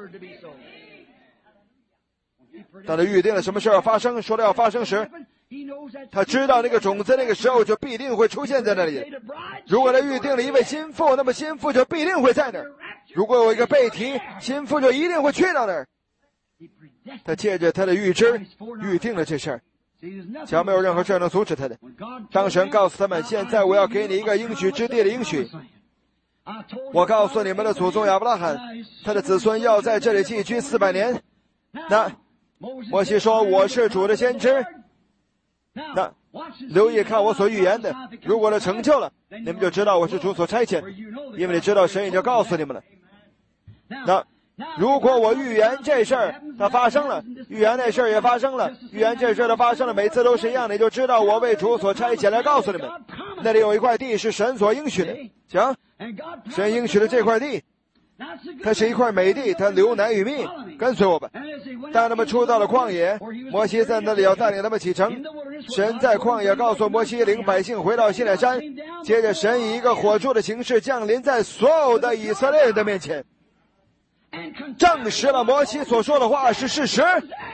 当他预定了什么事要发生，说了要发生时，他知道那个种子那个时候就必定会出现在那里。如果他预定了一位心腹，那么心腹就必定会在那儿。如果有一个被提，心腹就一定会去到那儿。他借着他的预知预定了这事儿，想没有任何事能阻止他的。当神告诉他们，现在我要给你一个应许之地的应许，我告诉你们的祖宗亚伯拉罕，他的子孙要在这里寄居四百年。那摩西说，我是主的先知。那留意看我所预言的，如果他成就了，你们就知道我是主所差遣，因为你知道神已经告诉你们了。那如果我预言这事儿它发生了，预言那事儿也发生了，预言这事儿它发生了，每次都是一样，你就知道我为主所差遣来告诉你们，那里有一块地是神所应许的。行，神应许的这块地，它是一块美地，它流奶与蜜，跟随我吧。当他们出到了旷野，摩西在那里要带领他们启程。神在旷野告诉摩西，领百姓回到西奈山，接着神以一个火柱的形式降临在所有的以色列人的面前，证实了摩西所说的话是事实，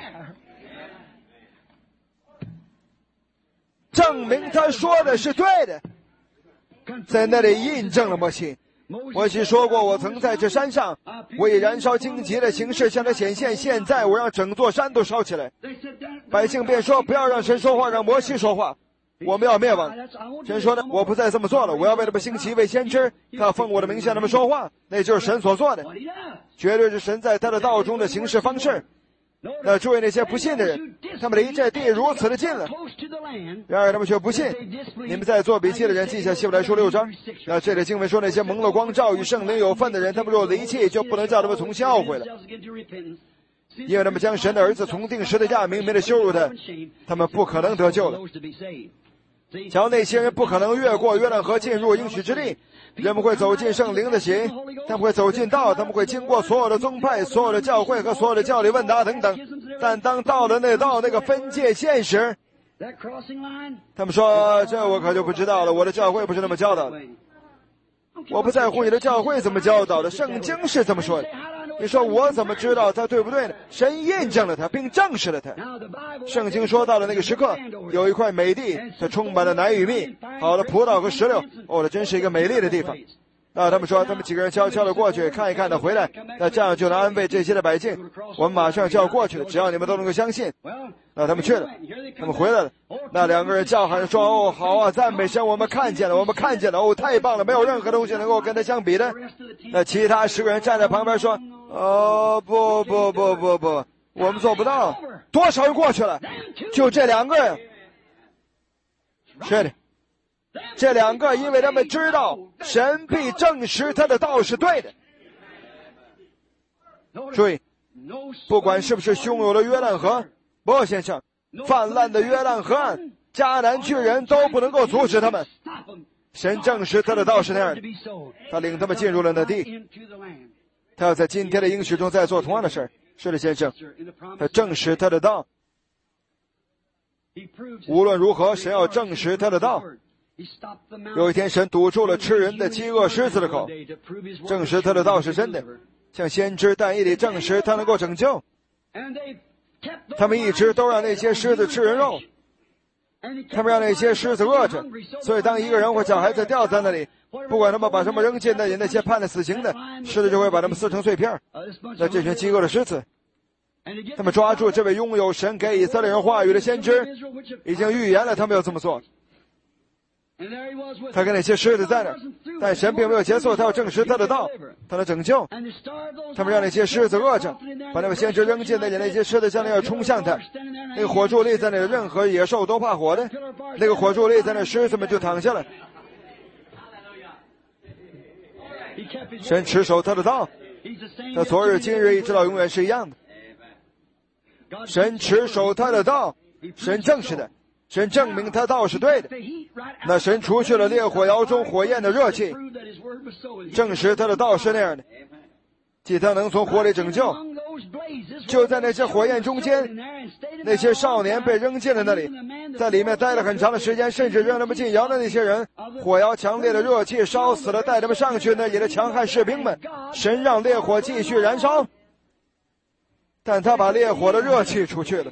证明他说的是对的，在那里印证了摩西。摩西说过，我曾在这山上，我以燃烧荆棘的形式向他显现，现在我让整座山都烧起来。百姓便说，不要让神说话，让摩西说话，我们要灭亡。神说的，我不再这么做了，我要为他们兴起一位先知，他奉我的名向他们说话，那就是神所做的，绝对是神在他的道中的行事方式。 那注意那些不信的人，他们离这地如此的近了，然而他们却不信。你们在做笔记的人记下希伯来书六章。那这里经文说，那些蒙了光照与圣灵有份的人，他们若离弃，就不能叫他们重新懊悔了，因为他们将神的儿子从定十字架明明的羞辱他，他们不可能得救了。瞧，那些人不可能越过约旦河进入应许之地，人们会走进圣灵的行，他们会走进道，他们会经过所有的宗派、所有的教会和所有的教理问答等等。但当到了那道那个分界线时，他们说，这我可就不知道了，我的教会不是那么教导的。我不在乎你的教会怎么教导的，圣经是这么说的。你说我怎么知道他对不对呢？神印证了他，并证实了他。圣经说到了那个时刻，有一块美地，它充满了奶与蜜，好的葡萄和石榴。哦，这真是一个美丽的地方。那他们说，他们几个人悄悄的过去看一看他回来，那这样就能安慰这些的百姓。我们马上就要过去了，只要你们都能够相信。那他们去了，他们回来了。那两个人叫喊说：“哦，好啊，赞美神！我们看见了，我们看见了！哦，太棒了！没有任何东西能够跟他相比的。”那其他十个人站在旁边说：“哦，不不不不不，我们做不到。多少人过去了？就这两个人。是的。”这两个，因为他们知道神必证实他的道是对的。注意，不管是不是汹涌的约旦河，不，先生，泛滥的约旦河岸，迦南巨人都不能够阻止他们。神证实他的道是那样的，他领他们进入了那地。他要在今天的应许中再做同样的事儿。是的，先生，他证实他的道。无论如何，神要证实他的道。有一天，神堵住了吃人的饥饿狮子的口，证实他的道是真的，像先知但以理证实他能够拯救。他们一直都让那些狮子吃人肉，他们让那些狮子饿着，所以当一个人或小孩子掉在那里，不管他们把什么扔进那里，那些判了死刑的狮子就会把他们撕成碎片。那这群饥饿的狮子，他们抓住这位拥有神给以色列人话语的先知，已经预言了他们要这么做。他跟那些狮子在那儿，但神并没有结束，他要证实他的道，他的拯救。他们让那些狮子饿着，把那个先知扔进那里，那些狮子向那儿冲向他。那个火柱立在那里，任何野兽都怕火的。那个火柱立在那，狮子们就躺下了。神持守他的道，他昨日今日一直到永远是一样的。神持守他的道，神证实的。神证明他道是对的，那神除去了烈火窑中火焰的热气，证实他的道是那样的，即他能从火里拯救。就在那些火焰中间，那些少年被扔进了那里，在里面待了很长的时间，甚至扔他们进窑的那些人，火窑强烈的热气烧死了带他们上去那里的强悍士兵们。神让烈火继续燃烧，但他把烈火的热气除去了。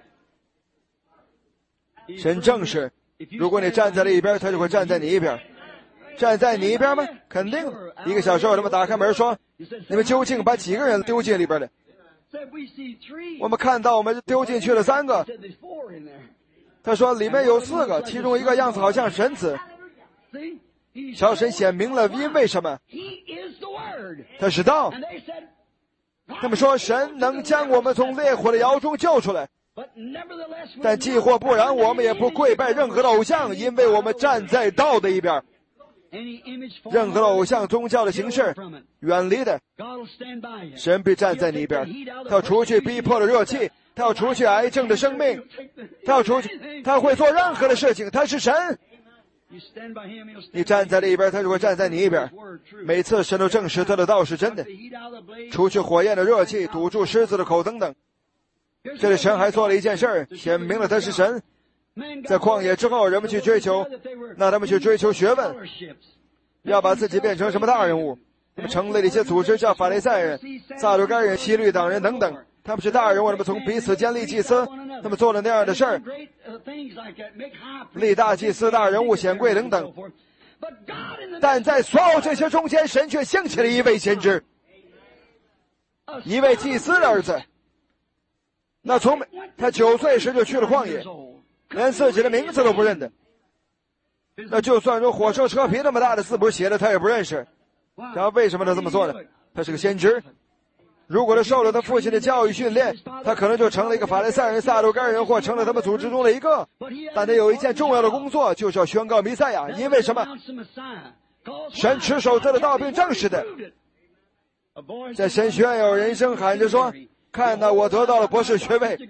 神证实，如果你站在了一边，他就会站在你一边。站在你一边吗？肯定。一个小时后，他们打开门说：“你们究竟把几个人丢进里边的？”我们看到我们丢进去了三个。他说里面有四个，其中一个样子好像神子。小神显明了，因为什么？他是道。他们说神能将我们从烈火的窑中救出来。但既或不然，我们也不跪拜任何的偶像，因为我们站在道的一边。任何的偶像宗教的形式，远离的，神必站在你一边。他要除去逼迫的热气，他要除去癌症的生命，他要除去，他会做任何的事情。他是神，你站在这一边，他就会站在你一边。每次神都证实他的道是真的，除去火焰的热气，堵住狮子的口等等。这里神还做了一件事儿，显明了他是神。在旷野之后，人们去追求，那他们去追求学问，要把自己变成什么大人物。他们成立了一些组织，叫法利赛人、撒都该人、希律党人等等。他们是大人物，他们从彼此间立祭司，他们做了那样的事儿，立大祭司、大人物、显贵等等。但在所有这些中间，神却兴起了一位先知，一位祭司的儿子。那从他九岁时就去了旷野，连自己的名字都不认得。那就算说火车车皮那么大的字不是写的，他也不认识。然后为什么他这么做呢？他是个先知， 如果他受了他父亲的教育训练，他可能就成了一个法利赛人、撒都该人，或成了他们组织中的一个。但他有一件重要的工作，就是要宣告弥赛亚。因为什么？神持守他的道并证实的。在神学院有人声喊着说：看哪，我得到了博士学位。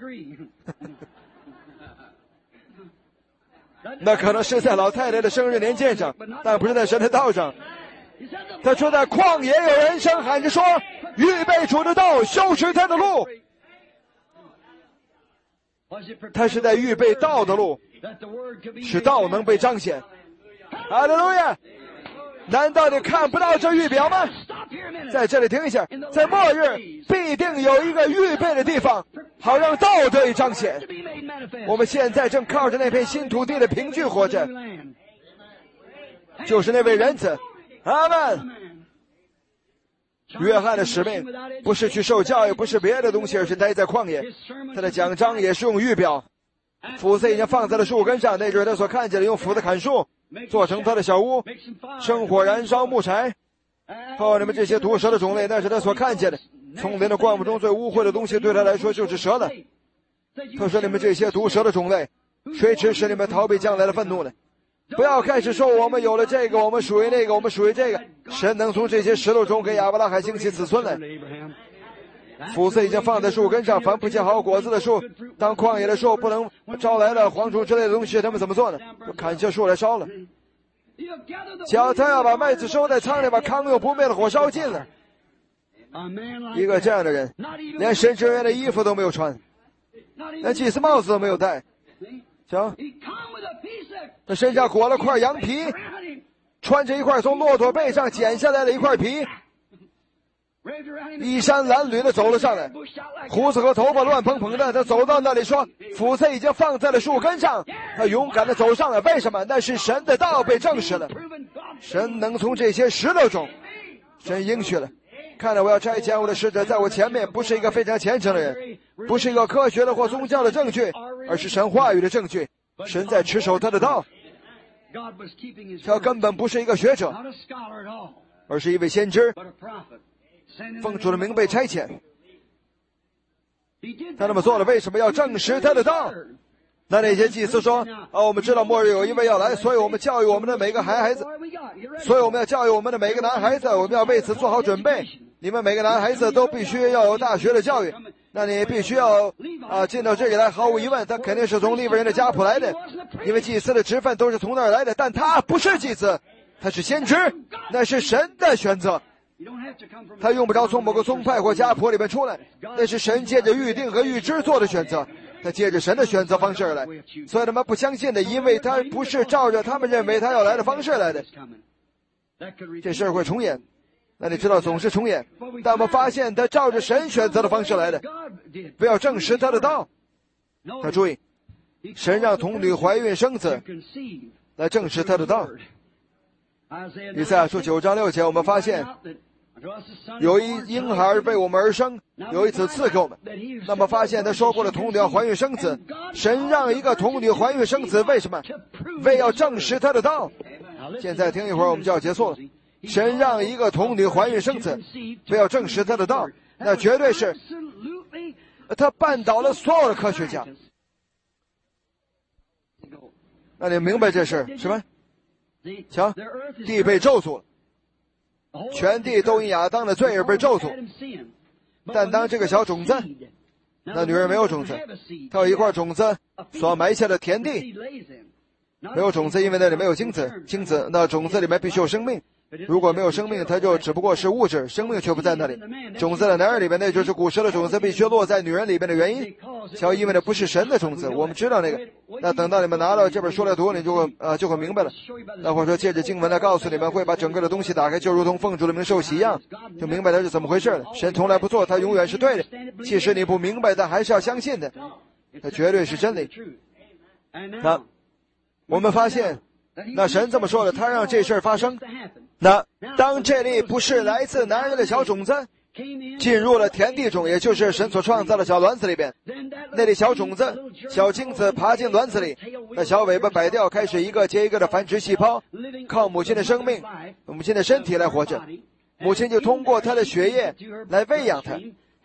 那可能是在老太太的生日年鉴上，但不是在神的道上。他说在旷野有人声喊着说：预备主的道，修直他的路。他是在预备道的路，使道能被彰显。哈利路亚！难道你看不到这预表吗？在这里停一下，在末日必定有一个预备的地方，好让道得以彰显。我们现在正靠着那片新土地的凭据活着，就是那位人子。阿们。约翰的使命不是去受教育，不是别的东西，而是待在旷野。他的讲章也是用预表，斧子已经放在了树根上，那就是他所看见的，用斧子砍树，做成他的小屋，生火燃烧木柴。哦，你们这些毒蛇的种类，那是他所看见的。丛林的灌木中最污秽的东西对他来说就是蛇了。他说你们这些毒蛇的种类，谁指使你们逃避将来的愤怒呢？不要开始说我们有了这个，我们属于那个，我们属于这个。神能从这些石头中给亚伯拉罕兴起子孙来。斧子已经放在树根上，凡不结好果子的树，当旷野的树不能招来了蝗虫之类的东西，他们怎么做呢？就砍下树来烧了。脚他要把麦子收在仓里，把糠用不灭的火烧尽了。一个这样的人，连神职人员的衣服都没有穿，连祭司帽子都没有戴。行，他身上裹了块羊皮，穿着一块从骆驼背上剪下来的一块皮，衣衫褴褛的走了上来，胡子和头发乱蓬蓬的。他走到那里说：斧子已经放在了树根上。他勇敢的走上来，为什么？那是神的道被证实了，神能从这些石头中，神应许了。看来我要差遣我的使者在我前面，不是一个非常虔诚的人，不是一个科学的或宗教的证据，而是神话语的证据。神在持守他的道，他根本不是一个学者，而是一位先知，奉主的名被差遣。他那么做了，为什么要证实他的道？那那些祭司说：哦，我们知道末日有一位要来，所以我们教育我们的每个孩孩子，所以我们要教育我们的每个男孩子，我们要为此做好准备。你们每个男孩子都必须要有大学的教育，那你必须要啊进到这里来。毫无疑问，他肯定是从利未人的家谱来的，因为祭司的职分都是从那儿来的。但他不是祭司，他是先知，那是神的选择。他用不着从某个宗派或家谱里面出来，那是神借着预定和预知做的选择。他借着神的选择方式而来，所以他们不相信的，因为他不是照着他们认为他要来的方式来的。这事儿会重演，那你知道总是重演，但我们发现他照着神选择的方式来的，不要证实他的道。要注意，神让童女怀孕生子来证实他的道。以赛亚书九章六节，我们发现有一婴孩为我们而生，有一子赐给我们。那么发现他说过了童女要怀孕生子，神让一个童女怀孕生子，为什么？为要证实他的道。现在听一会儿我们就要结束了。神让一个童女怀孕生子，为要证实他的道，那绝对是他绊倒了所有的科学家。那你明白这事是吧？瞧，地被咒诅了，全地都因亚当的罪而被咒诅。但当这个小种子，那女人没有种子，她有一块种子所埋下的田地，没有种子，因为那里没有精子，精子那种子里面必须有生命。如果没有生命，它就只不过是物质，生命却不在那里。种子在男人里面，那就是古时的种子必须落在女人里面的原因。瞧，因为那不是神的种子，我们知道那个。那等到你们拿到这本书来读，你就会呃就会明白了。那或者说借着经文来告诉你们，会把整个的东西打开，就如同奉主的名受洗一样，就明白它是怎么回事了。神从来不错，他永远是对的。即使你不明白，但还是要相信的，它绝对是真理。那我们发现，那神这么说的，他让这事儿发生。那当这粒不是来自男人的小种子进入了田地中，也就是神所创造的小卵子里边，那粒小种子小精子爬进卵子里，那小尾巴摆掉，开始一个接一个的繁殖细胞，靠母亲的生命母亲的身体来活着。母亲就通过她的血液来喂养她，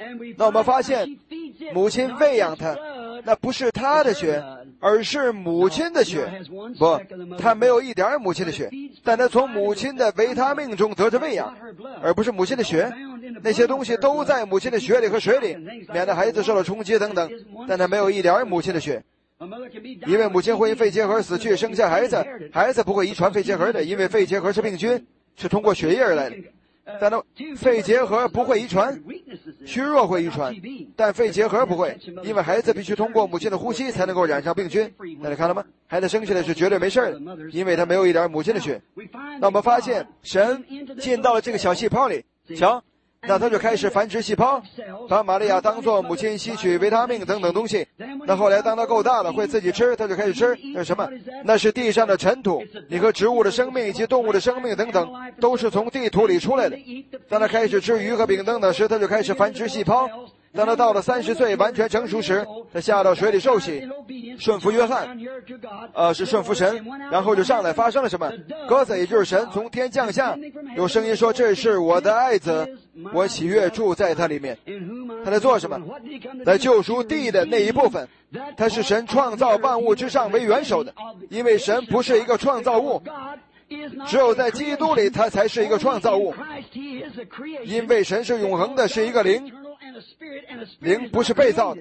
那我们发现，母亲喂养他，那不是他的血，而是母亲的血。不，他没有一点母亲的血，但他从母亲的维他命中得着喂养，而不是母亲的血。那些东西都在母亲的血里和水里，免得孩子受了冲击等等，但他没有一点母亲的血。因为母亲会因肺结核死去，生下孩子，孩子不会遗传肺结核的，因为肺结核是病菌，是通过血液而来的。但呢，肺结核不会遗传，虚弱会遗传，但肺结核不会，因为孩子必须通过母亲的呼吸才能够染上病菌。那你看了吗？孩子生下来是绝对没事的，因为他没有一点母亲的血。那我们发现，神进到了这个小细胞里，瞧，那他就开始繁殖细胞，把玛利亚当作母亲，吸取维他命等等东西。那后来当他够大了，会自己吃，他就开始吃。那是什么？那是地上的尘土。你和植物的生命以及动物的生命等等，都是从地土里出来的。当他开始吃鱼和饼等等时，他就开始繁殖细胞。当他到了三十岁完全成熟时，他下到水里受洗，顺服约翰，呃，是顺服神，然后就上来。发生了什么？鸽子，也就是神，从天降下，有声音说：“这是我的爱子，我喜悦住在他里面。”他在做什么？在救赎地的那一部分。他是神创造万物之上为元首的，因为神不是一个创造物，只有在基督里他才是一个创造物，因为神是永恒的，是一个灵，灵不是被造的，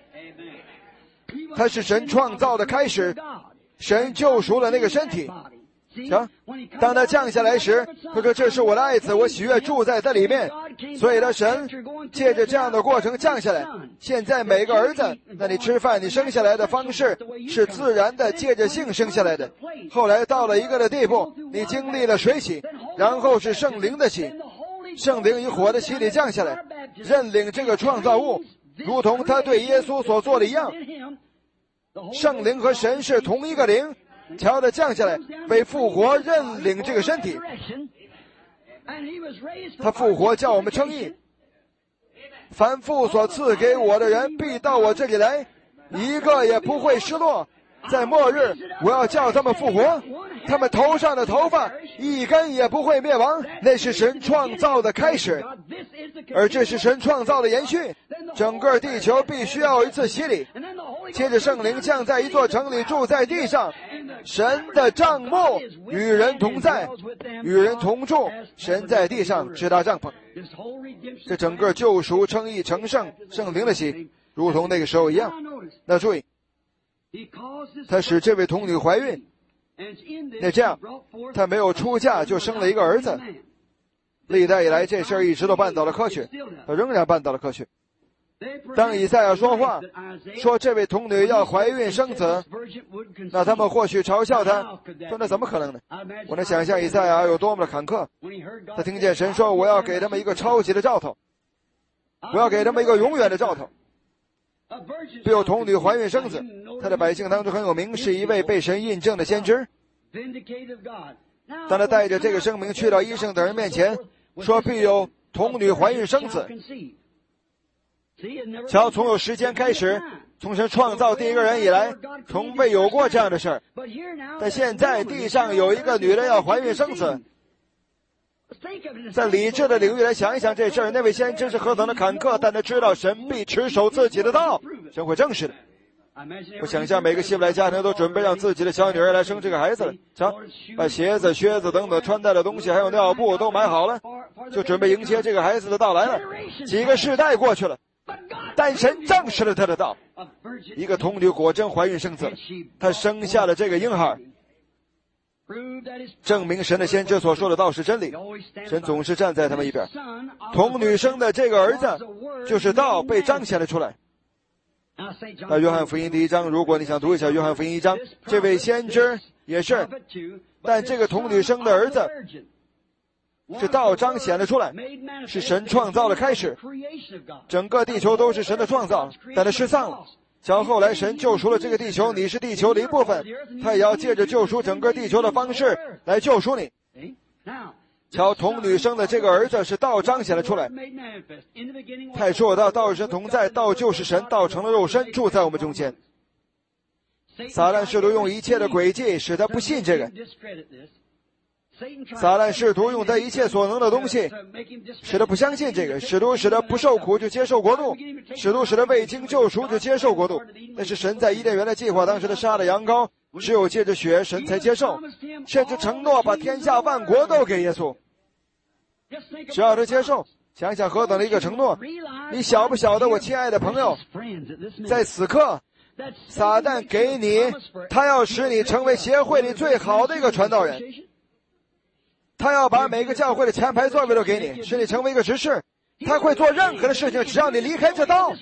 他是神创造的开始，神救赎了那个身体。瞧，当他降下来时，他说：“这是我的爱子，我喜悦住在他里面。”所以呢，神借着这样的过程降下来。现在每个儿子，那你吃饭，你生下来的方式是自然的，借着性生下来的。后来到了一个的地步，你经历了水洗，然后是圣灵的洗，圣灵以火的洗礼降下来，认领这个创造物，如同他对耶稣所做的一样。圣灵和神是同一个灵。瞧他降下来，被复活认领这个身体，他复活叫我们称义。凡父所赐给我的人，必到我这里来，一个也不会失落。在末日，我要叫他们复活，他们头上的头发一根也不会灭亡。那是神创造的开始，而这是神创造的延续。整个地球必须要有一次洗礼，接着圣灵降在一座城里，住在地上。神的帐幕与人同在，与人同住，神在地上支搭帐篷。这整个救赎、称义、成圣、圣灵的洗，如同那个时候一样。那注意，他使这位童女怀孕，那这样他没有出嫁就生了一个儿子。历代以来这事儿一直都绊倒了科学，他仍然绊倒了科学。当以赛亚说话说这位童女要怀孕生子，那他们或许嘲笑他，说那怎么可能呢？我能想象以赛亚有多么的坎坷。他听见神说：“我要给他们一个超级的兆头，我要给他们一个永远的兆头。”必有童女怀孕生子，他的百姓当中很有名，是一位被神印证的先知。当他带着这个声明去到医生等人面前，说必有童女怀孕生子。瞧，从有时间开始，从神创造第一个人以来，从未有过这样的事儿。但现在地上有一个女人要怀孕生子，在理智的领域来想一想这事儿，那位先知是何等的坎坷，但他知道神必持守自己的道，神会证实的。我想象每个希伯来家庭都准备让自己的小女儿来生这个孩子了。瞧，把鞋子、靴子等等穿戴的东西，还有尿布都买好了，就准备迎接这个孩子的到来了。几个世代过去了，但神证实了他的道，一个童女果真怀孕生子，她生下了这个婴孩，证明神的先知所说的道是真理。神总是站在他们一边。童女生的这个儿子就是道被彰显了出来。那约翰福音第一章，如果你想读一下约翰福音一章，这位先知也是，但这个童女生的儿子是道彰显了出来，是神创造的开始。整个地球都是神的创造，但它失丧了。瞧，后来神救赎了这个地球，你是地球的一部分，他也要借着救赎整个地球的方式来救赎你。瞧，童女生的这个儿子是道彰显了出来。太说道，道与神同在，道就是神，道成了肉身，住在我们中间。撒旦试图用一切的诡计使他不信这个。 撒旦试图用他一切所能的东西，使他不相信这个，试图使他不受苦就接受国度，试图使他未经救赎就接受国度。但是神在伊甸园的计划，当时他杀了羊羔，只有借着血神才接受，甚至承诺把天下万国都给耶稣，只要他接受。想想何等的一个承诺！你晓不晓得，我亲爱的朋友，在此刻撒旦给你，他要使你成为协会里最好的一个传道人，他要把每个教会的前排座位都给你，使你成为一个执事，他会做任何的事情，只要你离开这道。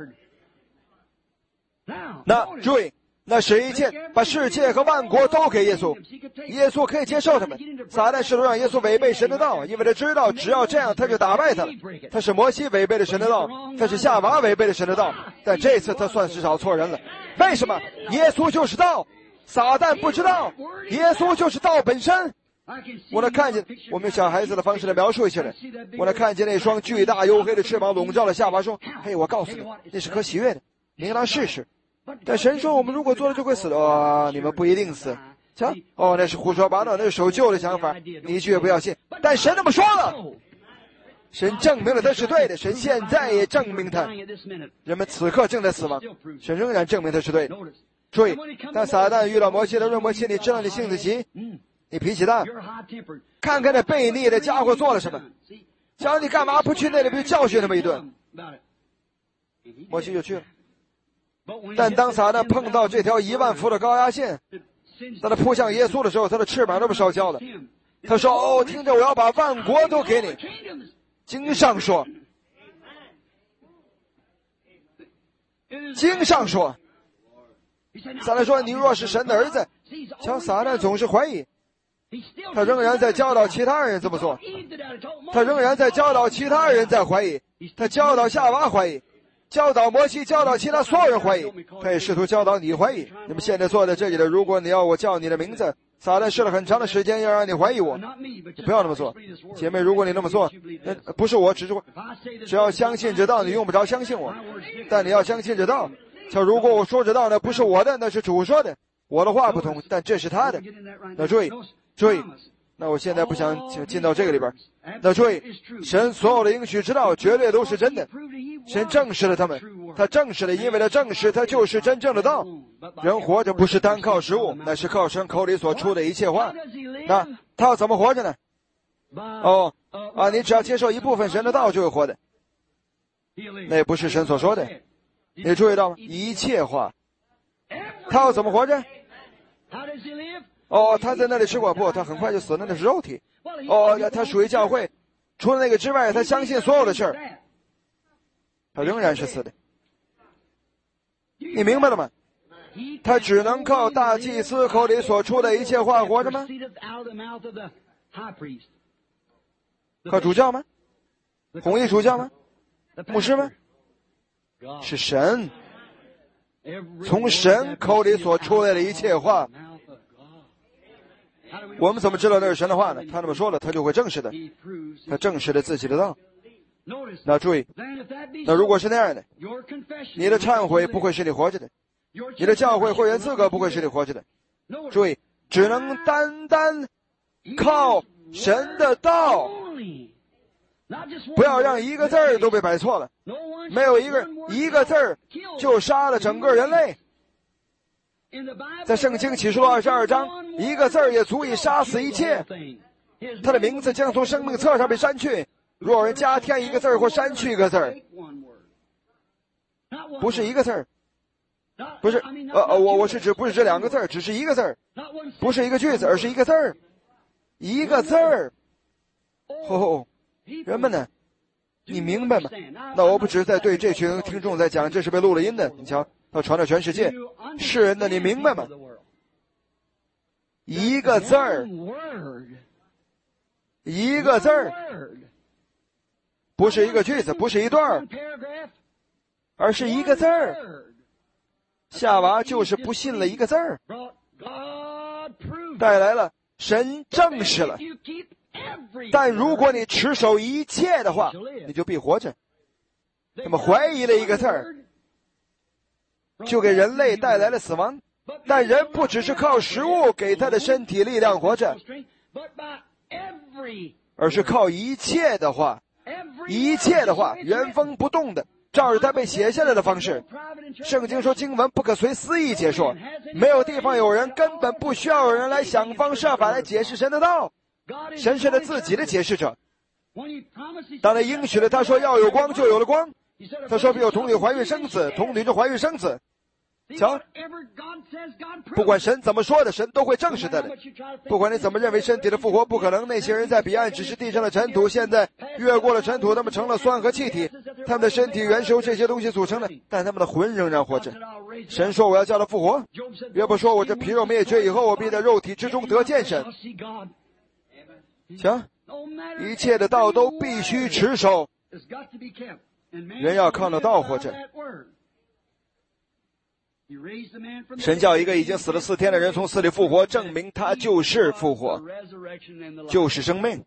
那注意，那使一切把世界和万国都给耶稣，耶稣可以接受他们。撒旦试图让耶稣违背神的道，因为他知道只要这样他就打败他了。他是摩西违背了神的道，他是夏娃违背了神的道，但这次他算是找错人了。为什么？耶稣就是道，撒旦不知道，耶稣就是道本身。我能看见，我们用小孩子的方式来描述一下来，我能看见那双巨大黝黑的翅膀笼罩了夏娃，说：嘿，我告诉你，那是可喜悦的，你应当试试。但神说，我们如果做了就会死的。哦，你们不一定死。瞧，哦，那是胡说八道，那是守旧的想法，你一句也不要信。但神那么说了，神证明了他是对的，神现在也证明他。人们此刻正在死亡，神仍然证明他是对的。注意，当撒旦遇到摩西的论摩西，你知道你性子急，你脾气大，看看那悖逆的家伙做了什么，叫你干嘛不去那里去教训他们一顿？摩西就去了。但当撒旦碰到这条一万伏的高压线，当他扑向耶稣的时候，他的翅膀都被烧焦了。他说：哦，听着，我要把万国都给你。经上说，经上说，撒旦说，你若是神的儿子。瞧，撒旦总是怀疑，他仍然在教导其他人这么做，他仍然在教导其他人在怀疑，他教导夏娃怀疑，教导摩西，教导其他所有人怀疑，他也试图教导你怀疑。你们现在坐在这里的，如果你要我叫你的名字，撒旦试了很长的时间要让你怀疑我，你不要那么做。姐妹，如果你那么做，那不是我，只是我，只要相信这道，你用不着相信我，但你要相信这道。像如果我说这道呢，不是我的，那是主说的，我的话不同，但这是他的。那注意，注意。那我现在不想进到这个里边。那注意，神所有的应许之道绝对都是真的，神证实了他们，他证实了，因为他证实他就是真正的道。人活着不是单靠食物，那是靠神口里所出的一切话。那他要怎么活着呢？哦啊，你只要接受一部分神的道就会活的，那也不是神所说的。你注意到吗？一切话。他要怎么活着？哦，他在那里吃过，不，他很快就死了，那是肉体。哦，他属于教会，除了那个之外，他相信所有的事儿，他仍然是死的。你明白了吗？他只能靠大祭司口里所出的一切话活着吗？靠主教吗？红衣主教吗？牧师吗？是神，从神口里所出来的一切话。我们怎么知道那是神的话呢？他那么说了，他就会证实的，他证实了自己的道。那注意，那如果是那样的，你的忏悔不会使你活着的，你的教会会员资格不会使你活着的。注意，只能单单靠神的道，不要让一个字儿都被摆错了，没有一个一个字儿就杀了整个人类。在圣经启示录二十二章，一个字儿也足以杀死一切。他的名字将从生命册上被删去，若有人加添一个字儿或删去一个字儿，不是一个字儿，不是呃呃，我我是指不是这两个字儿，只是一个字儿，不是一个句子，而是一个字儿，一个字儿。哦，人们呢？你明白吗？那我不只是在对这群听众在讲，这是被录了音的。你瞧，他传到全世界，世人的，你明白吗？一个字儿，一个字儿，不是一个句子，不是一段，而是一个字儿。夏娃就是不信了一个字儿，带来了神证实了。但如果你持守一切的话，你就必活着。那么怀疑了一个字儿，就给人类带来了死亡。但人不只是靠食物给他的身体力量活着， 而是靠一切的话，一切的话原封不动的照着它被写下来的方式。圣经说经文不可随私意解说，没有地方有人，根本不需要有人来想方设法来解释神的道。神是他自己的解释者。当他应许了，他说要有光就有了光，他说必有童女怀孕生子，童女就怀孕生子。瞧，不管神怎么说的，神都会证实他的。不管你怎么认为身体的复活不可能，那些人在彼岸只是地上的尘土，现在越过了尘土，他们成了酸和气体，他们的身体原是由这些东西组成的，但他们的魂仍然活着。神说我要叫他复活，约伯说我这皮肉灭绝以后，我必在肉体之中得见神。瞧，一切的道都必须持守，人要靠那道活着。神叫一个已经死了四天的人从死里复活，证明他就是复活，就是生命。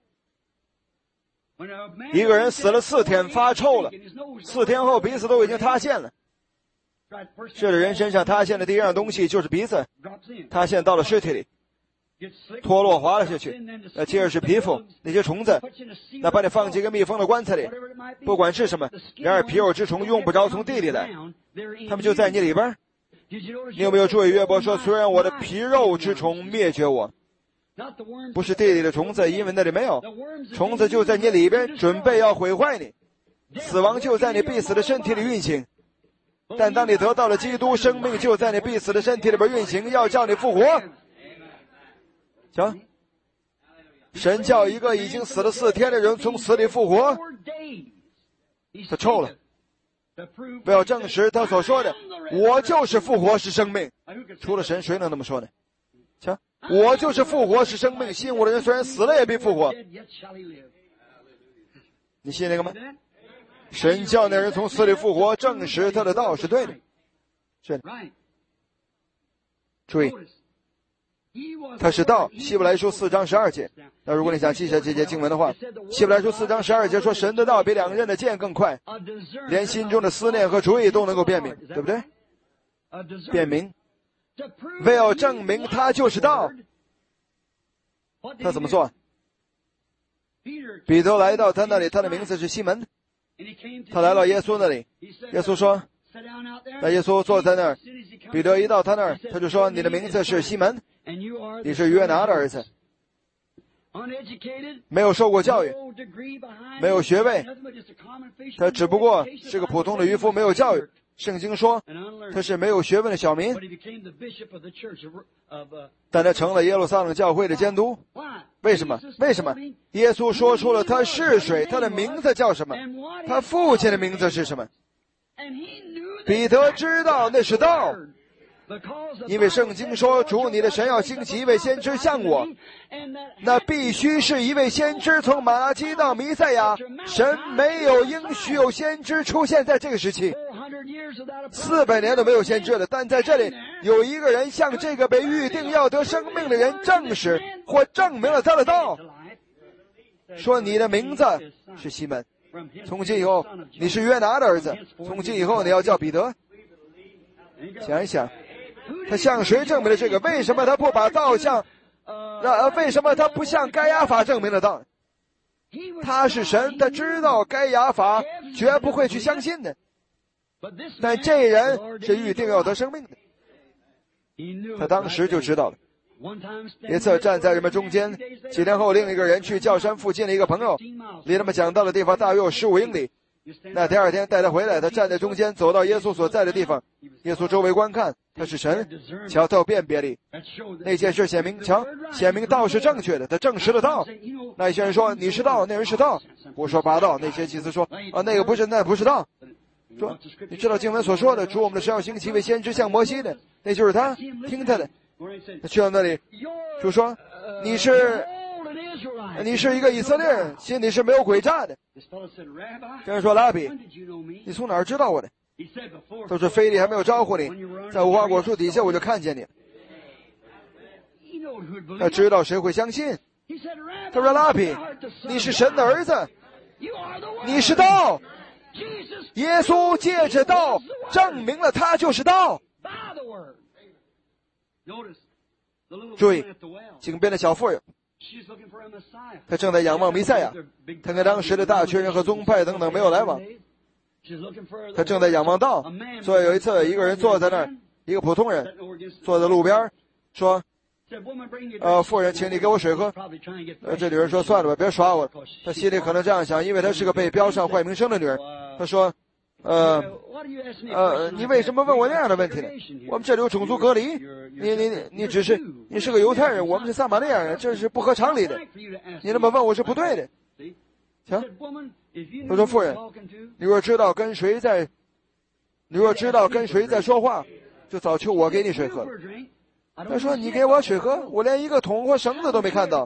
一个人死了四天发臭了，四天后鼻子都已经塌陷了。这个人身上塌陷的第一样东西就是鼻子，塌陷到了尸体里，脱落滑了下去。呃，接着是皮肤，那些虫子，那把你放进一个密封的棺材里，不管是什么。然而皮肉之虫用不着从地里来，他们就在你里边。你有没有注意约伯说，虽然我的皮肉之虫灭绝我，不是地里的虫子，因为那里没有虫子，就在你里边准备要毁坏你，死亡就在你必死的身体里运行。但当你得到了基督，生命就在你必死的身体里边运行，要叫你复活。瞧，神叫一个已经死了四天的人从死里复活，他臭了，不要证实他所说的我就是复活是生命。除了神谁能那么说呢？瞧，我就是复活是生命，信我的人虽然死了也必复活。你信那个吗？神叫那人从死里复活，证实他的道是对的，是的。注意，他是道。希伯来书四章十二节。那如果你想记下这节经文的话，希伯来书四章十二节说，神的道比两刃的剑更快，连心中的思念和主意都能够辨明，对不对？辨明，为要证明他就是道。他怎么做？彼得来到他那里，他的名字是西门，他来到耶稣那里，耶稣说，那耶稣坐在那儿，彼得一到他那儿，他就说，你的名字是西门，你是约拿的儿子，没有受过教育，没有学位，他只不过是个普通的渔夫，没有教育。圣经说他是没有学问的小民，但他成了耶路撒冷教会的监督。为什么？为什么？耶稣说出了他是谁，他的名字叫什么，他父亲的名字是什么。彼得知道那是道，因为圣经说，主你的神要兴起一位先知像我，那必须是一位先知，从马拉基到弥赛亚。神没有应许有先知出现在这个时期，四百年都没有先知了，但在这里有一个人向这个被预定要得生命的人证实或证明了他的道，说你的名字是西门，从今以后你是约拿的儿子，从今以后你要叫彼得。想一想，他向谁证明了这个？为什么他不把道向那为什么他不向该亚法证明了道？他是神，他知道该亚法绝不会去相信的，但这人是预定要得生命的，他当时就知道了。一次站在人们中间，几天后另一个人去教山附近的一个朋友，离他们讲道的地方大约有十五英里。那第二天带他回来，他站在中间，走到耶稣所在的地方，耶稣周围观看，他是神，瞧他有辨别力。那件事显明，瞧显明道是正确的，他证实了道。那些人说你是道，那人是道，胡说八道。那些祭司说啊，那个不是，那不是道。说你知道经文所说的，主我们的神要兴起一位先知像摩西的，那就是他，听他的。他去到那里就说你是你是一个以色列人，心里是没有诡诈的。这人说拉比，你从哪儿知道我的？都是非利还没有招呼你，在无花果树底下我就看见你。他知道谁会相信。他说拉比，你是神的儿子，你是道。耶稣借着道证明了他就是道。注意，井边的小妇人， 他正在仰望弥赛亚，他跟当时的大群人和宗派等等没有来往。他正在仰望道，所以有一次，一个人坐在那儿，一个普通人坐在路边，说：“呃，妇人，请你给我水喝。”呃，这女人说：“算了吧，别耍我了。”他心里可能这样想，因为她是个被标上坏名声的女人。他说：“呃，呃，你为什么问我那样的问题呢？我们这里有种族隔离，你你你你只是你是个犹太人，我们是撒玛利亚人，这是不合常理的。你那么问我是不对的。”行，他说：“妇人，你若知道跟谁在，你若知道跟谁在说话，就早求我给你水喝了。”他说：“你给我水喝，我连一个桶或绳子都没看到，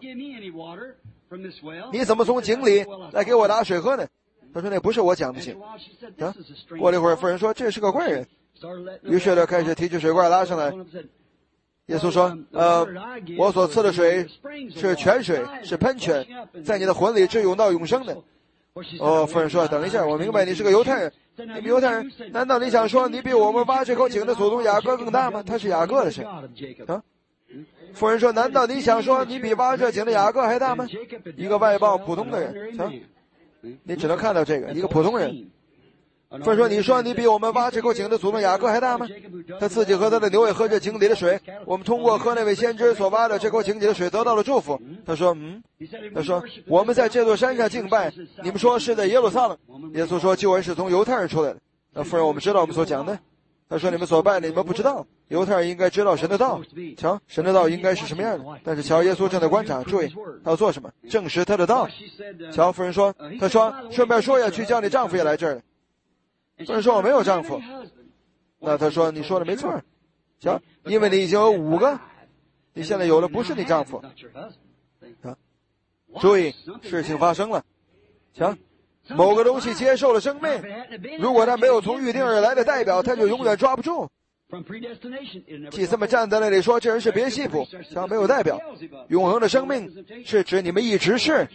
你怎么从井里来给我打水喝呢？”他说：“那不是我讲的井。”啊，过了一会儿，妇人说：“这是个怪人。”于是他开始提起水罐拉上来。耶稣说：“呃，我所赐的水是泉水，是喷泉，在你的魂里直涌到永生的。”哦，妇人说：“等一下，我明白你是个犹太人。你们犹太人，难道你想说你比我们挖这口井的祖宗雅各更大吗？他是雅各的神。”啊，妇人说：“难道你想说你比挖这井的雅各还大吗？”一个外邦普通的人，啊，你只能看到这个一个普通人。妇人说：“你说你比我们挖这口井的祖宗雅各还大吗？他自己和他的牛也喝这井里的水，我们通过喝那位先知所挖的这口井里的水得到了祝福。”他说：“嗯。”他说：“我们在这座山上敬拜，你们说是在耶路撒冷。”耶稣说：“救恩是从犹太人出来的。”那妇人，我们知道我们所讲的。他说：“你们所拜的，你们不知道。犹太人应该知道神的道。瞧，神的道应该是什么样的？但是瞧，耶稣正在观察，注意他要做什么，证实他的道。瞧，妇人说：“他说顺便说下去，叫你丈夫也来这儿了。”妇人说：“我没有丈夫。”那他说：“你说的没错。瞧，因为你已经有五个，你现在有的不是你丈夫。”啊，注意，事情发生了。瞧，某个东西接受了生命，如果他没有从预定而来的代表，他就永远抓不住。祭司们站在那里说：“这人是别西卜。”瞧，没有代表。永恒的生命是指你们一直是。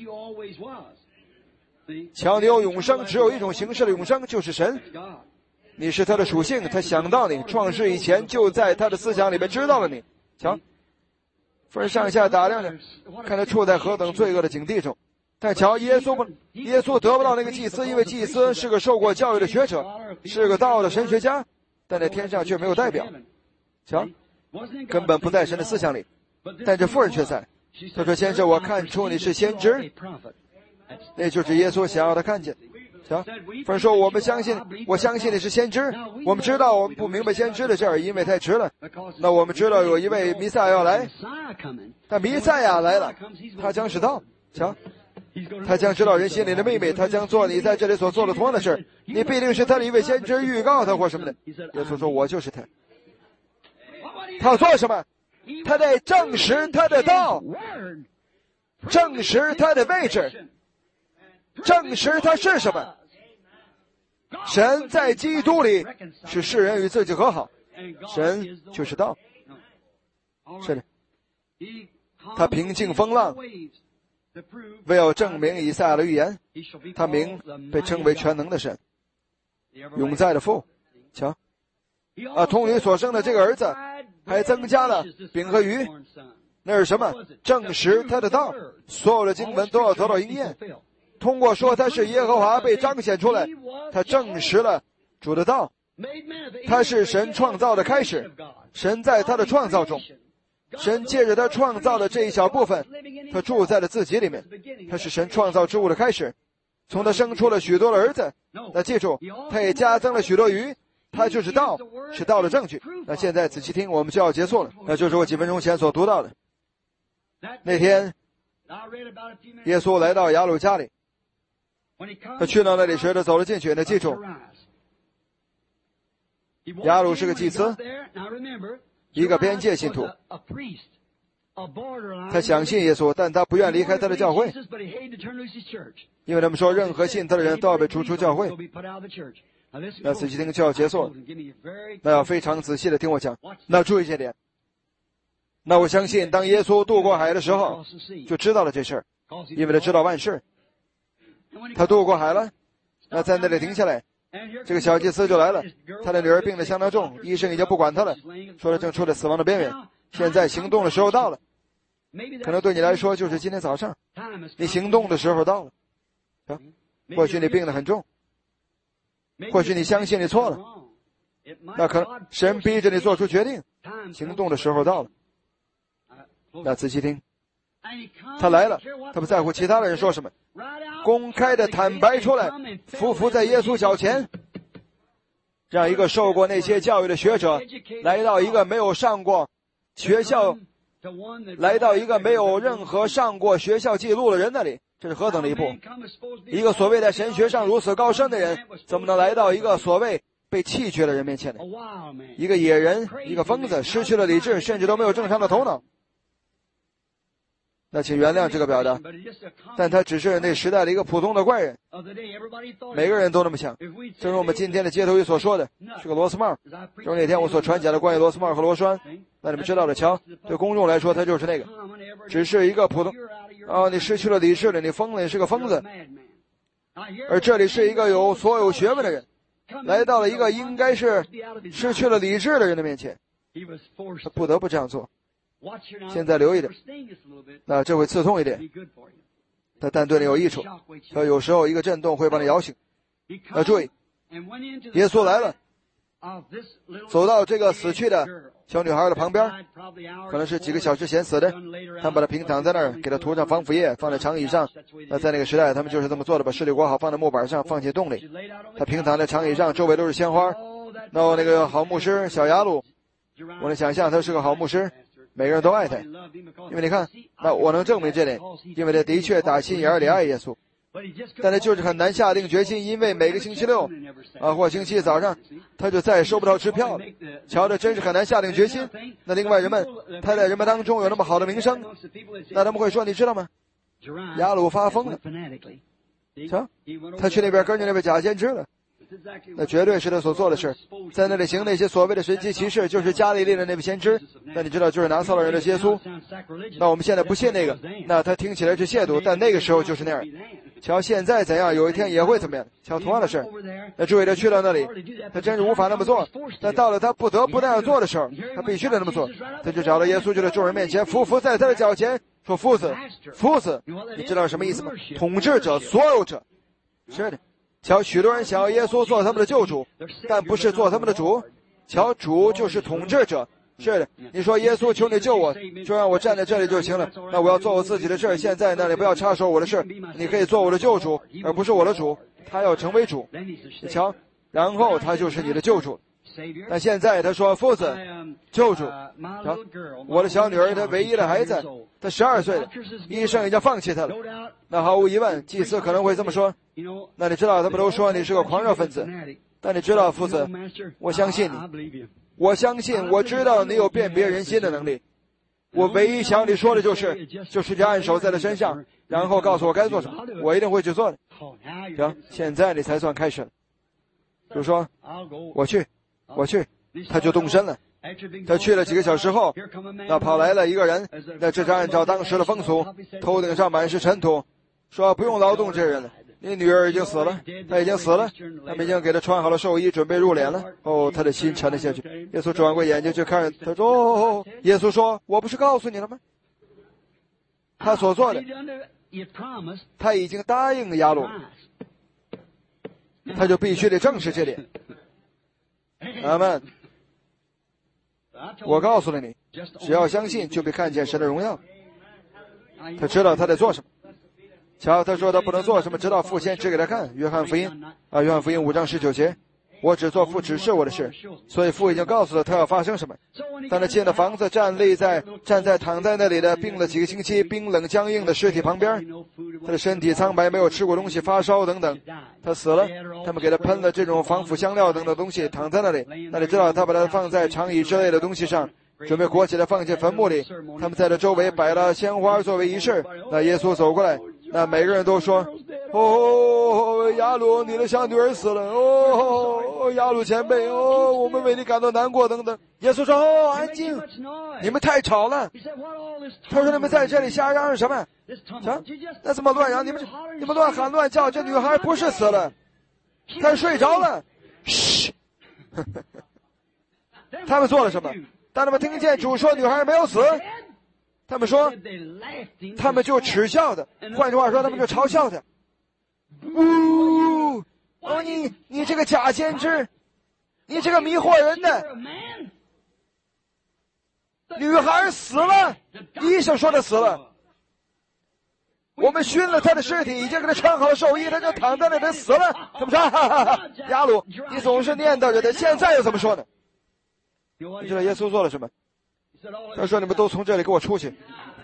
瞧，你有永生，只有一种形式的永生，就是神。你是他的属性，他想到你，创世以前就在他的思想里面知道了你。瞧，妇人上下打量着，看他处在何等罪恶的境地中。但瞧，耶稣不，耶稣得不到那个祭司，因为祭司是个受过教育的学者，是个道的神学家，但在天上却没有代表。瞧，根本不在神的思想里，但这妇人却在。他说：“先生，我看出你是先知。”那就是耶稣想要他看见。瞧，妇人说：“我们相信，我相信你是先知。我们知道我们不明白先知的事儿，因为太迟了。那我们知道有一位弥赛亚要来，但弥赛亚来了，他将是道。瞧，他将知道人心里的秘密，他将做你在这里所做的同样的事。你必定是他的一位先知，预告他或什么的。”耶稣说：“我就是他。”他要做什么？他在证实他的道，证实他的位置，证实他是什么。神在基督里使世人与自己和好，神就是道。是的，他平静风浪，为要证明以赛亚的预言，他名被称为全能的神，永在的父。瞧，啊，童女所生的这个儿子还增加了饼和鱼，那是什么？证实他的道。所有的经文都要得到应验，通过说他是耶和华被彰显出来，他证实了主的道。他是神创造的开始，神在他的创造中，神借着他创造的这一小部分，他住在了自己里面。他是神创造之物的开始，从他生出了许多的儿子。那记住，他也加增了许多鱼，他就是道，是道的证据。那现在仔细听，我们就要结束了。那就是我几分钟前所读到的。那天耶稣来到雅鲁家里，他去到那里时，他走了进去。那记住，雅鲁是个祭司，一个边界信徒，他相信耶稣，但他不愿离开他的教会，因为他们说任何信他的人都要被逐出教会。那仔细听就要结束了，那要非常仔细的听我讲。那注意这点。那我相信当耶稣渡过海的时候就知道了这事儿，因为他知道万事。他渡过海了，那在那里停下来，这个小祭司就来了。他的女儿病得相当重，医生已经不管他了，说他正处在死亡的边缘，现在行动的时候到了。 可能对你来说就是今天早上，你行动的时候到了。啊，或许你病得很重，或许你相信你错了，那可能神逼着你做出决定，行动的时候到了。那仔细听，他来了，他不在乎其他的人说什么，公开的坦白出来，匍匐在耶稣脚前，让一个受过那些教育的学者来到一个没有上过学校，来到一个没有任何上过学校记录的人那里，这是何等的一步！一个所谓在神学上如此高深的人，怎么能来到一个所谓被弃绝的人面前呢？一个野人，一个疯子，失去了理智，甚至都没有正常的头脑。那请原谅这个表达，但他只是那时代的一个普通的怪人，每个人都那么想。正如我们今天的街头语所说的，是个螺丝帽。正如那天我所传讲的关于螺丝帽和螺栓，那你们知道的，瞧，对公众来说，他就是那个，只是一个普通。哦，你失去了理智了，你疯了，你是个疯子。而这里是一个有所有学问的人，来到了一个应该是失去了理智的人的面前，他不得不这样做。现在留意点，那这会刺痛一点，但但对你有益处。他有时候一个震动会把你摇醒。那注意，耶稣来了，走到这个死去的小女孩的旁边，可能是几个小时前死的，他们把她平躺在那儿，给她涂上防腐液，放在长椅上。那在那个时代，他们就是这么做的，把势力裹好，放在木板上，放进洞里。她平躺在长椅上，周围都是鲜花。然后那个好牧师小雅鲁，我能想象他是个好牧师。每个人都爱他，因为你看，那我能证明这点，因为他的确打心眼里爱耶稣，但他就是很难下定决心，因为每个星期六啊或星期早上，他就再也收不到支票了。瞧着真是很难下定决心。那另外人们，他在人们当中有那么好的名声，那他们会说，你知道吗？雅鲁发疯了，瞧，他去那边跟着那边假先知了。那绝对是他所做的事，在那里行那些所谓的神奇奇事，就是加利利的那位先知。那你知道，就是拿撒勒人的耶稣。那我们现在不信那个，那他听起来是亵渎，但那个时候就是那样。瞧现在怎样，有一天也会怎么样。瞧同样的事，那注意他去到那里，他真是无法那么做，但到了他不得不那样做的时候，他必须得那么做。他就找到耶稣，就在众人面前匍匐在他的脚前，说：“夫子，夫子，你知道什么意思吗？统治者，所有者。”是的。瞧，许多人想要耶稣做他们的救主，但不是做他们的主。瞧，主就是统治者。是的，你说耶稣，求你救我，就让我站在这里就行了。那我要做我自己的事，现在那里不要插手我的事。你可以做我的救主，而不是我的主。他要成为主。瞧，然后他就是你的救主。那现在他说：“夫子，救主，瞧，我的小女儿，她唯一的孩子，她十二岁了，医生已经放弃她了。那毫无疑问，祭司可能会这么说。那你知道，他们都说你是个狂热分子。但你知道，夫子，我相信你，我相信，我知道你有辨别人心的能力。我唯一想你说的就是，就是去按手在他身上，然后告诉我该做什么，我一定会去做的。行，现在你才算开始了。就说，我去。”我去，他就动身了。他去了几个小时后，那跑来了一个人，那这是按照当时的风俗，头顶上满是尘土，说不用劳动这人了，你女儿已经死了，她已经死了，他们已经给她穿好了寿衣，准备入殓了。哦，他的心沉了下去。耶稣转过眼睛去看他说：“哦，耶稣说，我不是告诉你了吗？他所做的，他已经答应亚鲁，他就必须得证实这点。”阿们，我告诉了你，只要相信，就会看见神的荣耀。他知道他在做什么。瞧，他说他不能做什么，直到父先指给他看。约翰福音啊，约翰福音五章十九节，我只做父指示我的事，所以父已经告诉了他要发生什么。当他进了房子，站立在站在躺在那里的病了几个星期、冰冷僵硬的尸体旁边，他的身体苍白，没有吃过东西，发烧等等，他死了。他们给他喷了这种防腐香料等等东西，躺在那里。那你知道，他把他放在长椅之类的东西上，准备裹起来放进坟墓里。他们在这周围摆了鲜花作为仪式。那耶稣走过来，那每个人都说：“哦，雅鲁，你的小女儿死了。哦，雅鲁前辈，哦，我们为你感到难过等等。”耶稣说：“哦，安静，你们太吵了。”他说：“你们在这里瞎嚷嚷什么？啊，那怎么乱嚷？你们你们乱喊乱叫，这女孩不是死了，她睡着了。”嘘，他们做了什么？当他们听见主说女孩没有死， 他们说，他们就耻笑的，换句话说，他们就嘲笑他。呜、哦，你你这个假先知，你这个迷惑人的，女孩死了，医生说她死了，我们熏了她的尸体，已经给她穿好了寿衣，她就躺在那里死了。他们说，哈哈哈，雅鲁，你总是念叨着的，现在又怎么说呢？你知道耶稣做了什么？他说：“你们都从这里给我出去。”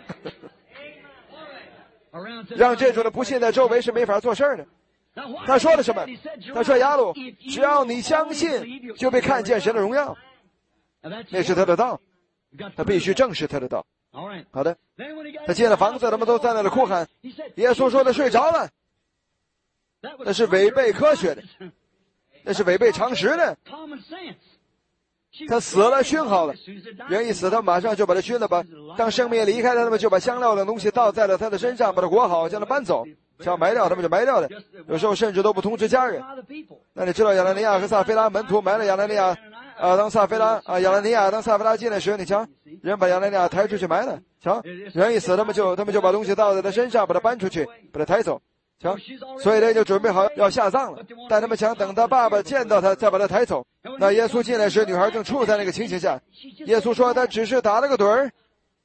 让这种的不信在周围是没法做事的。他说了什么？他说：“雅鲁，只要你相信，就被看见神的荣耀。”那是他的道，他必须正视他的道。好的，他进了房子，他们都在那里哭喊。耶稣说他睡着了，那是违背科学的，那是违背常识的。他死了，熏好了。人一死，他马上就把他熏了吧。当生命离开他，他们就把香料的东西倒在了他的身上，把他裹好，将他搬走。想埋掉，他们就埋掉了。有时候甚至都不通知家人。那你知道亚拿尼亚和撒非拉门徒埋了亚拿尼亚啊，当撒非拉啊，亚拿尼亚当撒非拉进来时，你瞧，人把亚拿尼亚抬出去埋了。瞧，人一死，他们就他们就把东西倒在他身上，把他搬出去，把他抬走。瞧，所以他就准备好要下葬了，但他们想等他爸爸见到他，再把他抬走。那耶稣进来时，女孩正处在那个情形下。耶稣说他只是打了个盹儿。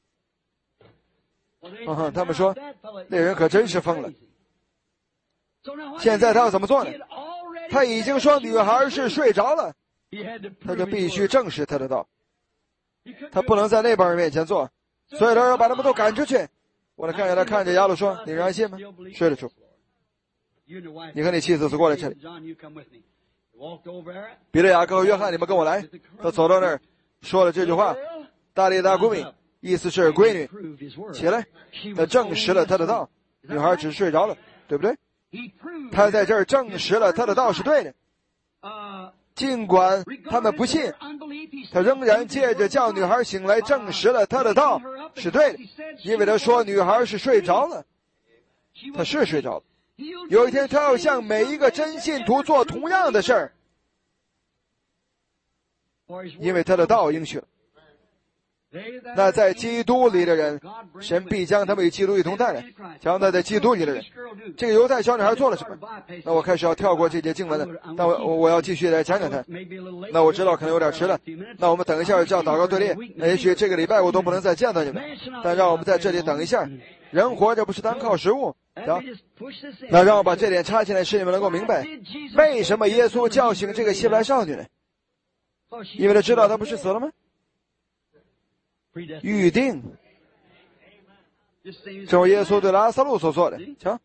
嗯，他们说那人可真是疯了。现在他要怎么做呢？他已经说女孩是睡着了，他就必须正视他的道。他不能在那帮人面前做，所以他要把他们都赶出去。我来看见他看着雅鲁说：“你仍然信吗？睡得住。你和你妻子是过来这里。彼得、雅各和约翰，你们跟我来。”他走到那儿，说了这句话：“大力大姑米，意思是闺女，起来。”他证实了他的道，女孩只是睡着了，对不对？他在这儿证实了他的道是对的，尽管他们不信，他仍然借着叫女孩醒来证实了他的道是对的，因为他说女孩是睡着了，他是睡着了。有一天他要向每一个真信徒做同样的事儿，因为他的道应许了。那在基督里的人，神必将他们与基督一同带来。瞧，那在基督里的人，这个犹太小女孩做了什么？那我开始要跳过这节经文了，但我我要继续来讲讲它。那我知道可能有点迟了，那我们等一下叫祷告队列。那也许这个礼拜我都不能再见到你们，但让我们在这里等一下。人活着不是单靠食物。行，那让我把这点插进来，使你们能够明白为什么耶稣叫醒这个希伯来少女呢？因为他知道她不是死了吗？预定，正如耶稣对拉撒路所做的。瞧，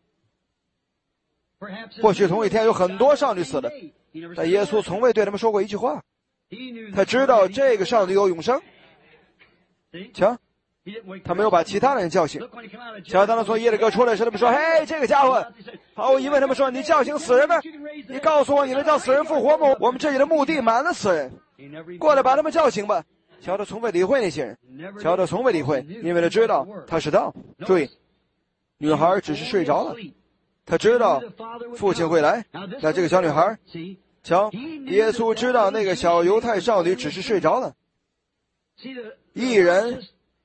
或许同一天有很多少女死了，但耶稣从未对他们说过一句话。他知道这个少女有永生。瞧，他没有把其他人叫醒。瞧，当他从耶利哥出来时，他们说：“嘿，这个家伙！”毫无疑问，他们说：“你叫醒死人吗？你告诉我，你能叫死人复活吗？我们这里的墓地满了死人，过来把他们叫醒吧。”乔他从未理会那些人，乔他从未理会，因为他知道他是道。注意，女孩只是睡着了，他知道父亲会来。那这个小女孩，瞧，耶稣知道那个小犹太少女只是睡着了。义人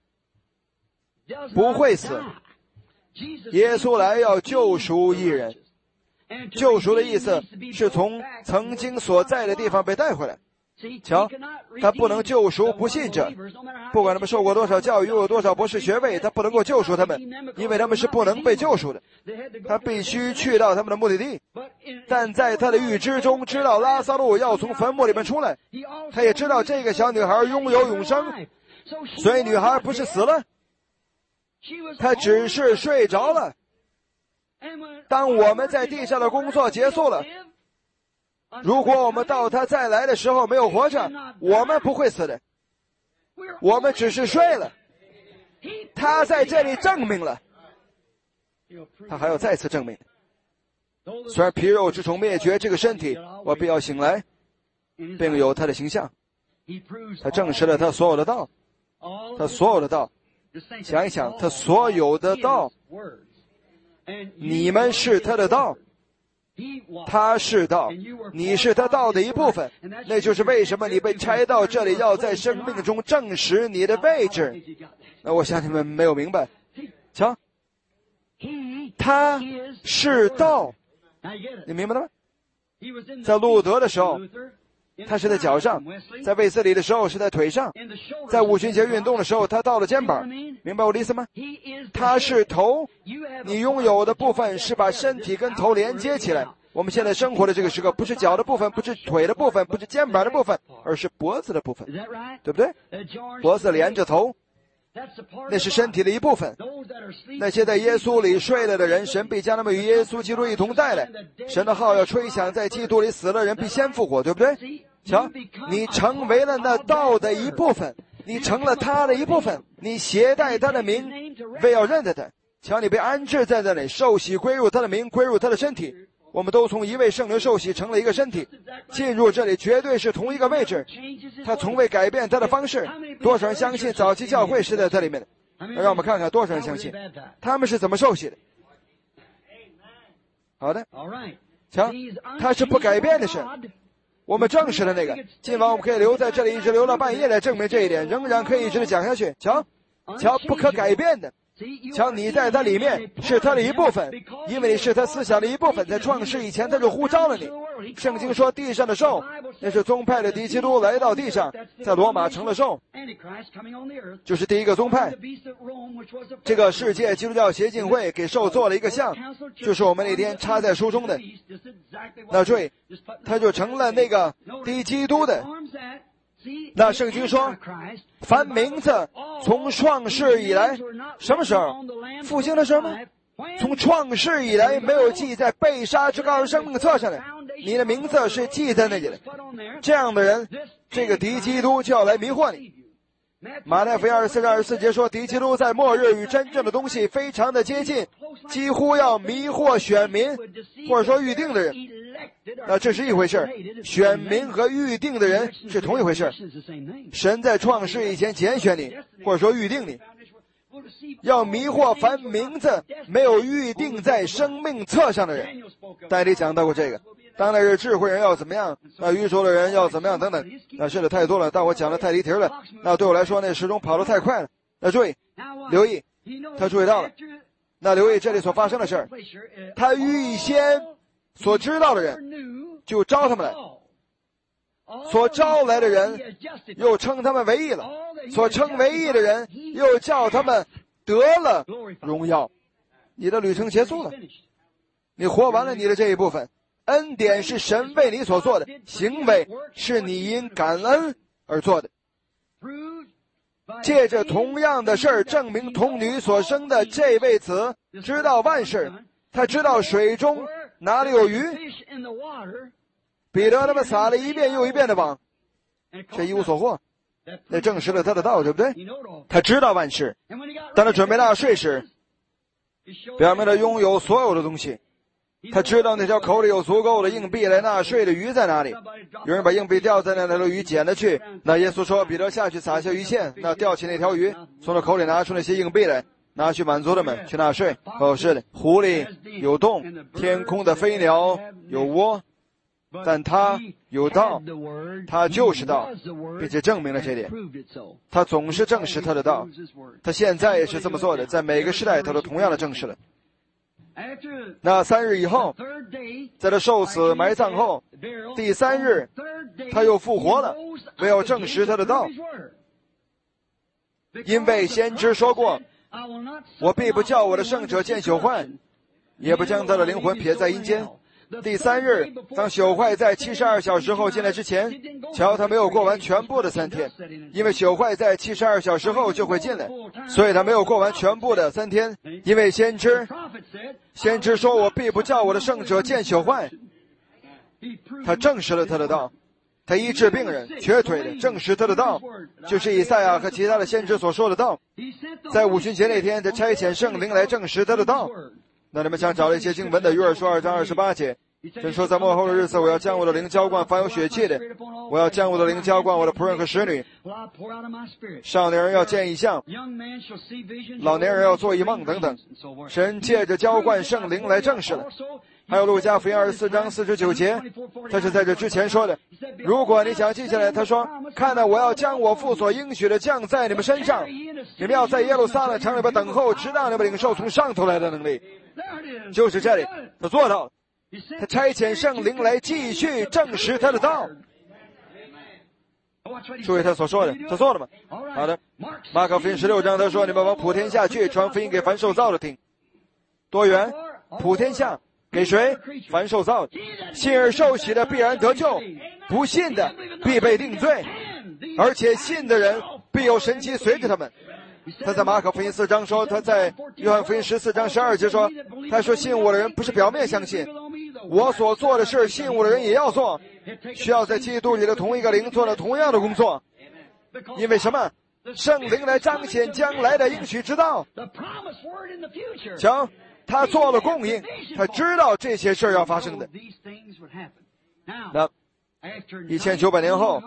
不会死，耶稣来要救赎义人。救赎的意思是从曾经所在的地方被带回来。瞧，他不能救赎不信者，不管他们受过多少教育，又有多少博士学位，他不能够救赎他们，因为他们是不能被救赎的。他必须去到他们的目的地，但在他的预知中知道拉撒路要从坟墓里面出来，他也知道这个小女孩拥有永生，所以女孩不是死了，她只是睡着了。当我们在地上的工作结束了，如果我们到他再来的时候没有活着，我们不会死的，我们只是睡了。他在这里证明了，他还要再次证明，虽然皮肉之虫灭绝，这个身体我必要醒来，并有他的形象。他证实了他所有的道，他所有的道，想一想，他所有的道，你们是他的道，他是道，你是他道的一部分，那就是为什么你被拆到这里，要在生命中证实你的位置。 那我想你们没有明白。瞧，他是道，你明白了吗？在路德的时候，他是在脚上；在卫斯理的时候是在腿上；在五旬节运动的时候，他到了肩膀。明白我的意思吗？他是头，你拥有的部分是把身体跟头连接起来。我们现在生活的这个时刻，不是脚的部分，不是腿的部分，不是肩膀的部分，而是脖子的部分，对不对？脖子连着头，那是身体的一部分。那些在耶稣里睡了的人，神必将他们与耶稣基督一同带来。神的号要吹响，在基督里死了人必先复活，对不对？瞧，你成为了那道的一部分，你成了他的一部分，你携带他的名，为要认得他。瞧，你被安置在那里，受洗归入他的名，归入他的身体。我们都从一位圣灵受洗成了一个身体，进入这里绝对是同一个位置，他从未改变他的方式。多少人相信早期教会是在这里面的？让我们看看多少人相信他们是怎么受洗的。好的，瞧，他是不改变的神，我们证实了那个。今晚我们可以留在这里一直留到半夜来证明这一点，仍然可以一直的讲下去。瞧，瞧，不可改变的。瞧，你在他里面是他的一部分，因为你是他思想的一部分。在创世以前他就呼召了你。圣经说地上的兽，那是宗派的敌基督来到地上，在罗马成了兽，就是第一个宗派。这个世界基督教协进会给兽做了一个像，就是我们那天插在书中的那坠，他就成了那个敌基督的。那圣经说，凡名字从创世以来，什么时候？复兴的时候吗？从创世以来没有记在被杀之羔生命册上的，你的名字是记在那里的。这样的人，这个敌基督就要来迷惑你。马太福音二十四章二十四节说，敌基督在末日与真正的东西非常的接近，几乎要迷惑选民，或者说预定的人。那这是一回事，选民和预定的人是同一回事。神在创世以前拣选你，或者说预定你，要迷惑凡名字没有预定在生命册上的人。代理讲到过这个，当然是智慧人要怎么样，那愚拙的人要怎么样等等。那是的太多了，但我讲的太离题了。那对我来说，那时钟跑得太快了。那注意，留意，他注意到了。那留意这里所发生的事儿，他预先所知道的人就招他们来，所招来的人又称他们为义了，所称为义的人又叫他们得了荣耀。你的旅程结束了，你活完了你的这一部分。恩典是神为你所做的，行为是你因感恩而做的。借着同样的事儿证明童女所生的这位子知道万事，他知道水中哪里有鱼。彼得他们撒了一遍又一遍的网，却一无所获。那证实了他的道，对不对？他知道万事。当他准备纳税时，表明他拥有所有的东西。他知道那条口里有足够的硬币来纳税的鱼在哪里。有人把硬币掉在那条鱼捡了去，那耶稣说彼得下去撒下鱼线，那钓起那条鱼，从他口里拿出那些硬币来，拿去满足他们去纳税。哦，是的，狐狸有洞，天空的飞鸟有窝，但他有道，他就是道，并且证明了这点。他总是证实他的道，他现在也是这么做的，在每个时代他都同样的证实了。那三日以后，在他受死埋葬后，第三日他又复活了，为要证实他的道。因为先知说过，我必不叫我的圣者见朽坏，也不将他的灵魂撇在阴间。第三日，当朽坏在七十二小时后进来之前，瞧，他没有过完全部的三天，因为朽坏在七十二小时后就会进来，所以他没有过完全部的三天。因为先知，先知说我必不叫我的圣者见朽坏，他证实了他的道，他医治病人瘸腿的，证实他的道，就是以赛亚和其他的先知所说的道。在五旬节那天，他差遣圣灵来证实他的道。那你们想找了一些经文的，约珥书二章二十八节，神说在末后的日子，我要将我的灵浇灌凡有血气的，我要将我的灵浇灌我的仆人和使女。少年人要见异象，老年人要做异梦等等。神借着浇灌圣灵来证实了。还有路加福音二十四章四十九节，他是在这之前说的。如果你想记下来，他说：看到我要将我父所应许的降在你们身上， 你们要在耶路撒冷城里边等候，直到你们领受从上头来的能力。就是这里，他做到了。他差遣圣灵来继续证实他的道。注意他所说的，他做了吗？好的。马可福音十六章他说，你们往普天下去，传福音给凡受造的听。多远？普天下。给谁？凡受造的。信而受洗的必然得救，不信的必被定罪，而且信的人必有神迹随着他们。他在马可福音四章说，他在约翰福音十四章十二节说，他说信我的人不是表面相信，我所做的事信我的人也要做，需要在基督里的同一个灵做了同样的工作。因为什么？圣灵来彰显将来的应许之道。瞧，他做了供应，他知道这些事要发生的。那一千九百年后，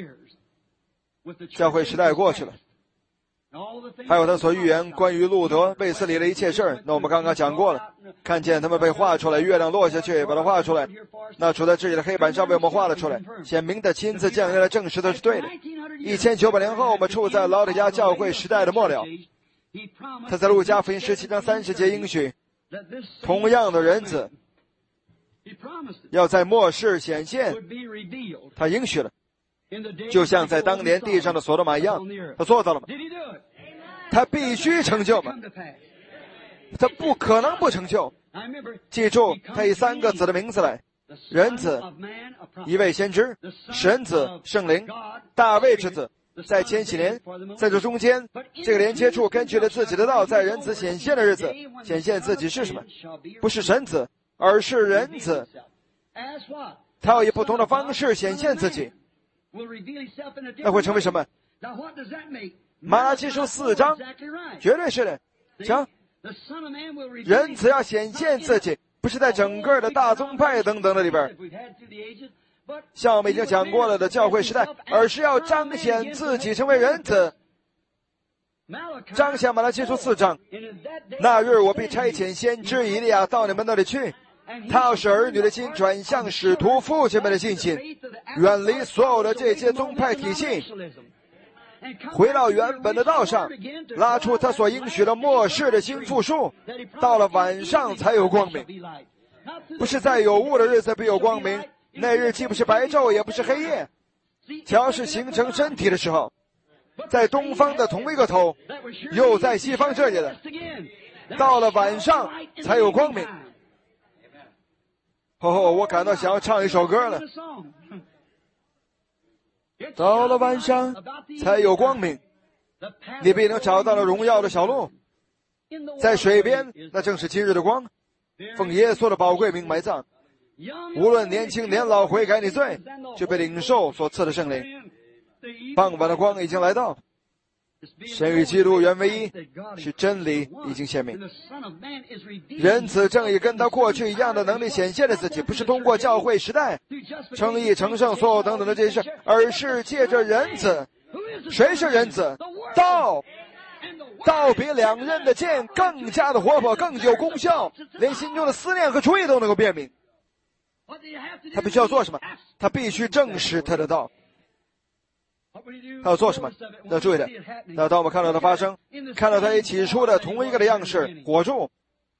教会时代过去了，还有他所预言关于路德、卫斯理的一切事儿，那我们刚刚讲过了。看见他们被画出来，月亮落下去，把它画出来，那处在这里的黑板上被我们画了出来，显明的亲自降临来证实的是对的。一千九百年后，我们处在老底嘉教会时代的末了。他在路加福音十七章三十节应许，同样的人子要在末世显现，他应许了，就像在当年地上的所罗玛一样。他做到了吗？他必须成就吗？他不可能不成就。记住，他以三个子的名字来：人子、一位先知、神子、圣灵、大卫之子。在千禧年，在这中间，这个连接处根据了自己的道，在人子显现的日子，显现自己是什么？不是神子，而是人子。他要以不同的方式显现自己，那会成为什么？马拉基书四章，绝对是的。瞧，人子要显现自己，不是在整个的大宗派等等的里边，像我们已经讲过了的教会时代，而是要彰显自己成为人子。彰显马拉基书四章，那日我必差遣先知以利亚到你们那里去，他要使儿女的心转向使徒父亲们的信心，远离所有的这些宗派体系，回到原本的道上，拉出他所应许的末世的新复数。到了晚上才有光明，不是在有雾的日子必有光明，那日既不是白昼也不是黑夜，瞧，是形成身体的时候，在东方的同一个头，又在西方这里的，到了晚上才有光明。哦，我感到想要唱一首歌了。到了晚上才有光明，你必能找到了荣耀的小路，在水边，那正是今日的光，奉耶稣的宝贵名埋葬。无论年轻年老，悔改你罪，就被领受所赐的圣灵。傍晚的光已经来到，神与基督原为一，是真理已经显明。人子正以跟他过去一样的能力显现了自己，不是通过教会时代称义成圣所有等等的这些事，而是借着人子。谁是人子？道。道比两刃的剑更加的活泼，更有功效，连心中的思念和主意都能够辨明。他必须要做什么？他必须证实他的道。他要做什么？要注意的。那当我们看到它发生，看到它一起初的同一个的样式，火柱，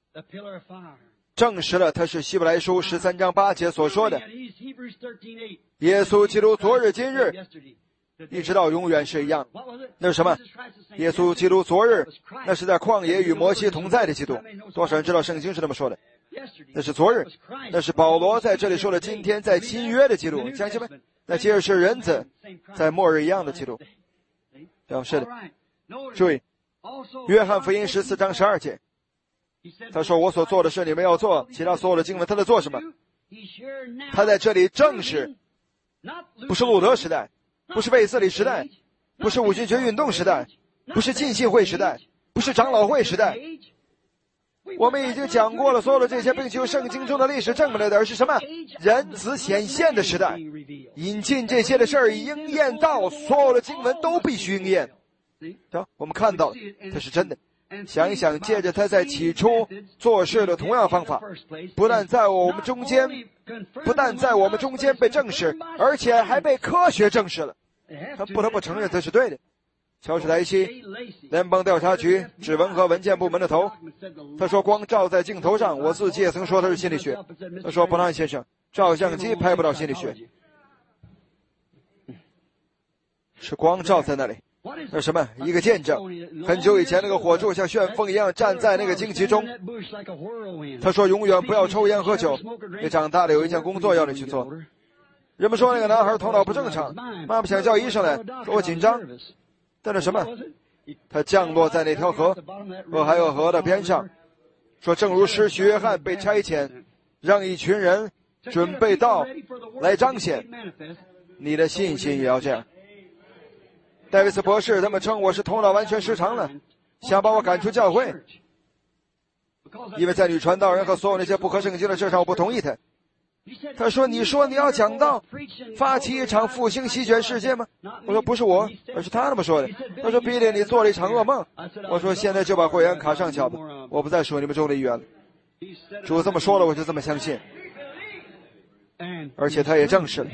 证实了他是希伯来书十三章八节所说的，耶稣基督昨日今日一直到永远是一样。那是什么？耶稣基督昨日，那是在旷野与摩西同在的基督。多少人知道圣经是这么说的？那是昨日，那是保罗在这里说的今天在新约的基督，乡亲们，那接着是人子在末日一样的基督。表示的，注意约翰福音十四章十二节，他说我所做的事你们要做，其他所有的经文他在做什么？他在这里证实，不是路德时代，不是卫斯理时代，不是五旬节运动时代，不是浸信会时代，不是长老会时代。我们已经讲过了所有的这些，并且用圣经中的历史证明了的，而是什么？人子显现的时代。引进这些的事儿应验到，所有的经文都必须应验。好，我们看到这是真的。想一想，借着他在起初做事的同样方法，不但在我们中间，不但在我们中间被证实，而且还被科学证实了。他不得不承认这是对的。 乔治莱西，联邦调查局指纹和文件部门的头。他说光照在镜头上，我自己也曾说他是心理学。他说伯南先生，照相机拍不到心理学，是光照在那里。那什么？一个见证。很久以前，那个火柱像旋风一样站在那个荆棘中。他说永远不要抽烟喝酒，你长大了有一件工作要你去做。人们说那个男孩头脑不正常，妈妈想叫医生来，说我紧张。但是什么？他降落在那条河，俄亥俄河的边上，说正如施洗约翰被差遣，让一群人准备到来彰显，你的信心也要这样。戴维斯博士他们称我是头脑完全失常了，想把我赶出教会，因为在女传道人和所有那些不合圣经的事上我不同意他。他说你说你要讲道，发起一场复兴席卷世界吗？我说不是我，而是他那么说的。他说比利你做了一场噩梦。我说现在就把会员卡上缴吧，我不再属你们中的一员了。主这么说了，我就这么相信，而且他也证实了。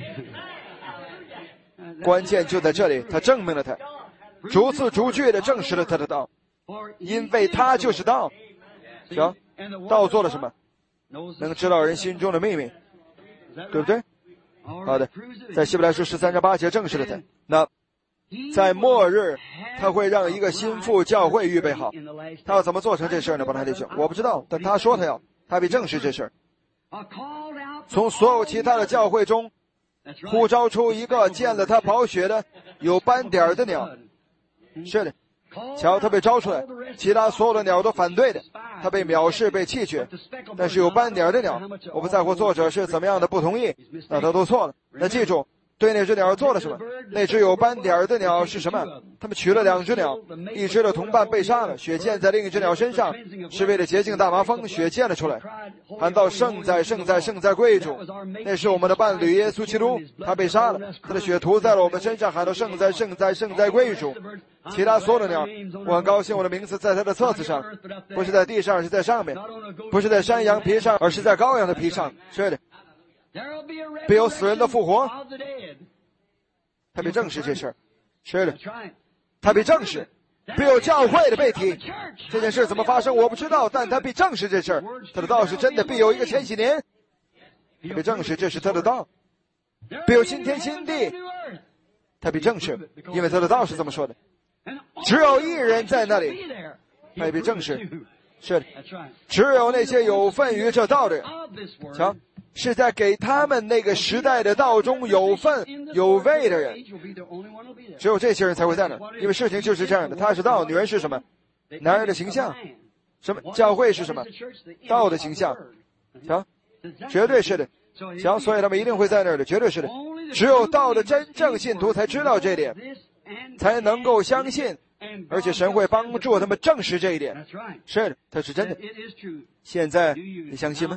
关键就在这里，他证明了他，逐字逐句的证实了他的道，因为他就是道。行，道做了什么？能知道人心中的秘密，对不对？好的，在希伯来书十三章八节证实了他。那在末日，他会让一个心腹教会预备好。他要怎么做成这事呢？巴拿弟兄，我不知道，但他说他要，他必证实这事。从所有其他的教会中呼召出一个见了他宝血的有斑点的鸟。是的，瞧，他被招出来，其他所有的鸟都反对的，他被藐视被弃绝。但是有斑点的鸟，我不在乎作者是怎么样的不同意，那他都错了。那记住，对那只鸟做了什么？那只有斑点的鸟是什么？他们取了两只鸟，一只的同伴被杀了，血溅在另一只鸟身上，是为了洁净大麻风，血溅了出来，喊到圣在圣在圣在归主。那是我们的伴侣耶稣基督，他被杀了，他的血涂在了我们身上，喊到圣在圣在圣在归主。其他所有的鸟，我很高兴我的名字在他的册子上，不是在地上，是在上面，不是在山羊皮上，而是在羔羊的皮上。是的，必有死人的复活。他必证实这事儿。是的，他必证实，必有教会的被提。这件事怎么发生我不知道，但他必证实这事儿。他的道是真的，必有一个千禧年。他必证实这是他的道，必有新天新地。他必证实，因为他的道是这么说的。只有一人在那里，他也必证实。是的，只有那些有份于这道的人，瞧，是在给他们那个时代的道中有份有位的人，只有这些人才会在那儿。因为事情就是这样的，他是道，女人是什么？男人的形象。什么？教会是什么？道的形象。瞧，绝对是的。瞧，所以他们一定会在那儿的，绝对是的。只有道的真正信徒才知道这点，才能够相信，而且神会帮助他们证实这一点。是的，它是真的。现在你相信吗？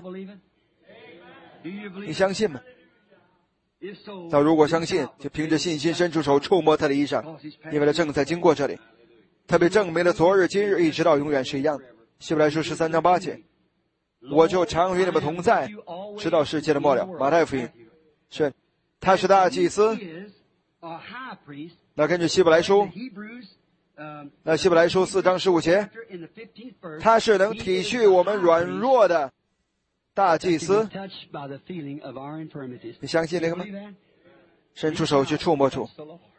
你相信吗？他如果相信，就凭着信心伸出手触摸他的衣裳，因为他正在经过这里。他被证明了昨日今日一直到永远是一样的。希伯来书十三章八节，我就常与你们同在，直到世界的末了。马太福音，是他是大祭司。那根据希伯来书，那希伯来书四章十五节，他是能体恤我们软弱的大祭司。你相信那个吗？伸出手去触摸主，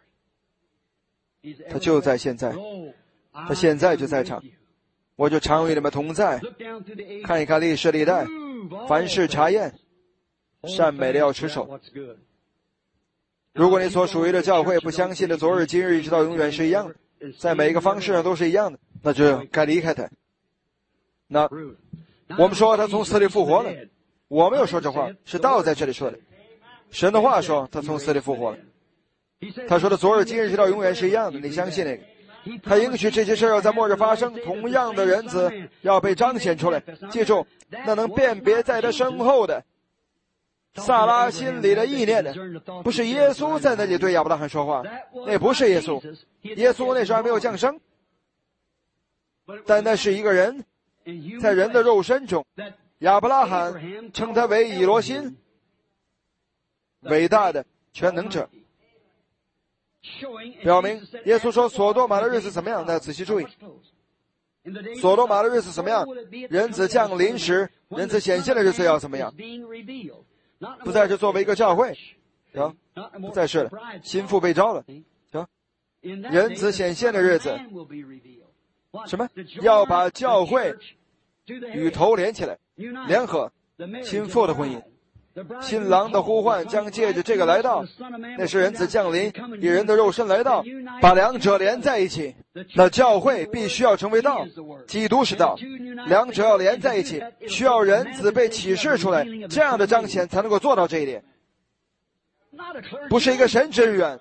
他就在现在，他现在就在场。我就常与你们同在。看一看历史历代，凡事查验，善美的要持守。如果你所属于的教会不相信的昨日今日一直到永远是一样的，在每一个方式上都是一样的，那就该离开他。那我们说他从死里复活了，我没有说这话，是道在这里说的。神的话说他从死里复活了。他说的昨日今日直到永远是一样的，你相信那个？他允许这些事要在末日发生，同样的人子要被彰显出来。记住，那能辨别在他身后的萨拉心里的意念的，不是耶稣在那里对亚伯拉罕说话，那不是耶稣，耶稣那时候还没有降生，但那是一个人，在人的肉身中，亚伯拉罕称他为以罗辛，伟大的全能者。 表明耶稣说所多玛的日子怎么样？那仔细注意，所多玛的日子怎么样？人子降临时，人子显现的日子要怎么样？不再是作为一个教会，行，不再是了，心腹被招了，行，人子显现的日子，什么？要把教会与头连起来，联合，心腹的婚姻。新郎的呼唤将借着这个来到，那是人子降临，以人的肉身来到，把两者连在一起。那教会必须要成为道，基督是道，两者要连在一起，需要人子被启示出来，这样的彰显才能够做到这一点。不是一个神职人员，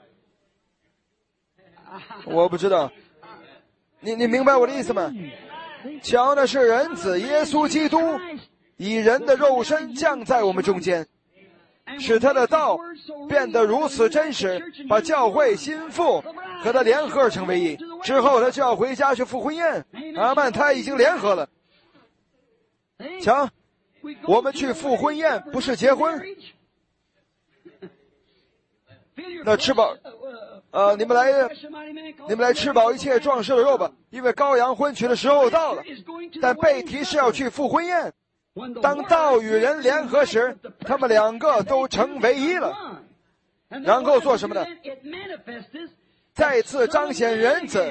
我不知道，你你明白我的意思吗？瞧，那是人子耶稣基督以人的肉身降在我们中间，使他的道变得如此真实，把教会心腹和他联合成为一。之后他就要回家去赴婚宴，阿们，他已经联合了。瞧，我们去赴婚宴不是结婚。那吃饱，呃，你们来，你们来吃饱一切壮士的肉吧，因为羔羊婚娶的时候到了。但被提是要去赴婚宴。当道与人联合时，他们两个都成为一了。然后做什么呢？再次彰显人子，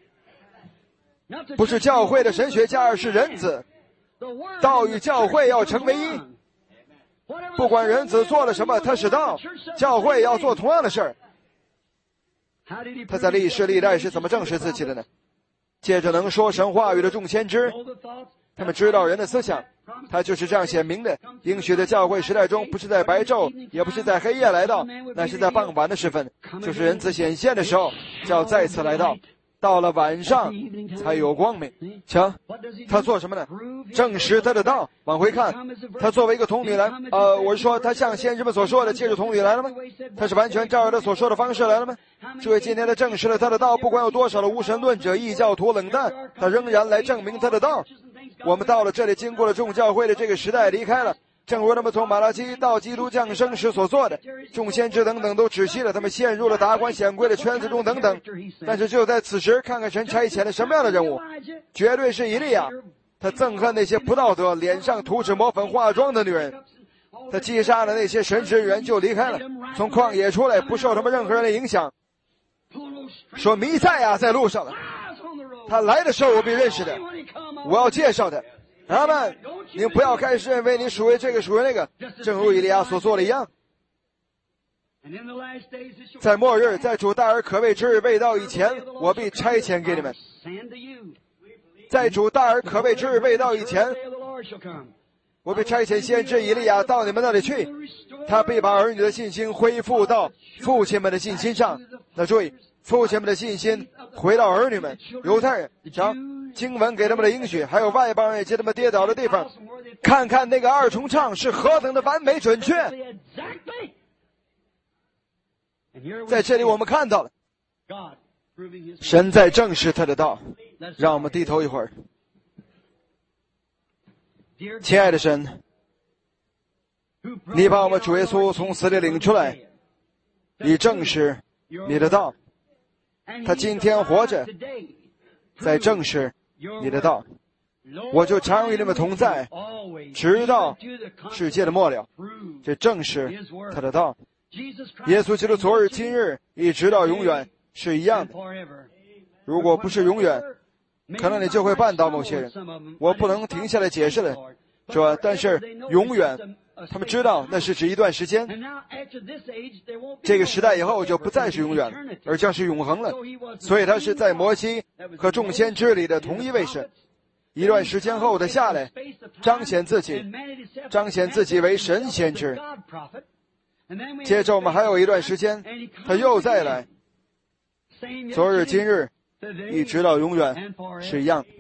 不是教会的神学家，而是人子。道与教会要成为一。不管人子做了什么，他是道，教会要做同样的事儿。他在历世历代是怎么证实自己的呢？借着能说神话语的众先知，他们知道人的思想，他就是这样显明的。应许的教会时代中，不是在白昼，也不是在黑夜来到，那是在傍晚的时分，就是人子显现的时候，就要再次来到。到了晚上才有光明。瞧，他做什么呢？证实他的道。往回看，他作为一个童女来，呃，我是说他像先知们所说的，借助童女来了吗？他是完全照着他所说的方式来了吗？这位今天他证实了他的道，不管有多少的无神论者、异教徒冷淡，他仍然来证明他的道。我们到了这里，经过了众教会的这个时代，离开了。正如他们从马拉基到基督降生时所做的，众先知等等都止息了，他们陷入了达官显贵的圈子中等等。但是只有在此时，看看神差遣了什么样的人物，绝对是以利亚。他憎恨那些不道德、脸上涂脂抹粉化妆的女人，他击杀了那些神职人员就离开了，从旷野出来，不受他们任何人的影响。说弥赛亚在路上了，他来的时候我必认识的，我要介绍他。阿们，你不要开始认为你属于这个属于那个，正如以利亚所做的一样。在末日，在主大而可畏之日未到以前，我必差遣给你们。在主大而可畏之日未到以前，我必差遣先知以利亚到你们那里去，他必把儿女的信心恢复到父亲们的信心上。那注意，父亲们的信心回到儿女们。犹太人，瞧经文给他们的应许，还有外邦人以及他们跌倒的地方，看看那个二重唱是何等的完美准确。在这里我们看到了神在证实他的道。让我们低头一会儿。亲爱的神，你把我们主耶稣从死里领出来，以证实你的道。他今天活着，在证实你的道。我就常与你们同在，直到世界的末了。这正是他的道。耶稣基督昨日今日一直到永远是一样的。如果不是永远，可能你就会绊倒某些人。我不能停下来解释了，是吧？但是永远，他们知道那是指一段时间。这个时代以后就不再是永远了，而将是永恒了。所以他是在摩西和众先知里的同一位神。一段时间后的下来，彰显自己，彰显自己为神先知。接着我们还有一段时间，他又再来。昨日今日一直到永远是一样。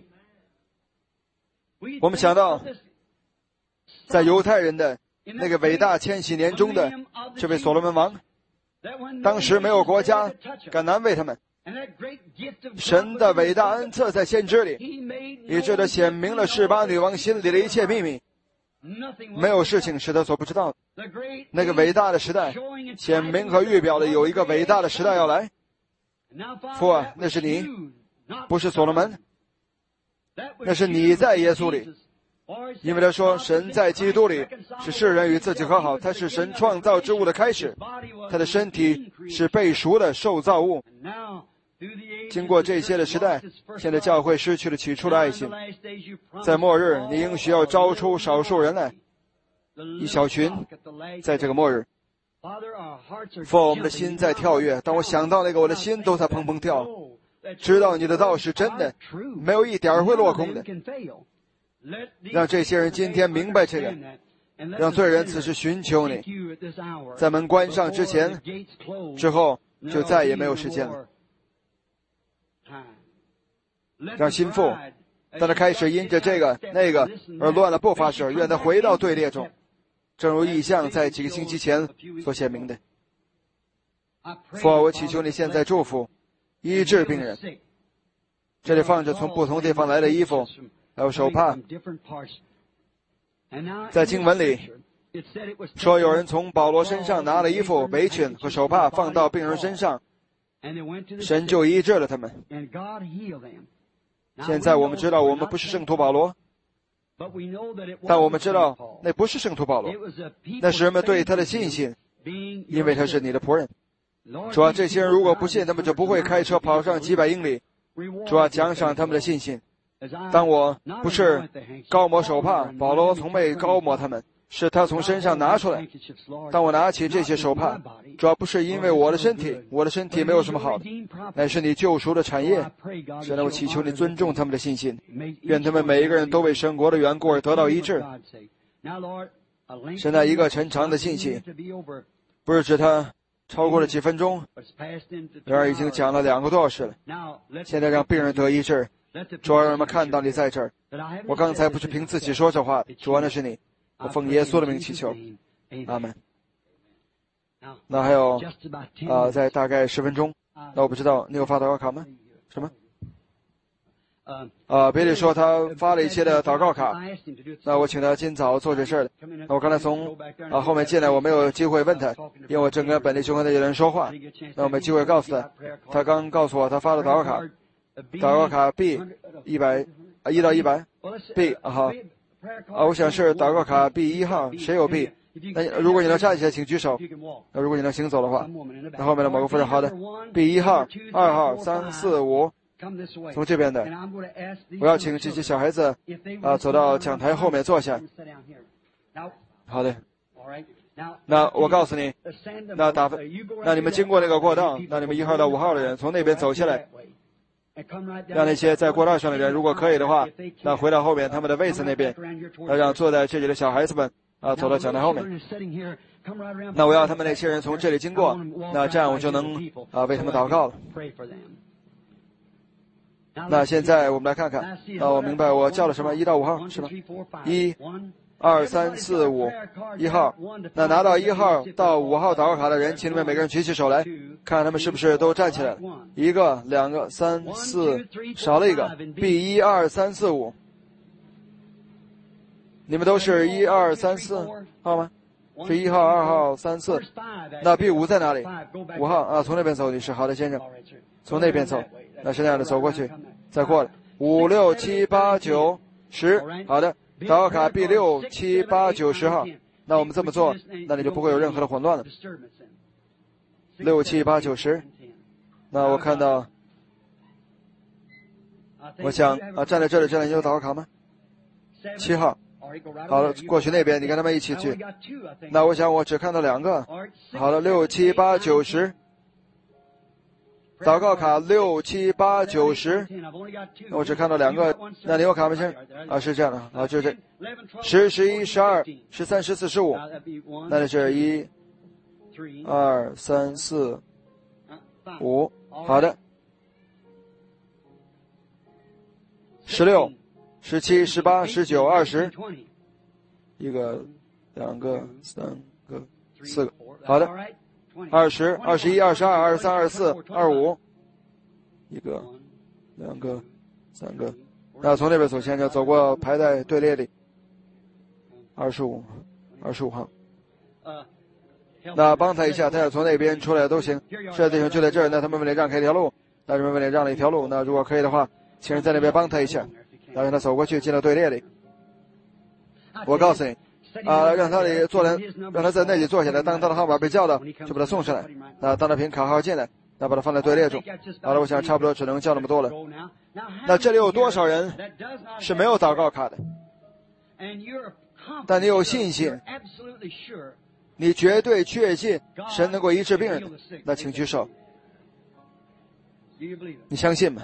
我们想到在犹太人的那个伟大千禧年中的这位所罗门王，当时没有国家敢难为他们。神的伟大恩赐在先知里，以致他显明了示巴女王心里的一切秘密。没有事情是他所不知道的。那个伟大的时代，显明和预表的有一个伟大的时代要来。 父啊，那是你，不是所罗门，那是你在耶稣里。因为他说，神在基督里是世人与自己和好，他是神创造之物的开始，他的身体是被赎的受造物。经过这些的时代，现在教会失去了起初的爱心。在末日，你应需要招出少数人来，一小群，在这个末日。父，我们的心在跳跃，当我想到那个，我的心都在砰砰跳，知道你的道是真的，没有一点儿会落空的。让这些人今天明白这个，让罪人此时寻求你，在门关上之前，之后就再也没有时间了。让心腹，当他开始因着这个那个而乱了步伐时，愿他回到队列中，正如异象在几个星期前所显明的。父啊，我祈求你现在祝福医治病人。这里放着从不同地方来的衣服，还有手帕。在经文里说，有人从保罗身上拿了衣服、围裙和手帕放到病人身上，神就医治了他们。现在我们知道我们不是圣徒保罗，但我们知道那不是圣徒保罗，那是人们对他的信心，因为他是你的仆人。主啊，这些人如果不信，他们就不会开车跑上几百英里。主啊，奖赏他们的信心。当我不是高抹手帕，保罗从未高抹他们，是他从身上拿出来。当我拿起这些手帕，主要不是因为我的身体，我的身体没有什么好的，乃是你救赎的产业。神啊，我祈求你尊重他们的信心，愿他们每一个人都为神国的缘故而得到医治。神啊，一个陈长的信息，不是指他超过了几分钟，然而已经讲了两个多小时了。现在让病人得医治，主啊，让人们看到你在这儿。我刚才不是凭自己说这话，主啊，那是你。我奉耶稣的名祈求，阿门。那还有啊、呃，在大概十分钟。那我不知道你有发祷告卡吗？什么？啊，别里说他发了一些的祷告卡，那我请他今早做这事儿的。那我刚才从啊后面进来，我没有机会问他，因为我正跟本地兄和那些人说话，那我没机会告诉他。他刚告诉我他发了祷告卡，祷告卡 B 一百啊一到一百 B 啊好啊，我想是祷告卡 B 一号，谁有 B？ 那如果你能站起来，请举手。那如果你能行走的话，那后面的某个夫人，好的 ，B 一号、二号、三四五。从这边的，我要请这些小孩子啊走到讲台后面坐下。好的，那我告诉你，那打分，那你们经过那个过道，那你们一号到五号的人从那边走下来，让那些在过道上的人，如果可以的话，那回到后面他们的位子那边，要让坐在这里的小孩子们啊走到讲台后面。那我要他们那些人从这里经过，那这样我就能啊为他们祷告了。那现在我们来看看，啊，我明白我叫了什么，一到五号是吧？一、二、三、四、五，一号。那拿到一号到五号祷告卡的人，请你们每个人举起手来，看看他们是不是都站起来了。一个、两个、三、四，少了一个。B 一二三四五，你们都是一二三四号吗？是一号、二号、三四。那 B 五在哪里？五号啊，从那边走，你是好的先生，从那边走。那是那样的，走过去，再过来，五六七八九十，好的，祷告卡 B 六七八九十号。那我们这么做，那你就不会有任何的混乱了。六七八九十，那我看到，我想啊，站在这里，这里你有祷告卡吗？七号，好了，过去那边，你跟他们一起去。那我想我只看到两个，好了，六七八九十。祷告卡六七八九十，我只看到两个，那你有卡没先？啊，是这样的，啊，就是这，十、十一、十二、十三、十四、十五，那就是一、二、三、四、五，好的，十六、十七、十八、十九、二十，一个、两个、三个、四个，好的。二十、二十一、二十二、二十三、二十四、二十五，一个、两个、三个。那从那边走，先生走过排在队列里。二十五，二十五号。 那帮他一下，他要从那边出来都行。是弟兄就在这儿，那他们为了让开一条路，那人们为了让了一条路，那如果可以的话，请人在那边帮他一下，然后让他走过去进到队列里。我告诉你，啊、呃，让他里坐人，让他在那里坐下来。当他的号码被叫到，就把他送上来。那当他凭卡号进来，那把他放在队列中。好了，我想差不多只能叫那么多了。那这里有多少人是没有祷告卡的？但你有信心，你绝对确信神能够医治病人的，那请举手。你相信吗？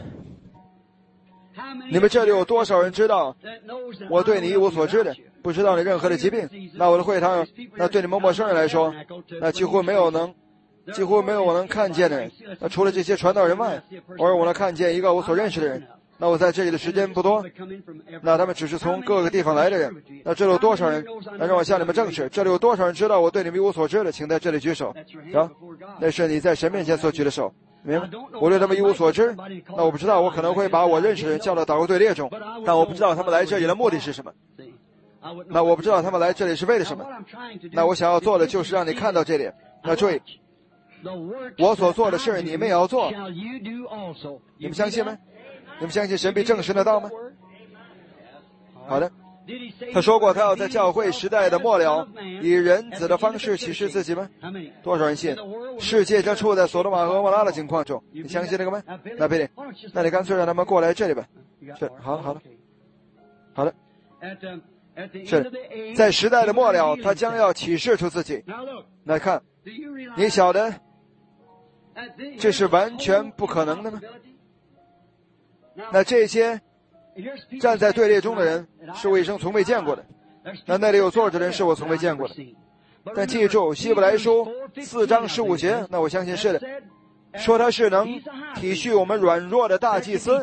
你们这里有多少人知道我对你一无所知的，不知道你任何的疾病？那我的会堂，那对你们陌生人来说，那几乎没有能几乎没有我能看见的人。那除了这些传道人外，偶尔我能看见一个我所认识的人。那我在这里的时间不多，那他们只是从各个地方来的人。那这里有多少人？那让我向你们证实，这里有多少人知道我对你们一无所知的？请在这里举手。行，那是你在神面前所举的手，明白？我对他们一无所知，那我不知道，我可能会把我认识的人叫到祷告队列中，但我不知道他们来这里的目的是什么。那我不知道他们来这里是为了什么。那我想要做的就是让你看到这点。那注意，我所做的事你们也要做。你们相信吗？你们相信神必证实得到吗？好的。他说过他要在教会时代的末了以人子的方式启示自己吗？多少人信？世界正处在索多玛和蛾摩拉的情况中，你相信这个吗？那贝利，那你干脆让他们过来这里吧。是，好了好了好的。是在时代的末了，他将要启示出自己。来看，你晓得这是完全不可能的吗？那这些站在队列中的人是我一生从未见过的，那那里有坐着的人是我从未见过的。但记住希伯来书四章十五节，那我相信是的，说他是能体恤我们软弱的大祭司。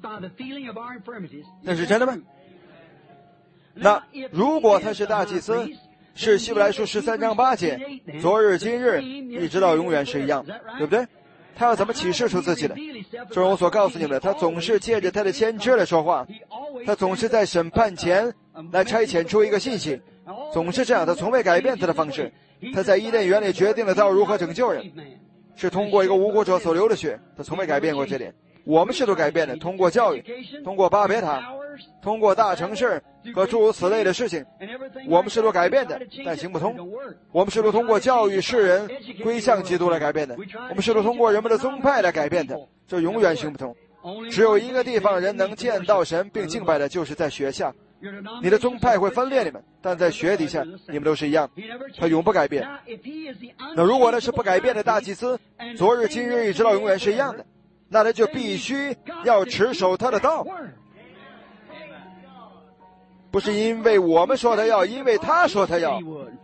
那是真的吗？那如果他是大祭司，是希伯来书十三章八节，昨日今日一直到永远是一样，对不对？他要怎么启示出自己的？正如我所告诉你们的，他总是借着他的先知来说话，他总是在审判前来差遣出一个信息，总是这样，他从未改变他的方式。他在伊甸园里决定了他要如何拯救人，是通过一个无辜者所流的血，他从未改变过这点。我们试图改变的，通过教育，通过巴别塔，通过大城市和诸如此类的事情，我们试图改变的，但行不通。我们试图通过教育世人归向基督来改变的，我们试图通过人们的宗派来改变的，这永远行不通。只有一个地方人能见到神并敬拜的，就是在血下。你的宗派会分裂你们，但在血底下你们都是一样，他永不改变。那如果那是不改变的大祭司，昨日今日一直到永远是一样的，那他就必须要持守他的道，不是因为我们说他要，因为他说他要。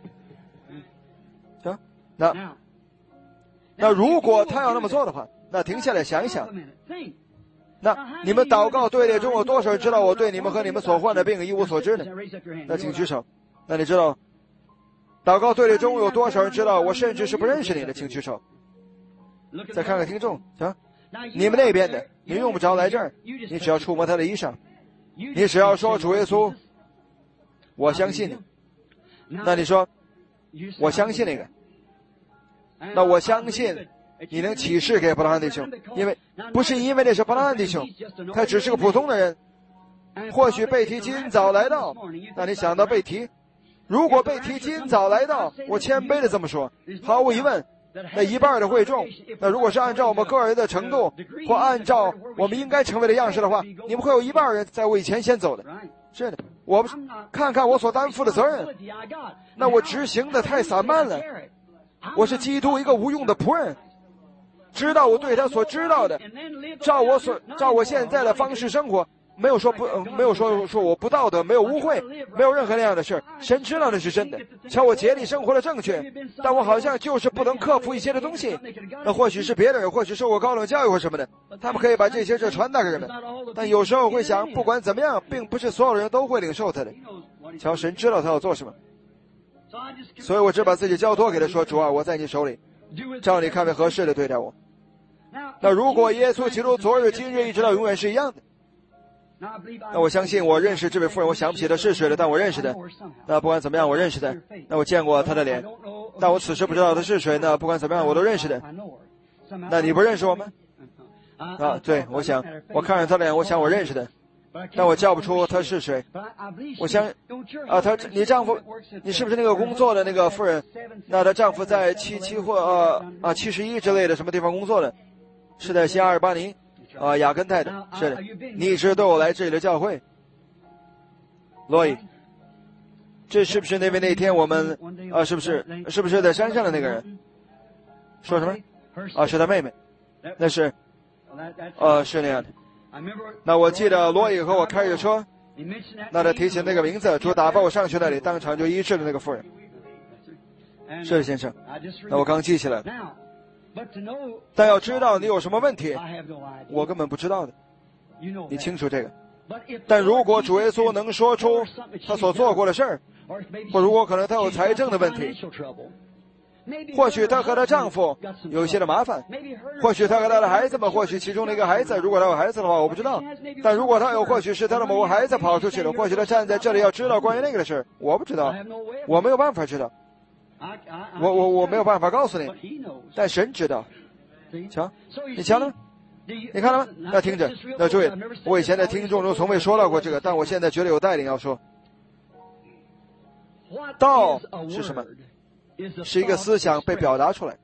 行，那那如果他要那么做的话，那停下来想一想，那你们祷告队列中有多少人知道我对你们和你们所患的病一无所知呢？那请举手。那你知道祷告队列中有多少人知道我甚至是不认识你的？请举手。再看看听众，行，你们那边的，你用不着来这儿，你只要触摸他的衣裳，你只要说主耶稣，我相信你。那你说我相信那个，那我相信你能启示给伯拉罕弟兄，因为不是因为那是伯拉罕弟兄，他只是个普通的人，或许被提今早来到，那你想到被提，如果被提今早来到，我谦卑的这么说，毫无疑问那一半的会众，那如果是按照我们个人的程度或按照我们应该成为的样式的话，你们会有一半人在我以前先走的。是的，我看看我所担负的责任，那我执行的太散漫了，我是基督一个无用的仆人，知道我对他所知道的，照我所照我现在的方式生活，没有说不、呃、没有说说我不道德，没有污秽，没有任何那样的事，神知道那是真的，瞧我竭力生活的正确，但我好像就是不能克服一些的东西。那或许是别的人，或许受过高等教育或什么的，他们可以把这些事传达给人们，但有时候会想，不管怎么样，并不是所有人都会领受他的。瞧神知道他要做什么，所以我只把自己交托给他，说主啊，我在你手里，照你看为合适的对待我。那如果耶稣基督昨日今日一直到永远是一样的， 那我相信我认识这位妇人，我想不起她是谁了，但我认识她。那不管怎么样，我认识她。那我见过她的脸，但我此时不知道她是谁。那不管怎么样，我都认识她。那你不认识我吗？啊，对，我想我看着她的脸，我想我认识她，但我叫不出她是谁。我想啊，她你丈夫，你是不是那个工作的那个妇人？那她丈夫在七七或呃啊七十一之类的什么地方工作的？是在西阿尔巴尼。啊，雅根泰的，是的，你一直都有来这里的教会，罗伊，这是不是那位那天我们啊？是不是是不是在山上的那个人？说什么？啊，是他妹妹，那是，呃，是那样的。那我记得罗伊和我开着车，那他提起那个名字，主打发我上去那里，当场就医治了那个妇人。是的，先生，那我刚记起来了。但要知道你有什么问题，我根本不知道的，你清楚这个。但如果主耶稣能说出他所做过的事儿，或如果可能他有财政的问题，或许他和她丈夫有一些的麻烦，或许他和他的孩子们，或许其中的一个孩子，如果他有孩子的话我不知道，但如果他有，或许是他的某个孩子跑出去了，或许他站在这里要知道关于那个的事，我不知道，我没有办法知道，我我我没有办法告诉你，但神知道。瞧，你瞧了吗？你看了吗？那听着，那注意，我以前的听众中从未说到过这个，但我现在觉得有带领要说。道是什么？是一个思想被表达出来。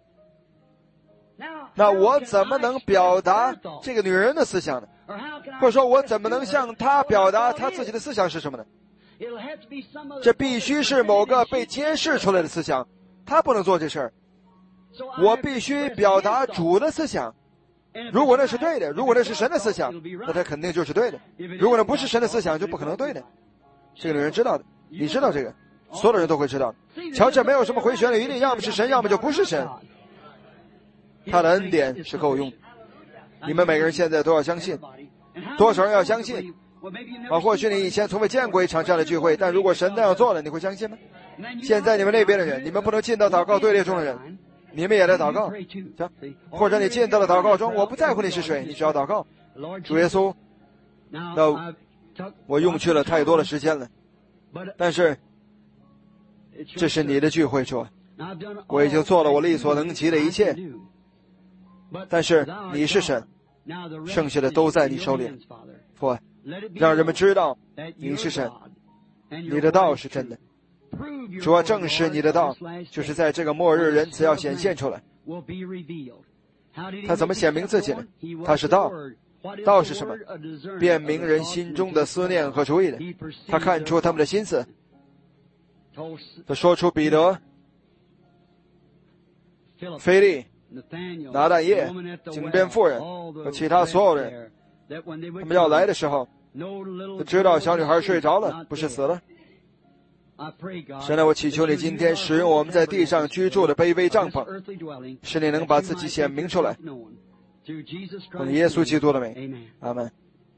那我怎么能表达这个女人的思想呢？或者说我怎么能向她表达她自己的思想是什么呢？这必须是某个被揭示出来的思想，她不能做这事儿。我必须表达主的思想，如果那是对的，如果那是神的思想，那它肯定就是对的，如果那不是神的思想，就不可能对的。这个女人知道的，你知道这个，所有的人都会知道。瞧，这没有什么回旋的余地，要么是神，要么就不是神。他的恩典是够用的，你们每个人现在都要相信。多少人要相信啊？或许你以前从未见过一场这样的聚会，但如果神那样做了，你会相信吗？现在你们那边的人，你们不能进到祷告队列中的人，你们也在祷告，行？或者你进到了祷告中，我不在乎你是谁，你只要祷告。主耶稣，那我用去了太多的时间了，但是这是你的聚会，主，我已经做了我力所能及的一切，但是你是神，剩下的都在你手里。父，让人们知道你是神，你的道是真的。主要证实你的道，就是在这个末日人子要显现出来。他怎么显明自己呢？他是道。道是什么？辨明人心中的思念和主意的。他看出他们的心思。他说出彼得、腓利、拿但业、井边妇人和其他所有人，他们要来的时候，他知道小女孩睡着了，不是死了。神啊，我祈求你今天使用我们在地上居住的卑微帐篷，使你能把自己显明出来。奉耶稣基督的名，阿门。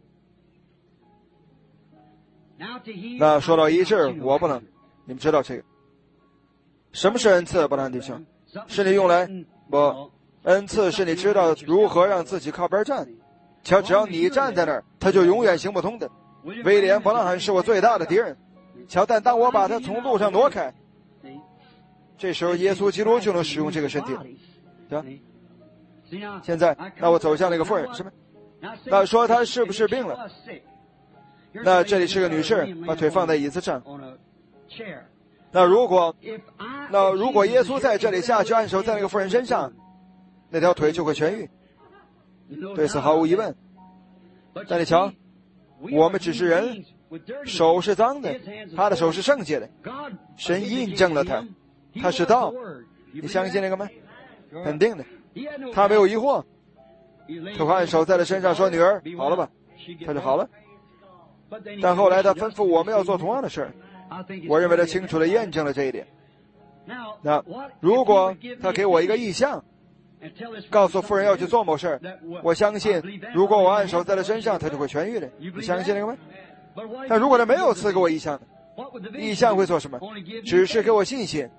那说到医治，我不能，你们知道这个。什么是恩赐，伯兰弟兄？是你用来不？恩赐是你知道如何让自己靠边站。瞧，只要你站在那儿，他就永远行不通的。威廉·伯兰罕是我最大的敌人。瞧，但当我把他从路上挪开，这时候耶稣基督就能使用这个身体了，对吧？现在，那我走向那个妇人，是吗？那说她是不是病了？那这里是个女士，把腿放在椅子上。那如果，那如果耶稣在这里下去按手在那个妇人身上，那条腿就会痊愈，对此毫无疑问。但你瞧，我们只是人，手是脏的，他的手是圣洁的，神印证了他，他是道，你相信那个吗？肯定的，他没有疑惑，他按手在他身上说：“女儿，好了吧？”他就好了。但后来他吩咐我们要做同样的事，我认为他清楚地验证了这一点。那如果他给我一个意象，告诉妇人要去做某事，我相信如果我按手在他身上，他就会痊愈的。你相信那个吗？但如果他没有赐给我意象，意象会做什么？只是给我信心，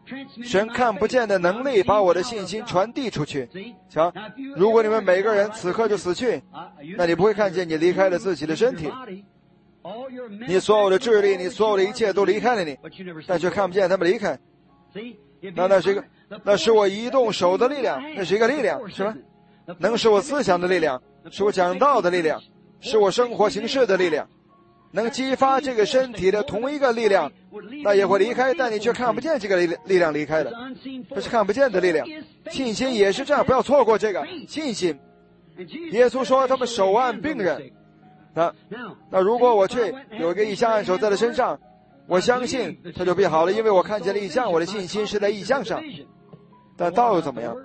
神看不见的能力把我的信心传递出去。瞧，如果你们每个人此刻就死去，那你不会看见你离开了自己的身体，你所有的智力，你所有的一切都离开了你，但却看不见他们离开。那那是一个，那是我移动手的力量，那是一个力量，是吧？能使我思想的力量，是我讲道的力量，是我生活形式的力量，能激发这个身体的同一个力量，那也会离开，但你却看不见这个力力量离开的，这是看不见的力量。信心也是这样，不要错过这个信心。耶稣说他们手按病人，那那如果我去有一个异象按手在他身上，我相信他就必好了，因为我看见了异象，我的信心是在异象上。但道又怎么样？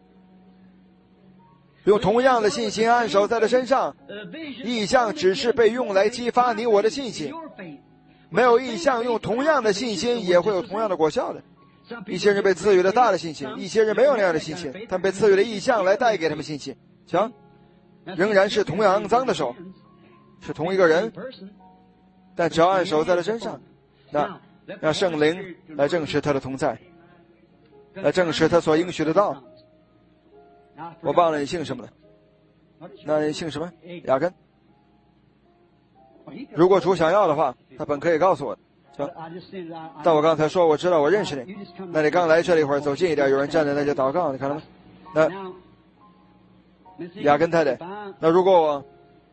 用同样的信心按手在他身上，异象只是被用来激发你我的信心，没有异象用同样的信心也会有同样的果效的。一些人被赐予了大的信心，一些人没有那样的信心，他们被赐予了异象来带给他们信心。瞧，仍然是同样肮脏的手，是同一个人，但只要按手在他身上，那让圣灵来证实他的同在，来证实他所应许的道。我忘了你姓什么了，那你姓什么？雅根。如果主想要的话，他本可以告诉我的。行，但我刚才说我知道我认识你，那你刚来这里一会儿走近一点，有人站在那就祷告，你看到吗？那雅根太太，那如果我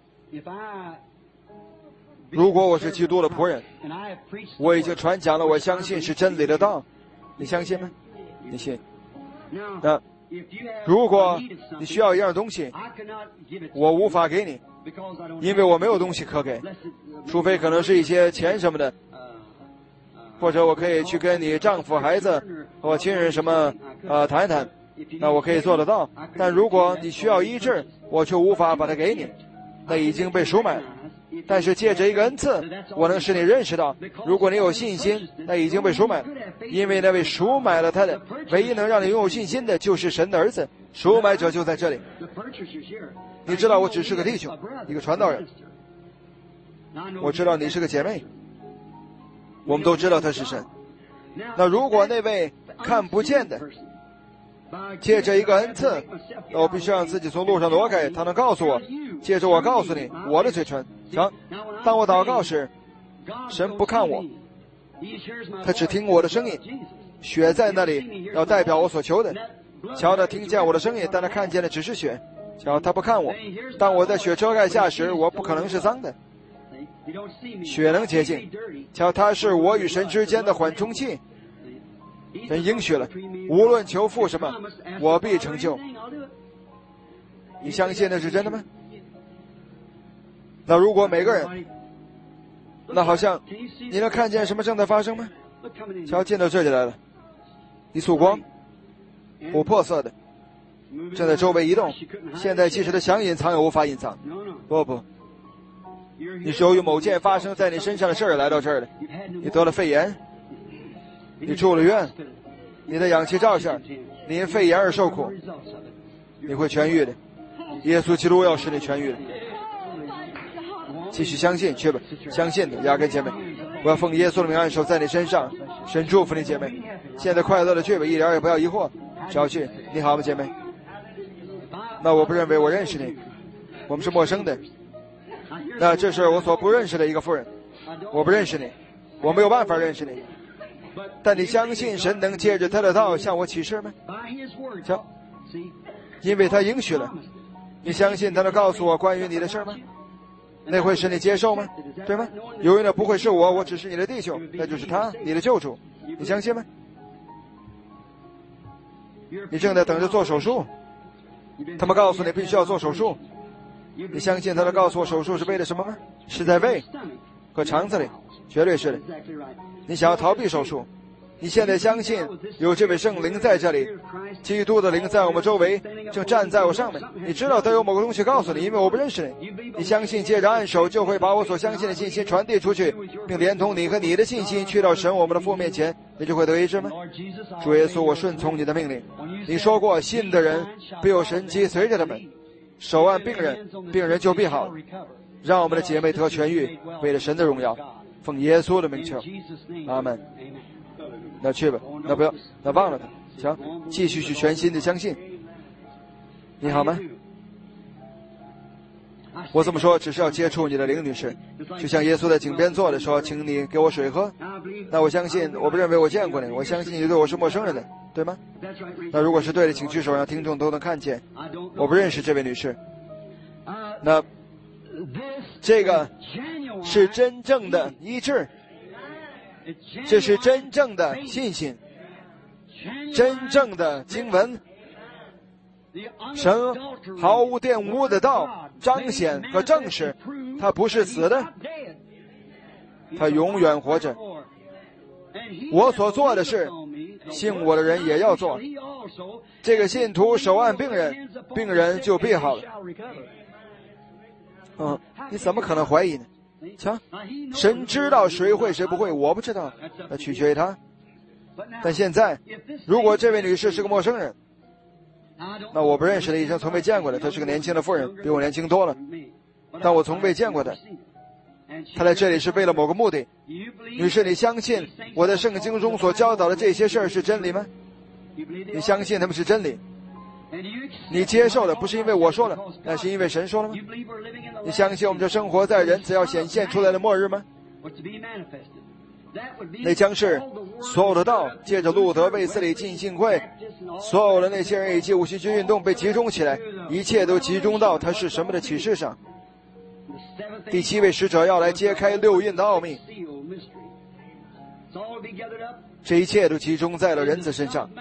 如果我是基督的仆人，我已经传讲了我相信是真理的道，你相信吗？你信？那如果你需要一样东西，我无法给你，因为我没有东西可给，除非可能是一些钱什么的，或者我可以去跟你丈夫、孩子和亲人什么呃谈一谈，那我可以做得到。但如果你需要医治，我却无法把它给你，那已经被赎买了。但是借着一个恩赐，我能使你认识到，如果你有信心，那已经被赎买了，因为那位赎买了他的，唯一能让你拥有信心的就是神的儿子，赎买者就在这里。你知道我只是个弟兄，一个传道人，我知道你是个姐妹，我们都知道他是神。那如果那位看不见的借着一个恩赐，那我必须让自己从路上挪开，他能告诉我，借着我告诉你我的嘴唇。行，当我祷告时，神不看我，他只听我的声音，血在那里要代表我所求的。瞧，他听见我的声音，但他看见的只是血。瞧，他不看我，当我在血遮盖下时，我不可能是脏的，血能洁净。瞧，他是我与神之间的缓冲器。神应许了，无论求父什么，我必成就。你相信那是真的吗？那如果每个人，那好像你能看见什么正在发生吗？瞧，进到这里来了，一束光，琥珀色的，正在周围移动。现在即使它想隐藏也无法隐藏。不不，你是由于某件发生在你身上的事儿来到这儿的。你得了肺炎，你住了院，你的氧气罩下，你因肺炎而受苦，你会痊愈的。耶稣基督要使你痊愈的。继续相信，去吧，相信的雅各姐妹，我要奉耶稣的名按手在你身上，神祝福你姐妹。现在快乐的去吧，一点也不要疑惑，只要去。你好吗，姐妹？那我不认为我认识你，我们是陌生的。那这是我所不认识的一个妇人，我不认识你，我没有办法认识你。但你相信神能借着他的道向我启示吗？行，因为他应许了。你相信他能告诉我关于你的事吗？那会使你接受吗？对吗？由于那不会是我，我只是你的弟兄，那就是他，你的救主。你相信吗？你正在等着做手术，他们告诉你必须要做手术，你相信他能告诉我手术是为了什么吗？是在胃和肠子里，绝对是的。你想要逃避手术，你现在相信有这位圣灵在这里，基督的灵在我们周围，正站在我上面。你知道他有某个东西告诉你，因为我不认识你。你相信借着按手就会把我所相信的信息传递出去，并连同你和你的信心去到神我们的父面前，你就会得医治吗？主耶稣，我顺从你的命令。你说过信的人必有神迹随着他们，手按病人，病人就必好。让我们的姐妹得痊愈，为了神的荣耀，奉耶稣的名求，阿门。 那去吧，那不要，那忘了他，行，继续去全心的相信。你好吗？我这么说只是要接触你的灵，女士，就像耶稣在井边坐的说，请你给我水喝。那我相信，我不认为我见过你，我相信你对我是陌生人的，对吗？那如果是对的，请举手，让听众都能看见。我不认识这位女士。那这个是真正的医治，这是真正的信心，真正的经文，神毫无玷污的道彰显和证实，他不是死的，他永远活着。我所做的事，信我的人也要做。这个信徒手按病人，病人就必好了。嗯，你怎么可能怀疑呢？瞧，神知道谁会谁不会，我不知道，那取决于他。但现在，如果这位女士是个陌生人，那我不认识的，以前从未见过的，她是个年轻的妇人，比我年轻多了，但我从未见过她。她来这里是为了某个目的。女士，你相信我在圣经中所教导的这些事儿是真理吗？你相信他们是真理？你接受的不是因为我说了，那是因为神说了吗？你相信我们这生活在人子要显现出来的末日吗？那将是所有的道借着路德、卫斯理进信会，所有的那些人以及五旬节运动被集中起来，一切都集中到他是什么的启示上。第七位使者要来揭开六印的奥秘，这一切都集中在了人子身上。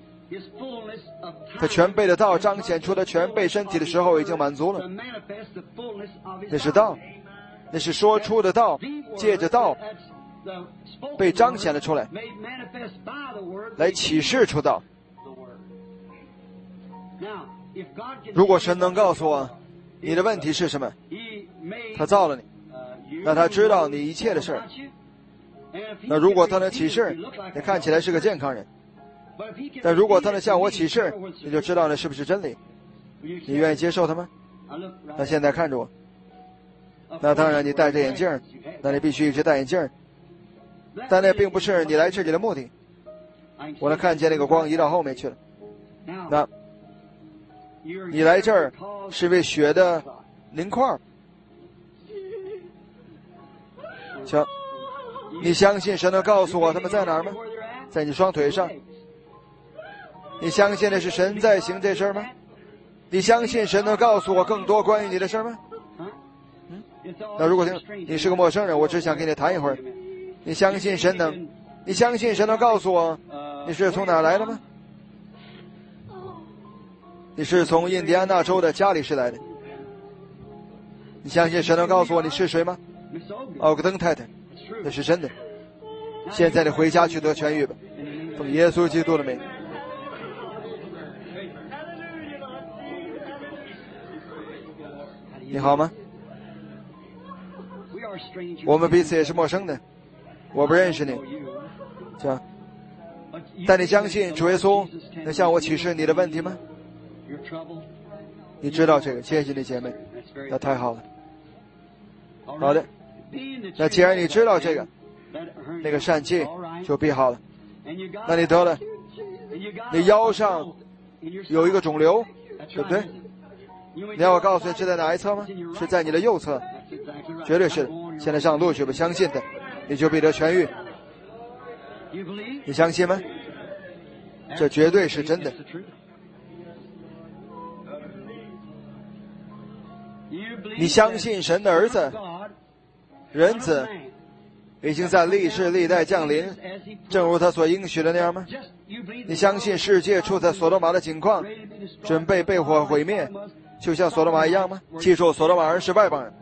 他全备的道彰显出他全备身体的时候已经满足了。那是道，那是说出的道，借着道被彰显了出来，来启示出道。如果神能告诉我你的问题是什么，他造了你，那他知道你一切的事儿。那如果他能启示，你看起来是个健康人，但如果他能向我启示，你就知道那是不是真理。你愿意接受他吗？那现在看着我，那当然你戴着眼镜，那你必须一直戴眼镜，但那并不是你来这里的目的。我能看见那个光移到后面去了。那你来这儿是为血的凝块。行，你相信神能告诉我他们在哪儿吗？在你双腿上。你相信的是神在行这事儿吗？你相信神能告诉我更多关于你的事儿吗？嗯，那如果你是个陌生人，我只想跟你谈一会儿。你相信神能？你相信神能告诉我你是从哪儿来的吗？你是从印第安纳州的加里市来的。你相信神能告诉我你是谁吗？奥格登太太，那是真的。现在你回家去得痊愈吧，奉耶稣基督的名。你好吗？我们彼此也是陌生的，我不认识你，这样。但你相信主耶稣能向我启示你的问题吗？你知道这个，谢谢你姐妹，那太好了。好的，那既然你知道这个，那个疝气就必好了。那你得了，你腰上有一个肿瘤，对不对？你要我告诉你是在哪一侧吗？是在你的右侧，绝对是的。现在上路去吧，相信的，你就必得痊愈。你相信吗？这绝对是真的。你相信神的儿子人子已经在历世历代降临，正如他所应许的那样吗？你相信世界处在所罗马的境况，准备被火毁灭，就像所罗马一样吗？记住，所罗马人是外邦人，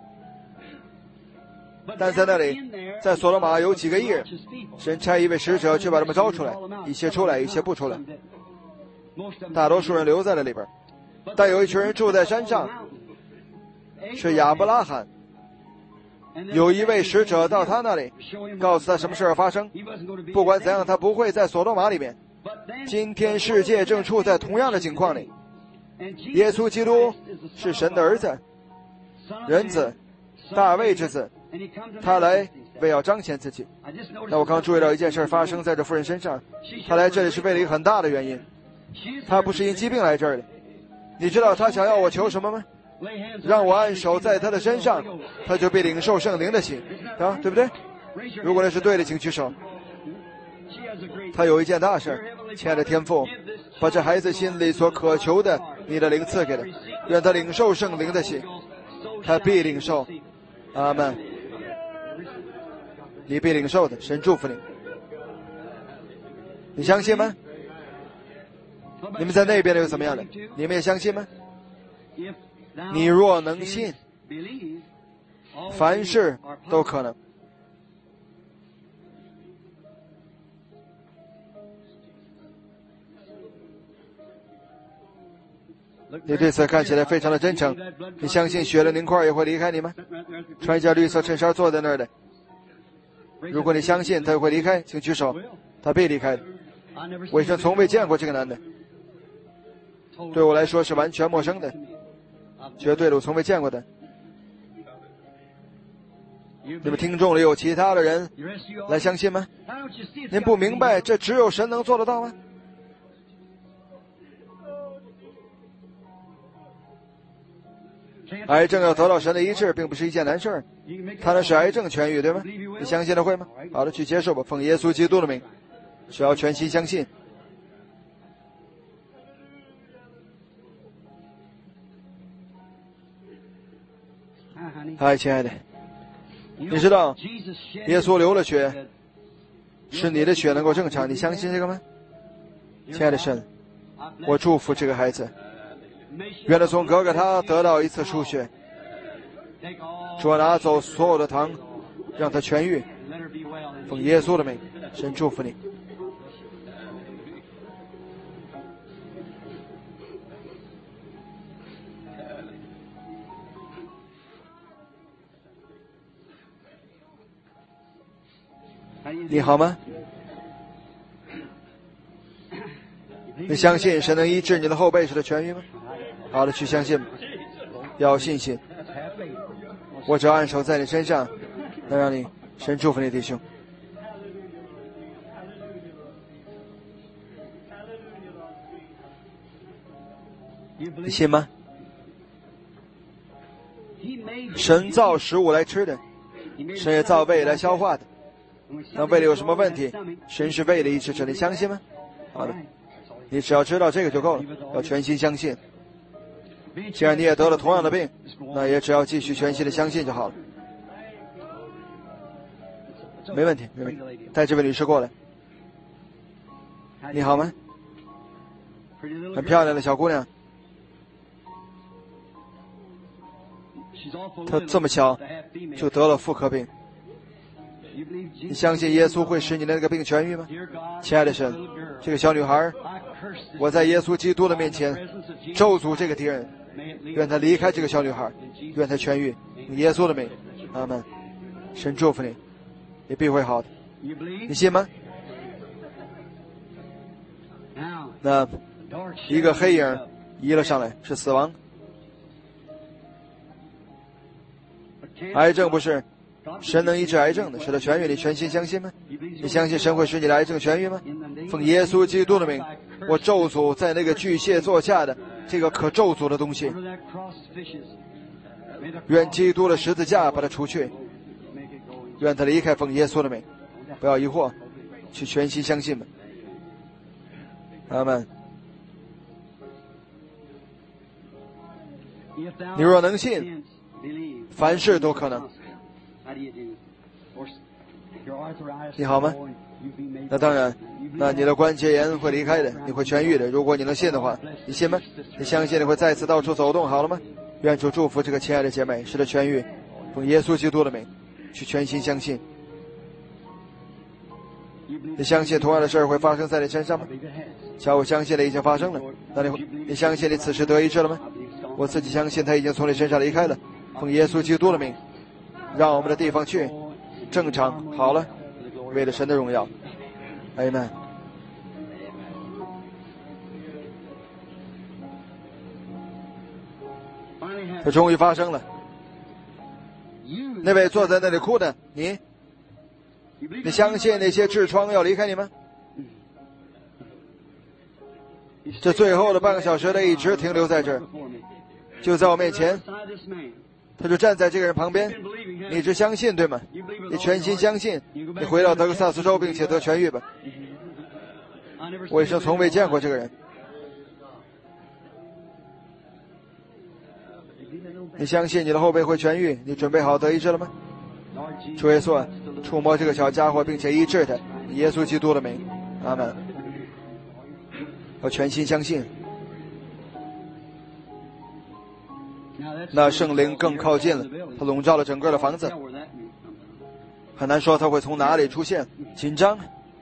但在那里，在所罗马有几个艺人，神差一位使者去把他们招出来，一些出来，一些不出来，大多数人留在了里边，但有一群人住在山上，是亚伯拉罕。有一位使者到他那里，告诉他什么事儿发生。不管怎样，他不会在所罗马里面。今天世界正处在同样的境况里。耶稣基督是神的儿子，人子，大卫之子。他来为要彰显自己。那我刚注意到一件事发生在这妇人身上，她来这里是为了一个很大的原因，她不是因疾病来这儿的。你知道她想要我求什么吗？让我按手在她的身上，她就被领受圣灵的心啊，对不对？如果那是对的，请举手。她有一件大事，亲爱的天父，把这孩子心里所渴求的你的灵赐给他，愿他领受圣灵的心，他必领受。阿们。你必领受的，神祝福你。你相信吗？你们在那边的又怎么样的？你们也相信吗？你若能信，凡事都可能。你对此看起来非常的真诚。你相信血的凝块也会离开你吗？穿一件绿色衬衫坐在那儿的，如果你相信他会离开，请举手。他必离开的。我以前从未见过这个男的，对我来说是完全陌生的，绝对的，我从未见过的。你们听众里有其他的人来相信吗？您不明白这只有神能做得到吗？癌症要得到神的医治并不是一件难事，他那是癌症痊愈，对吗？你相信了会吗？好的，去接受吧，奉耶稣基督的名，只要全心相信。嗨，亲爱的，你知道耶稣流了血使你的血能够正常，你相信这个吗？亲爱的神，我祝福这个孩子，愿他从哥哥他得到一次输血，主啊，拿走所有的糖，让他痊愈，奉耶稣的名，神祝福你。你好吗？你相信神能医治你的后背时的痊愈吗？好的，去相信，要有信心。我只要按手在你身上，能让你神祝福你弟兄。你信吗？神造食物来吃的，神也造胃来消化的。那胃里有什么问题，神是胃的医治者，你相信吗？好的，你只要知道这个就够了，要全心相信。既然你也得了同样的病，那也只要继续全心的相信就好了。没问题，没问题。带这位女士过来。你好吗？很漂亮的小姑娘。她这么小就得了妇科病。你相信耶稣会使你的那个病痊愈吗？亲爱的神，这个小女孩，我在耶稣基督的面前咒诅这个敌人，愿他离开这个小女孩，愿他痊愈，以耶稣的名，阿们。神祝福你，你必会好的。你信吗？那一个黑影移了上来，是死亡。癌症不是神能医治癌症的，使他痊愈，你全心相信吗？你相信神会使你的癌症痊愈吗？奉耶稣基督的名，我咒诅在那个巨蟹座下的这个可咒诅的东西，愿基督的十字架把它除去，愿他离开，奉耶稣的名，不要疑惑，去全心相信吧。阿们。你若能信，凡事都可能。你好吗？那当然，那你的关节炎会离开的，你会痊愈的。如果你能信的话，你信吗？你相信你会再次到处走动，好了吗？愿主祝福这个亲爱的姐妹，使她痊愈，奉耶稣基督的名，去全心相信。你相信同样的事儿会发生在你身上吗？假如我相信了，已经发生了，那你你相信你此时得医治了吗？我自己相信他已经从你身上离开了，奉耶稣基督的名，让我们的地方去正常好了，为了神的荣耀，阿们。这终于发生了。那位坐在那里哭的，你你相信那些痔疮要离开你吗？这最后的半个小时，他一直停留在这儿，就在我面前，他就站在这个人旁边。你一直相信，对吗？你全心相信，你回到德克萨斯州并且得痊愈吧。我一生从未见过这个人。你相信你的后背会痊愈？你准备好得医治了吗？主耶稣，触摸这个小家伙并且医治他，耶稣基督的名，阿门。我全心相信。那圣灵更靠近了，它笼罩了整个的房子，很难说它会从哪里出现。紧张，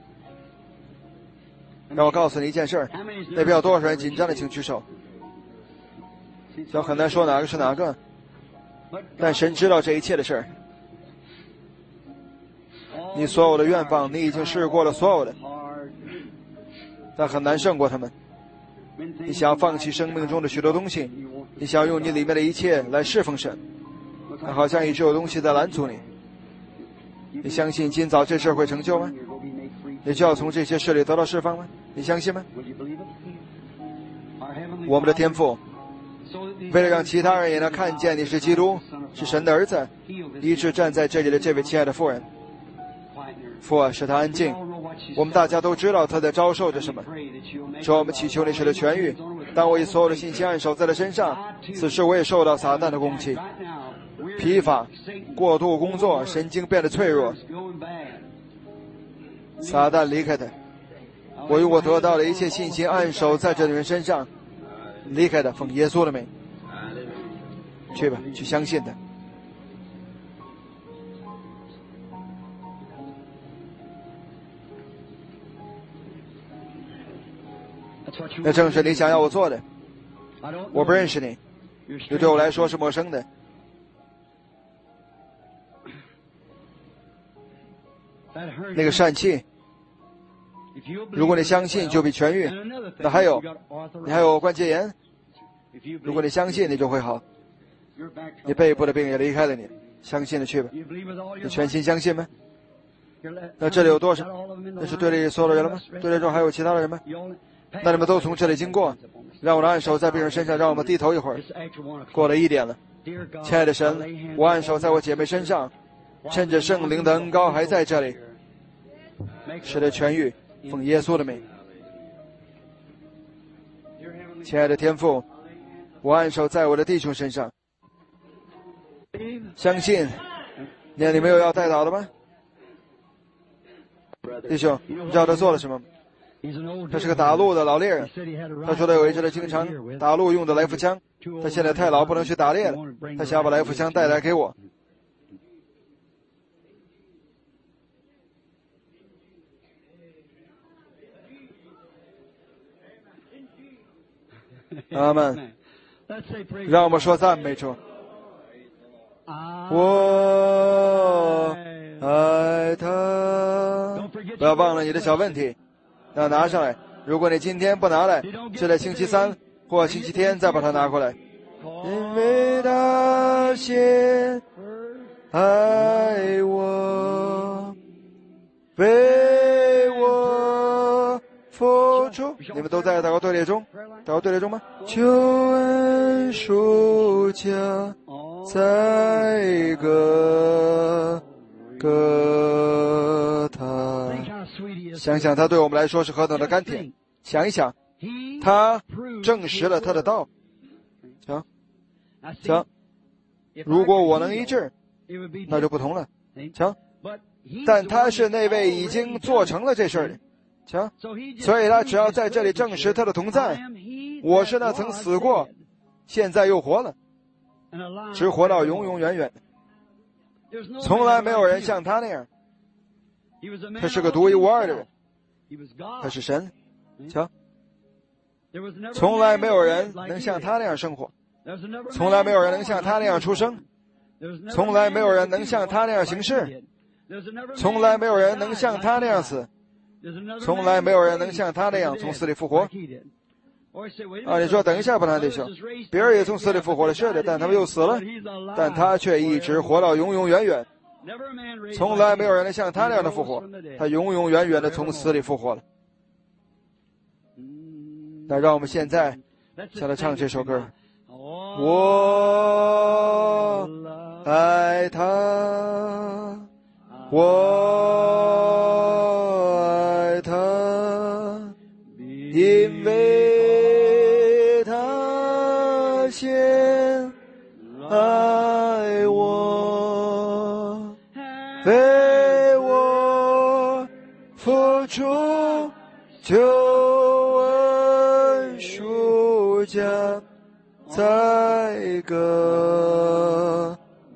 让我告诉你一件事儿，那边有多少人紧张的请举手。就很难说哪个是哪个，但神知道这一切的事儿。你所有的愿望，你已经试过了所有的，但很难胜过他们。你想要放弃生命中的许多东西，你想要用你里面的一切来侍奉神，但好像一直有东西在拦阻你。你相信今早这事会成就吗？你就要从这些事里得到释放吗？你相信吗？我们的天父，为了让其他人也能看见你是基督，是神的儿子，医治站在这里的这位亲爱的妇人。父啊，使他安静。我们大家都知道他在遭受着什么。主，我们祈求你使他痊愈。当我以所有的信心按手在他身上，此时我也受到撒旦的攻击，疲乏、过度工作，神经变得脆弱。撒旦离开他。我用我得到的一切信心按手在这人身上，离开他，奉耶稣的名。去吧，去相信他。那正是你想要我做的。我不认识你，你对我来说是陌生的。那个疝气，如果你相信就必痊愈。那还有，你还有关节炎，如果你相信你就会好。你背部的病也离开了你，相信的去吧。你全心相信吗？那这里有多少？那是队里所有的人了吗？队里中还有其他的人吗？那你们都从这里经过，让我的按手在病人身上，让我们低头一会儿。过了一点了，亲爱的神，我按手在我姐妹身上，趁着圣灵的恩膏还在这里，使得痊愈，奉耶稣的名。亲爱的天父，我按手在我的弟兄身上，相信。那你们有要代祷的吗？弟兄，你知道他做了什么？他是个打鹿的老猎人，他说他有一只经常打鹿用的来福枪，他现在太老不能去打猎了，他想把来福枪带来给我。阿们。让我们说赞美主。我爱他。不要忘了你的小问题，要拿上来。如果你今天不拿来，就在星期三或星期天再把它拿过来。因为他先爱我，为我付出。你们都在祷告队列中？祷告队列中吗？救恩赎价在各各他。想想他对我们来说是何等的甘甜，想一想，他证实了他的道。行行，如果我能医治，那就不同了。行，但他是那位已经做成了这事儿的。行，所以他只要在这里证实他的同在。我是那曾死过，现在又活了，直活到永永远远的。从来没有人像他那样。他是个独一无二的人，他是神。瞧，从来没有人能像他那样生活，从来没有人能像他那样出生，从来没有人能像他那样行事，从来没有人能像他那样死，从来没有人能像他那样从死里复活。啊，你说等一下吧，弟兄，别人也从死里复活了，是的，但他们又死了，但他却一直活到永永远远。 从来没有人能像他那样的复活，他永永远远的从死里复活了。那让我们现在向他唱这首歌。我爱他，我爱他，因为他先爱我，为我付出救恩赎价，在哥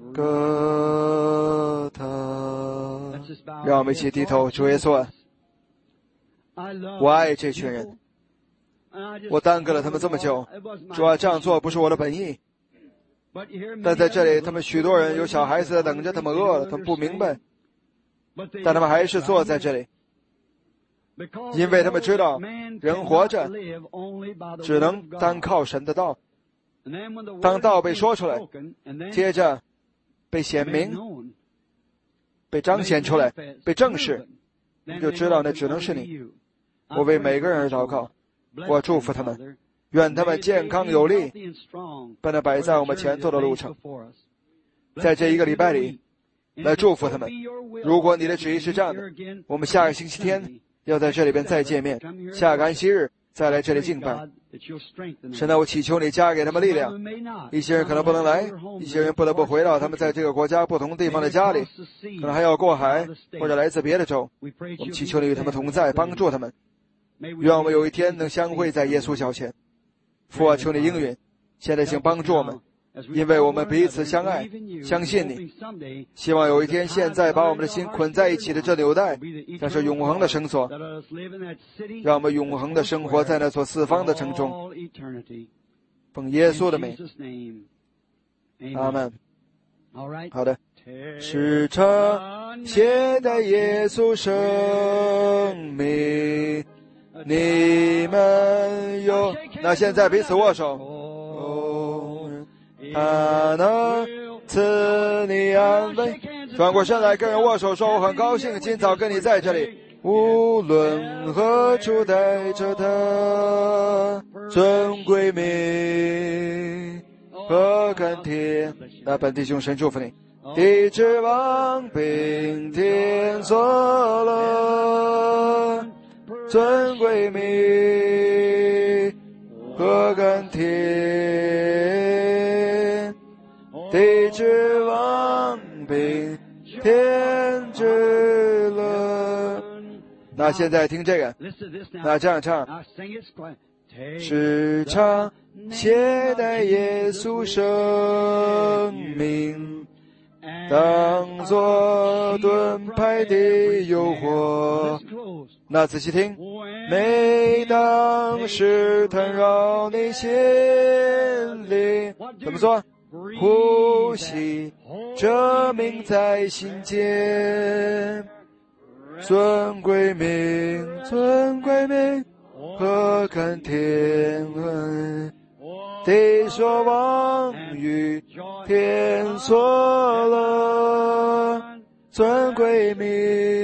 哥他。让我们一起低头，主耶稣，我爱这群人，我耽搁了他们这么久，主啊，这样做不是我的本意，但在这里他们许多人有小孩子在等着，他们饿了，他们不明白，但他们还是坐在这里，因为他们知道人活着只能单靠神的道。当道被说出来，接着被显明，被彰显出来，被证实，你就知道那只能是你。我为每个人而祷告，我祝福他们，愿他们健康有力，把那摆在我们前头的路程，在这一个礼拜里来祝福他们。如果你的旨意是这样的，我们下个星期天要在这里边再见面，下个安息日再来这里敬拜。神啊，我祈求你加给他们力量。一些人可能不能来，一些人不得不回到他们在这个国家不同地方的家里，可能还要过海或者来自别的州。我们祈求你与他们同在，帮助他们。愿我们有一天能相会在耶稣脚前。父啊，求你应允，现在请帮助我们，因为我们彼此相爱，相信你。希望有一天，现在把我们的心捆在一起的这纽带，将是永恒的绳索，让我们永恒的生活在那所四方的城中。奉耶稣的名，阿们。好的，时常携带耶稣生命，你们有。那现在彼此握手，他能赐你安慰。转过身来跟人握手说，我很高兴今早跟你在这里，无论何处带着他尊贵名和甘甜。那本弟兄神祝福你，地之王并天所乐，尊贵名和甘甜，地之王并天之乐。那现在听这个，那这样唱，时常携带耶稣生命，当作盾牌的诱惑。那仔细听，每当试探扰你心灵，怎么说？呼吸这名在心间，尊贵名，尊贵名和甘甜，地所望与天所乐，尊贵名